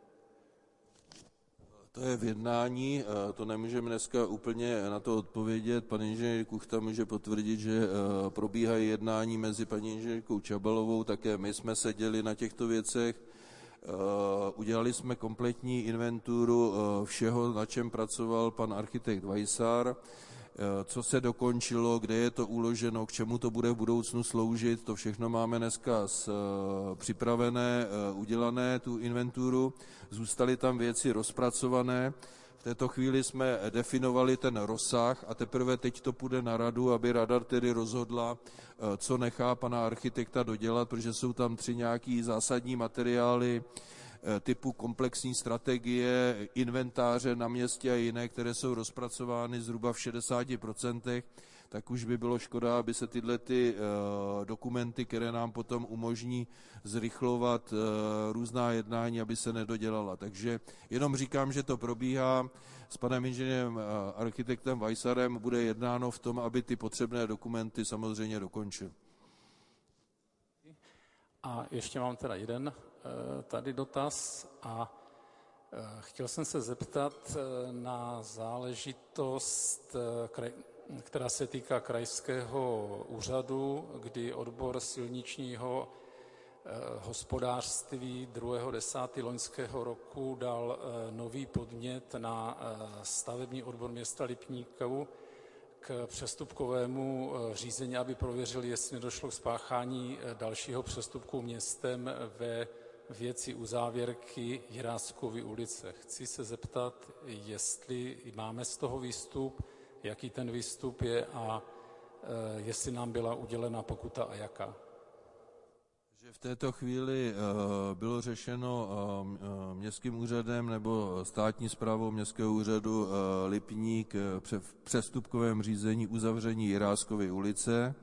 To je v jednání, to nemůžeme dneska úplně na to odpovědět. Pan inženýr Kuchta může potvrdit, že probíhají jednání mezi paní inženýrkou Čabalovou, také my jsme seděli na těchto věcech. Udělali jsme kompletní inventuru všeho, na čem pracoval pan architekt Vajsar, co se dokončilo, kde je to uloženo, k čemu to bude v budoucnu sloužit, to všechno máme dneska připravené, udělané, tu inventuru. Zůstaly tam věci rozpracované. V této chvíli jsme definovali ten rozsah a teprve teď to půjde na radu, aby rada tedy rozhodla, co nechá pana architekta dodělat, protože jsou tam 3 nějaký zásadní materiály typu komplexní strategie, inventáře na městě a jiné, které jsou rozpracovány zhruba v 60%, tak už by bylo škoda, aby se tyhle dokumenty, které nám potom umožní zrychlovat různá jednání, aby se nedodělala. Takže jenom říkám, že to probíhá. S panem inženýrem architektem Vajsarem bude jednáno v tom, aby ty potřebné dokumenty samozřejmě dokončil. A ještě mám teda jeden tady dotaz a chtěl jsem se zeptat na záležitost, která se týká krajského úřadu, kdy odbor silničního hospodářství 2.10. loňského roku dal nový podnět na stavební odbor města Lipníku k přestupkovému řízení, aby prověřili, jestli nedošlo k spáchání dalšího přestupku městem ve věci uzávěrky Jiráskovy ulice. Chci se zeptat, jestli máme z toho výstup, jaký ten výstup je a jestli nám byla udělena pokuta a jaká. Že v této chvíli bylo řešeno městským úřadem nebo státní správou městského úřadu Lipník v přestupkovém řízení uzavření Jiráskovy ulice.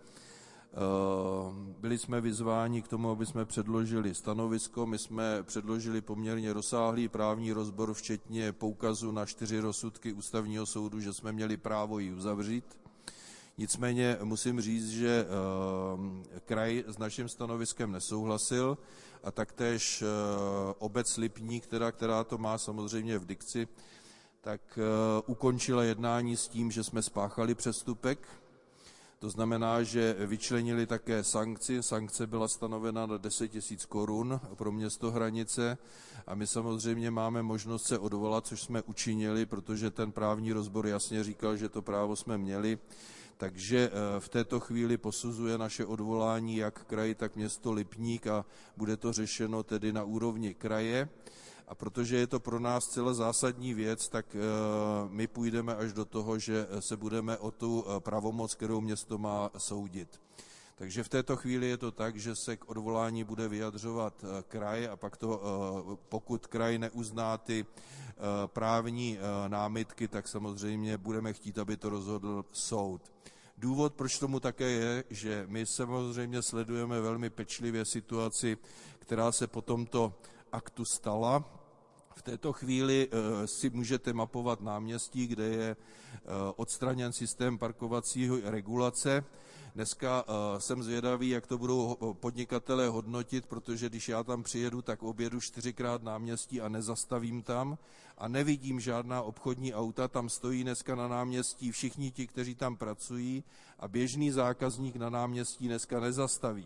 Byli jsme vyzváni k tomu, aby jsme předložili stanovisko. My jsme předložili poměrně rozsáhlý právní rozbor, včetně poukazu na 4 rozsudky Ústavního soudu, že jsme měli právo ji uzavřít. Nicméně musím říct, že kraj s naším stanoviskem nesouhlasil a taktéž obec Lipník, která to má samozřejmě v dikci, tak ukončila jednání s tím, že jsme spáchali přestupek. To znamená, že vyčlenili také sankci. Sankce byla stanovena na 10 000 korun pro město Hranice a my samozřejmě máme možnost se odvolat, což jsme učinili, protože ten právní rozbor jasně říkal, že to právo jsme měli. Takže v této chvíli posuzuje naše odvolání jak kraj, tak město Lipník a bude to řešeno tedy na úrovni kraje. A protože je to pro nás celá zásadní věc, tak my půjdeme až do toho, že se budeme o tu pravomoc, kterou město má, soudit. Takže v této chvíli je to tak, že se k odvolání bude vyjadřovat kraj a pak to, pokud kraj neuzná ty právní námitky, tak samozřejmě budeme chtít, aby to rozhodl soud. Důvod, proč tomu také je, že my samozřejmě sledujeme velmi pečlivě situaci, která se po tomto aktu stala. V této chvíli si můžete mapovat náměstí, kde je odstraněn systém parkovací regulace. Dneska jsem zvědavý, jak to budou podnikatelé hodnotit, protože když já tam přijedu, tak objedu 4krát náměstí a nezastavím tam a nevidím žádná obchodní auta, tam stojí dneska na náměstí všichni ti, kteří tam pracují a běžný zákazník na náměstí dneska nezastaví.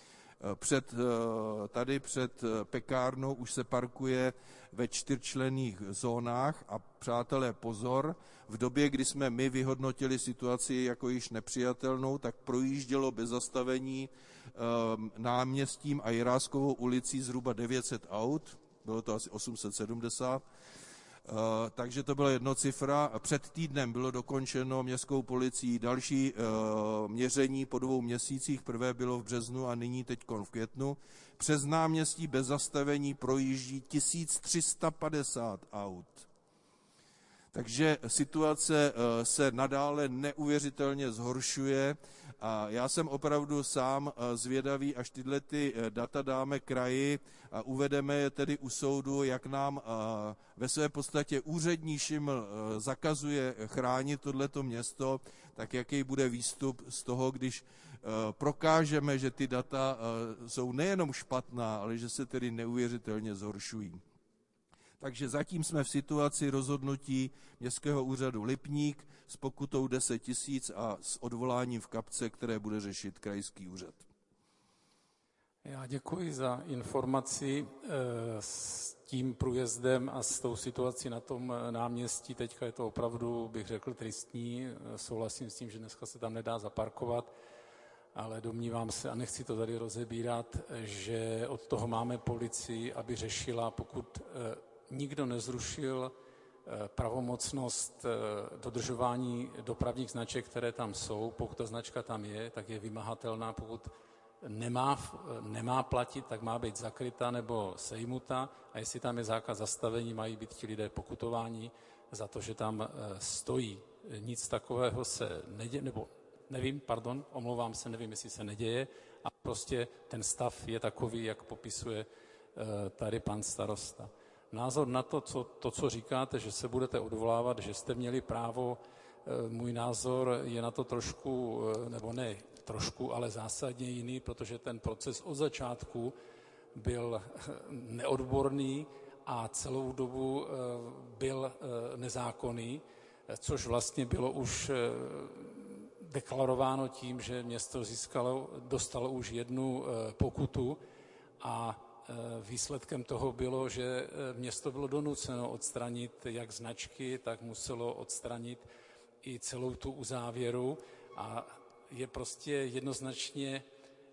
Tady před pekárnou už se parkuje ve 4členných zónách a přátelé pozor, v době, kdy jsme my vyhodnotili situaci jako již nepřijatelnou, tak projíždělo bez zastavení náměstím a Jiráskovou ulicí zhruba 900 aut, bylo to asi 870, takže to byla jednocifra. Před týdnem bylo dokončeno městskou policií další měření po 2 měsících. Prvé bylo v březnu a nyní teď v květnu. Přes náměstí bez zastavení projíždí 1350 aut. Takže situace se nadále neuvěřitelně zhoršuje a já jsem opravdu sám zvědavý, až tyhle ty data dáme kraji a uvedeme je tedy u soudu, jak nám ve své podstatě úřední šiml zakazuje chránit tohleto město, tak jaký bude výstup z toho, když prokážeme, že ty data jsou nejenom špatná, ale že se tedy neuvěřitelně zhoršují. Takže zatím jsme v situaci rozhodnutí Městského úřadu Lipník s pokutou 10 000 a s odvoláním v kapce, které bude řešit krajský úřad. Já děkuji za informaci s tím průjezdem a s tou situací na tom náměstí. Teďka je to opravdu, bych řekl, tristní. Souhlasím s tím, že dneska se tam nedá zaparkovat, ale domnívám se, a nechci to tady rozebírat, že od toho máme policii, aby řešila, pokud nikdo nezrušil pravomocnost dodržování dopravních značek, které tam jsou. Pokud ta značka tam je, tak je vymahatelná. Pokud nemá platit, tak má být zakryta nebo sejmuta. A jestli tam je zákaz zastavení, mají být ti lidé pokutováni za to, že tam stojí. Nic takového se neděje, nebo omlouvám se, nevím, jestli se neděje. A prostě ten stav je takový, jak popisuje tady pan starosta. Názor na to, co říkáte, že se budete odvolávat, že jste měli právo, můj názor je na to trošku, nebo ne trošku, ale zásadně jiný, protože ten proces od začátku byl neodborný a celou dobu byl nezákonný, což vlastně bylo už deklarováno tím, že město dostalo už 1 pokutu a výsledkem toho bylo, že město bylo donuceno odstranit jak značky, tak muselo odstranit i celou tu uzávěru a je prostě jednoznačně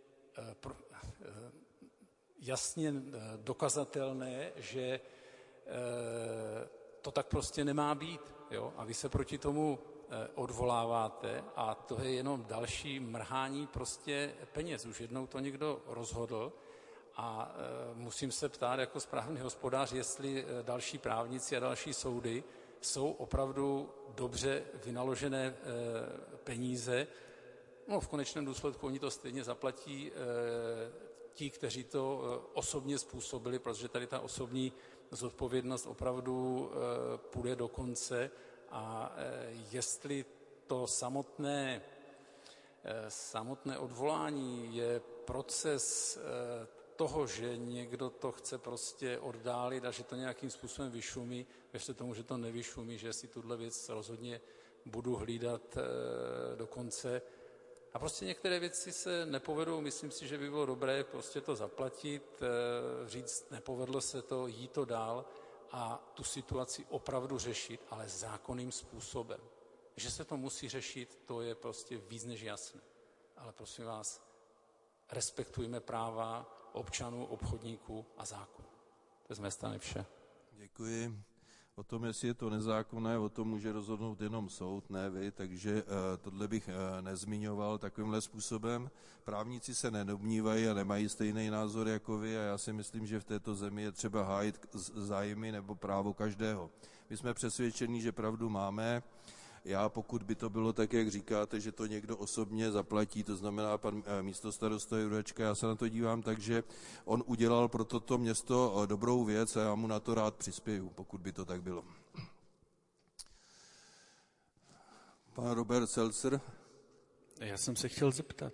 jasně dokazatelné, že to tak prostě nemá být. Jo? A vy se proti tomu odvoláváte a to je jenom další mrhání prostě peněz. Už jednou to někdo rozhodl a musím se ptát jako správný hospodář, jestli další právníci a další soudy jsou opravdu dobře vynaložené peníze. No, v konečném důsledku oni to stejně zaplatí ti, kteří to osobně způsobili, protože tady ta osobní zodpovědnost opravdu půjde do konce a jestli to samotné odvolání je proces toho, že někdo to chce prostě oddálit a že to nějakým způsobem vyšumí, věřte tomu, že to nevyšumí, že si tuhle věc rozhodně budu hlídat do konce. A prostě některé věci se nepovedou, myslím si, že by bylo dobré prostě to zaplatit, říct, nepovedlo se to, jít to dál a tu situaci opravdu řešit, ale zákonným způsobem. Že se to musí řešit, to je prostě víc než jasné. Ale prosím vás, respektujme práva občanů, obchodníků a zákon. To je z mé strany vše. Děkuji. O tom, jestli je to nezákonné, o tom může rozhodnout jenom soud, ne vy, takže tohle bych nezmiňoval takovýmhle způsobem. Právníci se nedomnívají a nemají stejný názor jako vy a já si myslím, že v této zemi je třeba hájit zájmy nebo právo každého. My jsme přesvědčeni, že pravdu máme. Já, pokud by to bylo tak, jak říkáte, že to někdo osobně zaplatí, to znamená pan místostarosta Jurečka, já se na to dívám tak, že on udělal pro toto město dobrou věc a já mu na to rád přispěju, pokud by to tak bylo. Pan Robert Seltzer. Já jsem se chtěl zeptat,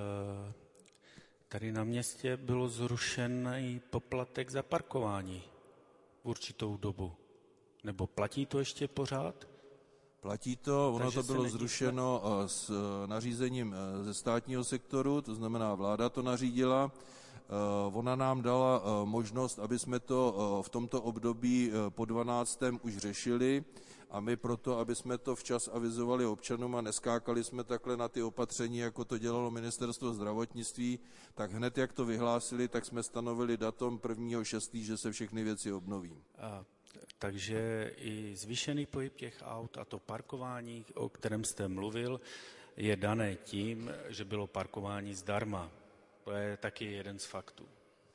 tady na městě bylo zrušený poplatek za parkování v určitou dobu. Nebo platí to ještě pořád? Platí to, ono to bylo zrušeno s nařízením ze státního sektoru, to znamená vláda to nařídila. Ona nám dala možnost, aby jsme to v tomto období po 12. už řešili a my proto, aby jsme to včas avizovali občanům a neskákali jsme takhle na ty opatření, jako to dělalo ministerstvo zdravotnictví, tak hned jak to vyhlásili, tak jsme stanovili datum 1.6., že se všechny věci obnoví. Takže i zvýšený pohyb těch aut a to parkování, o kterém jste mluvil, je dané tím, že bylo parkování zdarma. To je taky jeden z faktů.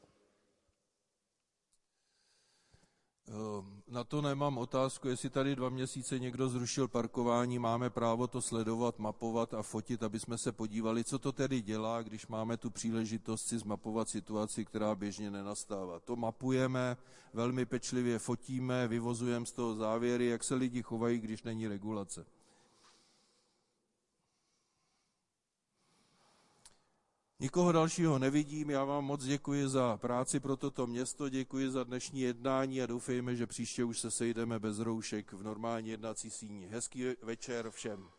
Na to nemám otázku, jestli tady 2 měsíce někdo zrušil parkování, máme právo to sledovat, mapovat a fotit, aby jsme se podívali, co to tedy dělá, když máme tu příležitost si zmapovat situaci, která běžně nenastává. To mapujeme, velmi pečlivě fotíme, vyvozujeme z toho závěry, jak se lidi chovají, když není regulace. Nikoho dalšího nevidím, já vám moc děkuji za práci pro toto město, děkuji za dnešní jednání a doufejme, že příště už se sejdeme bez roušek v normální jednací síni. Hezký večer všem.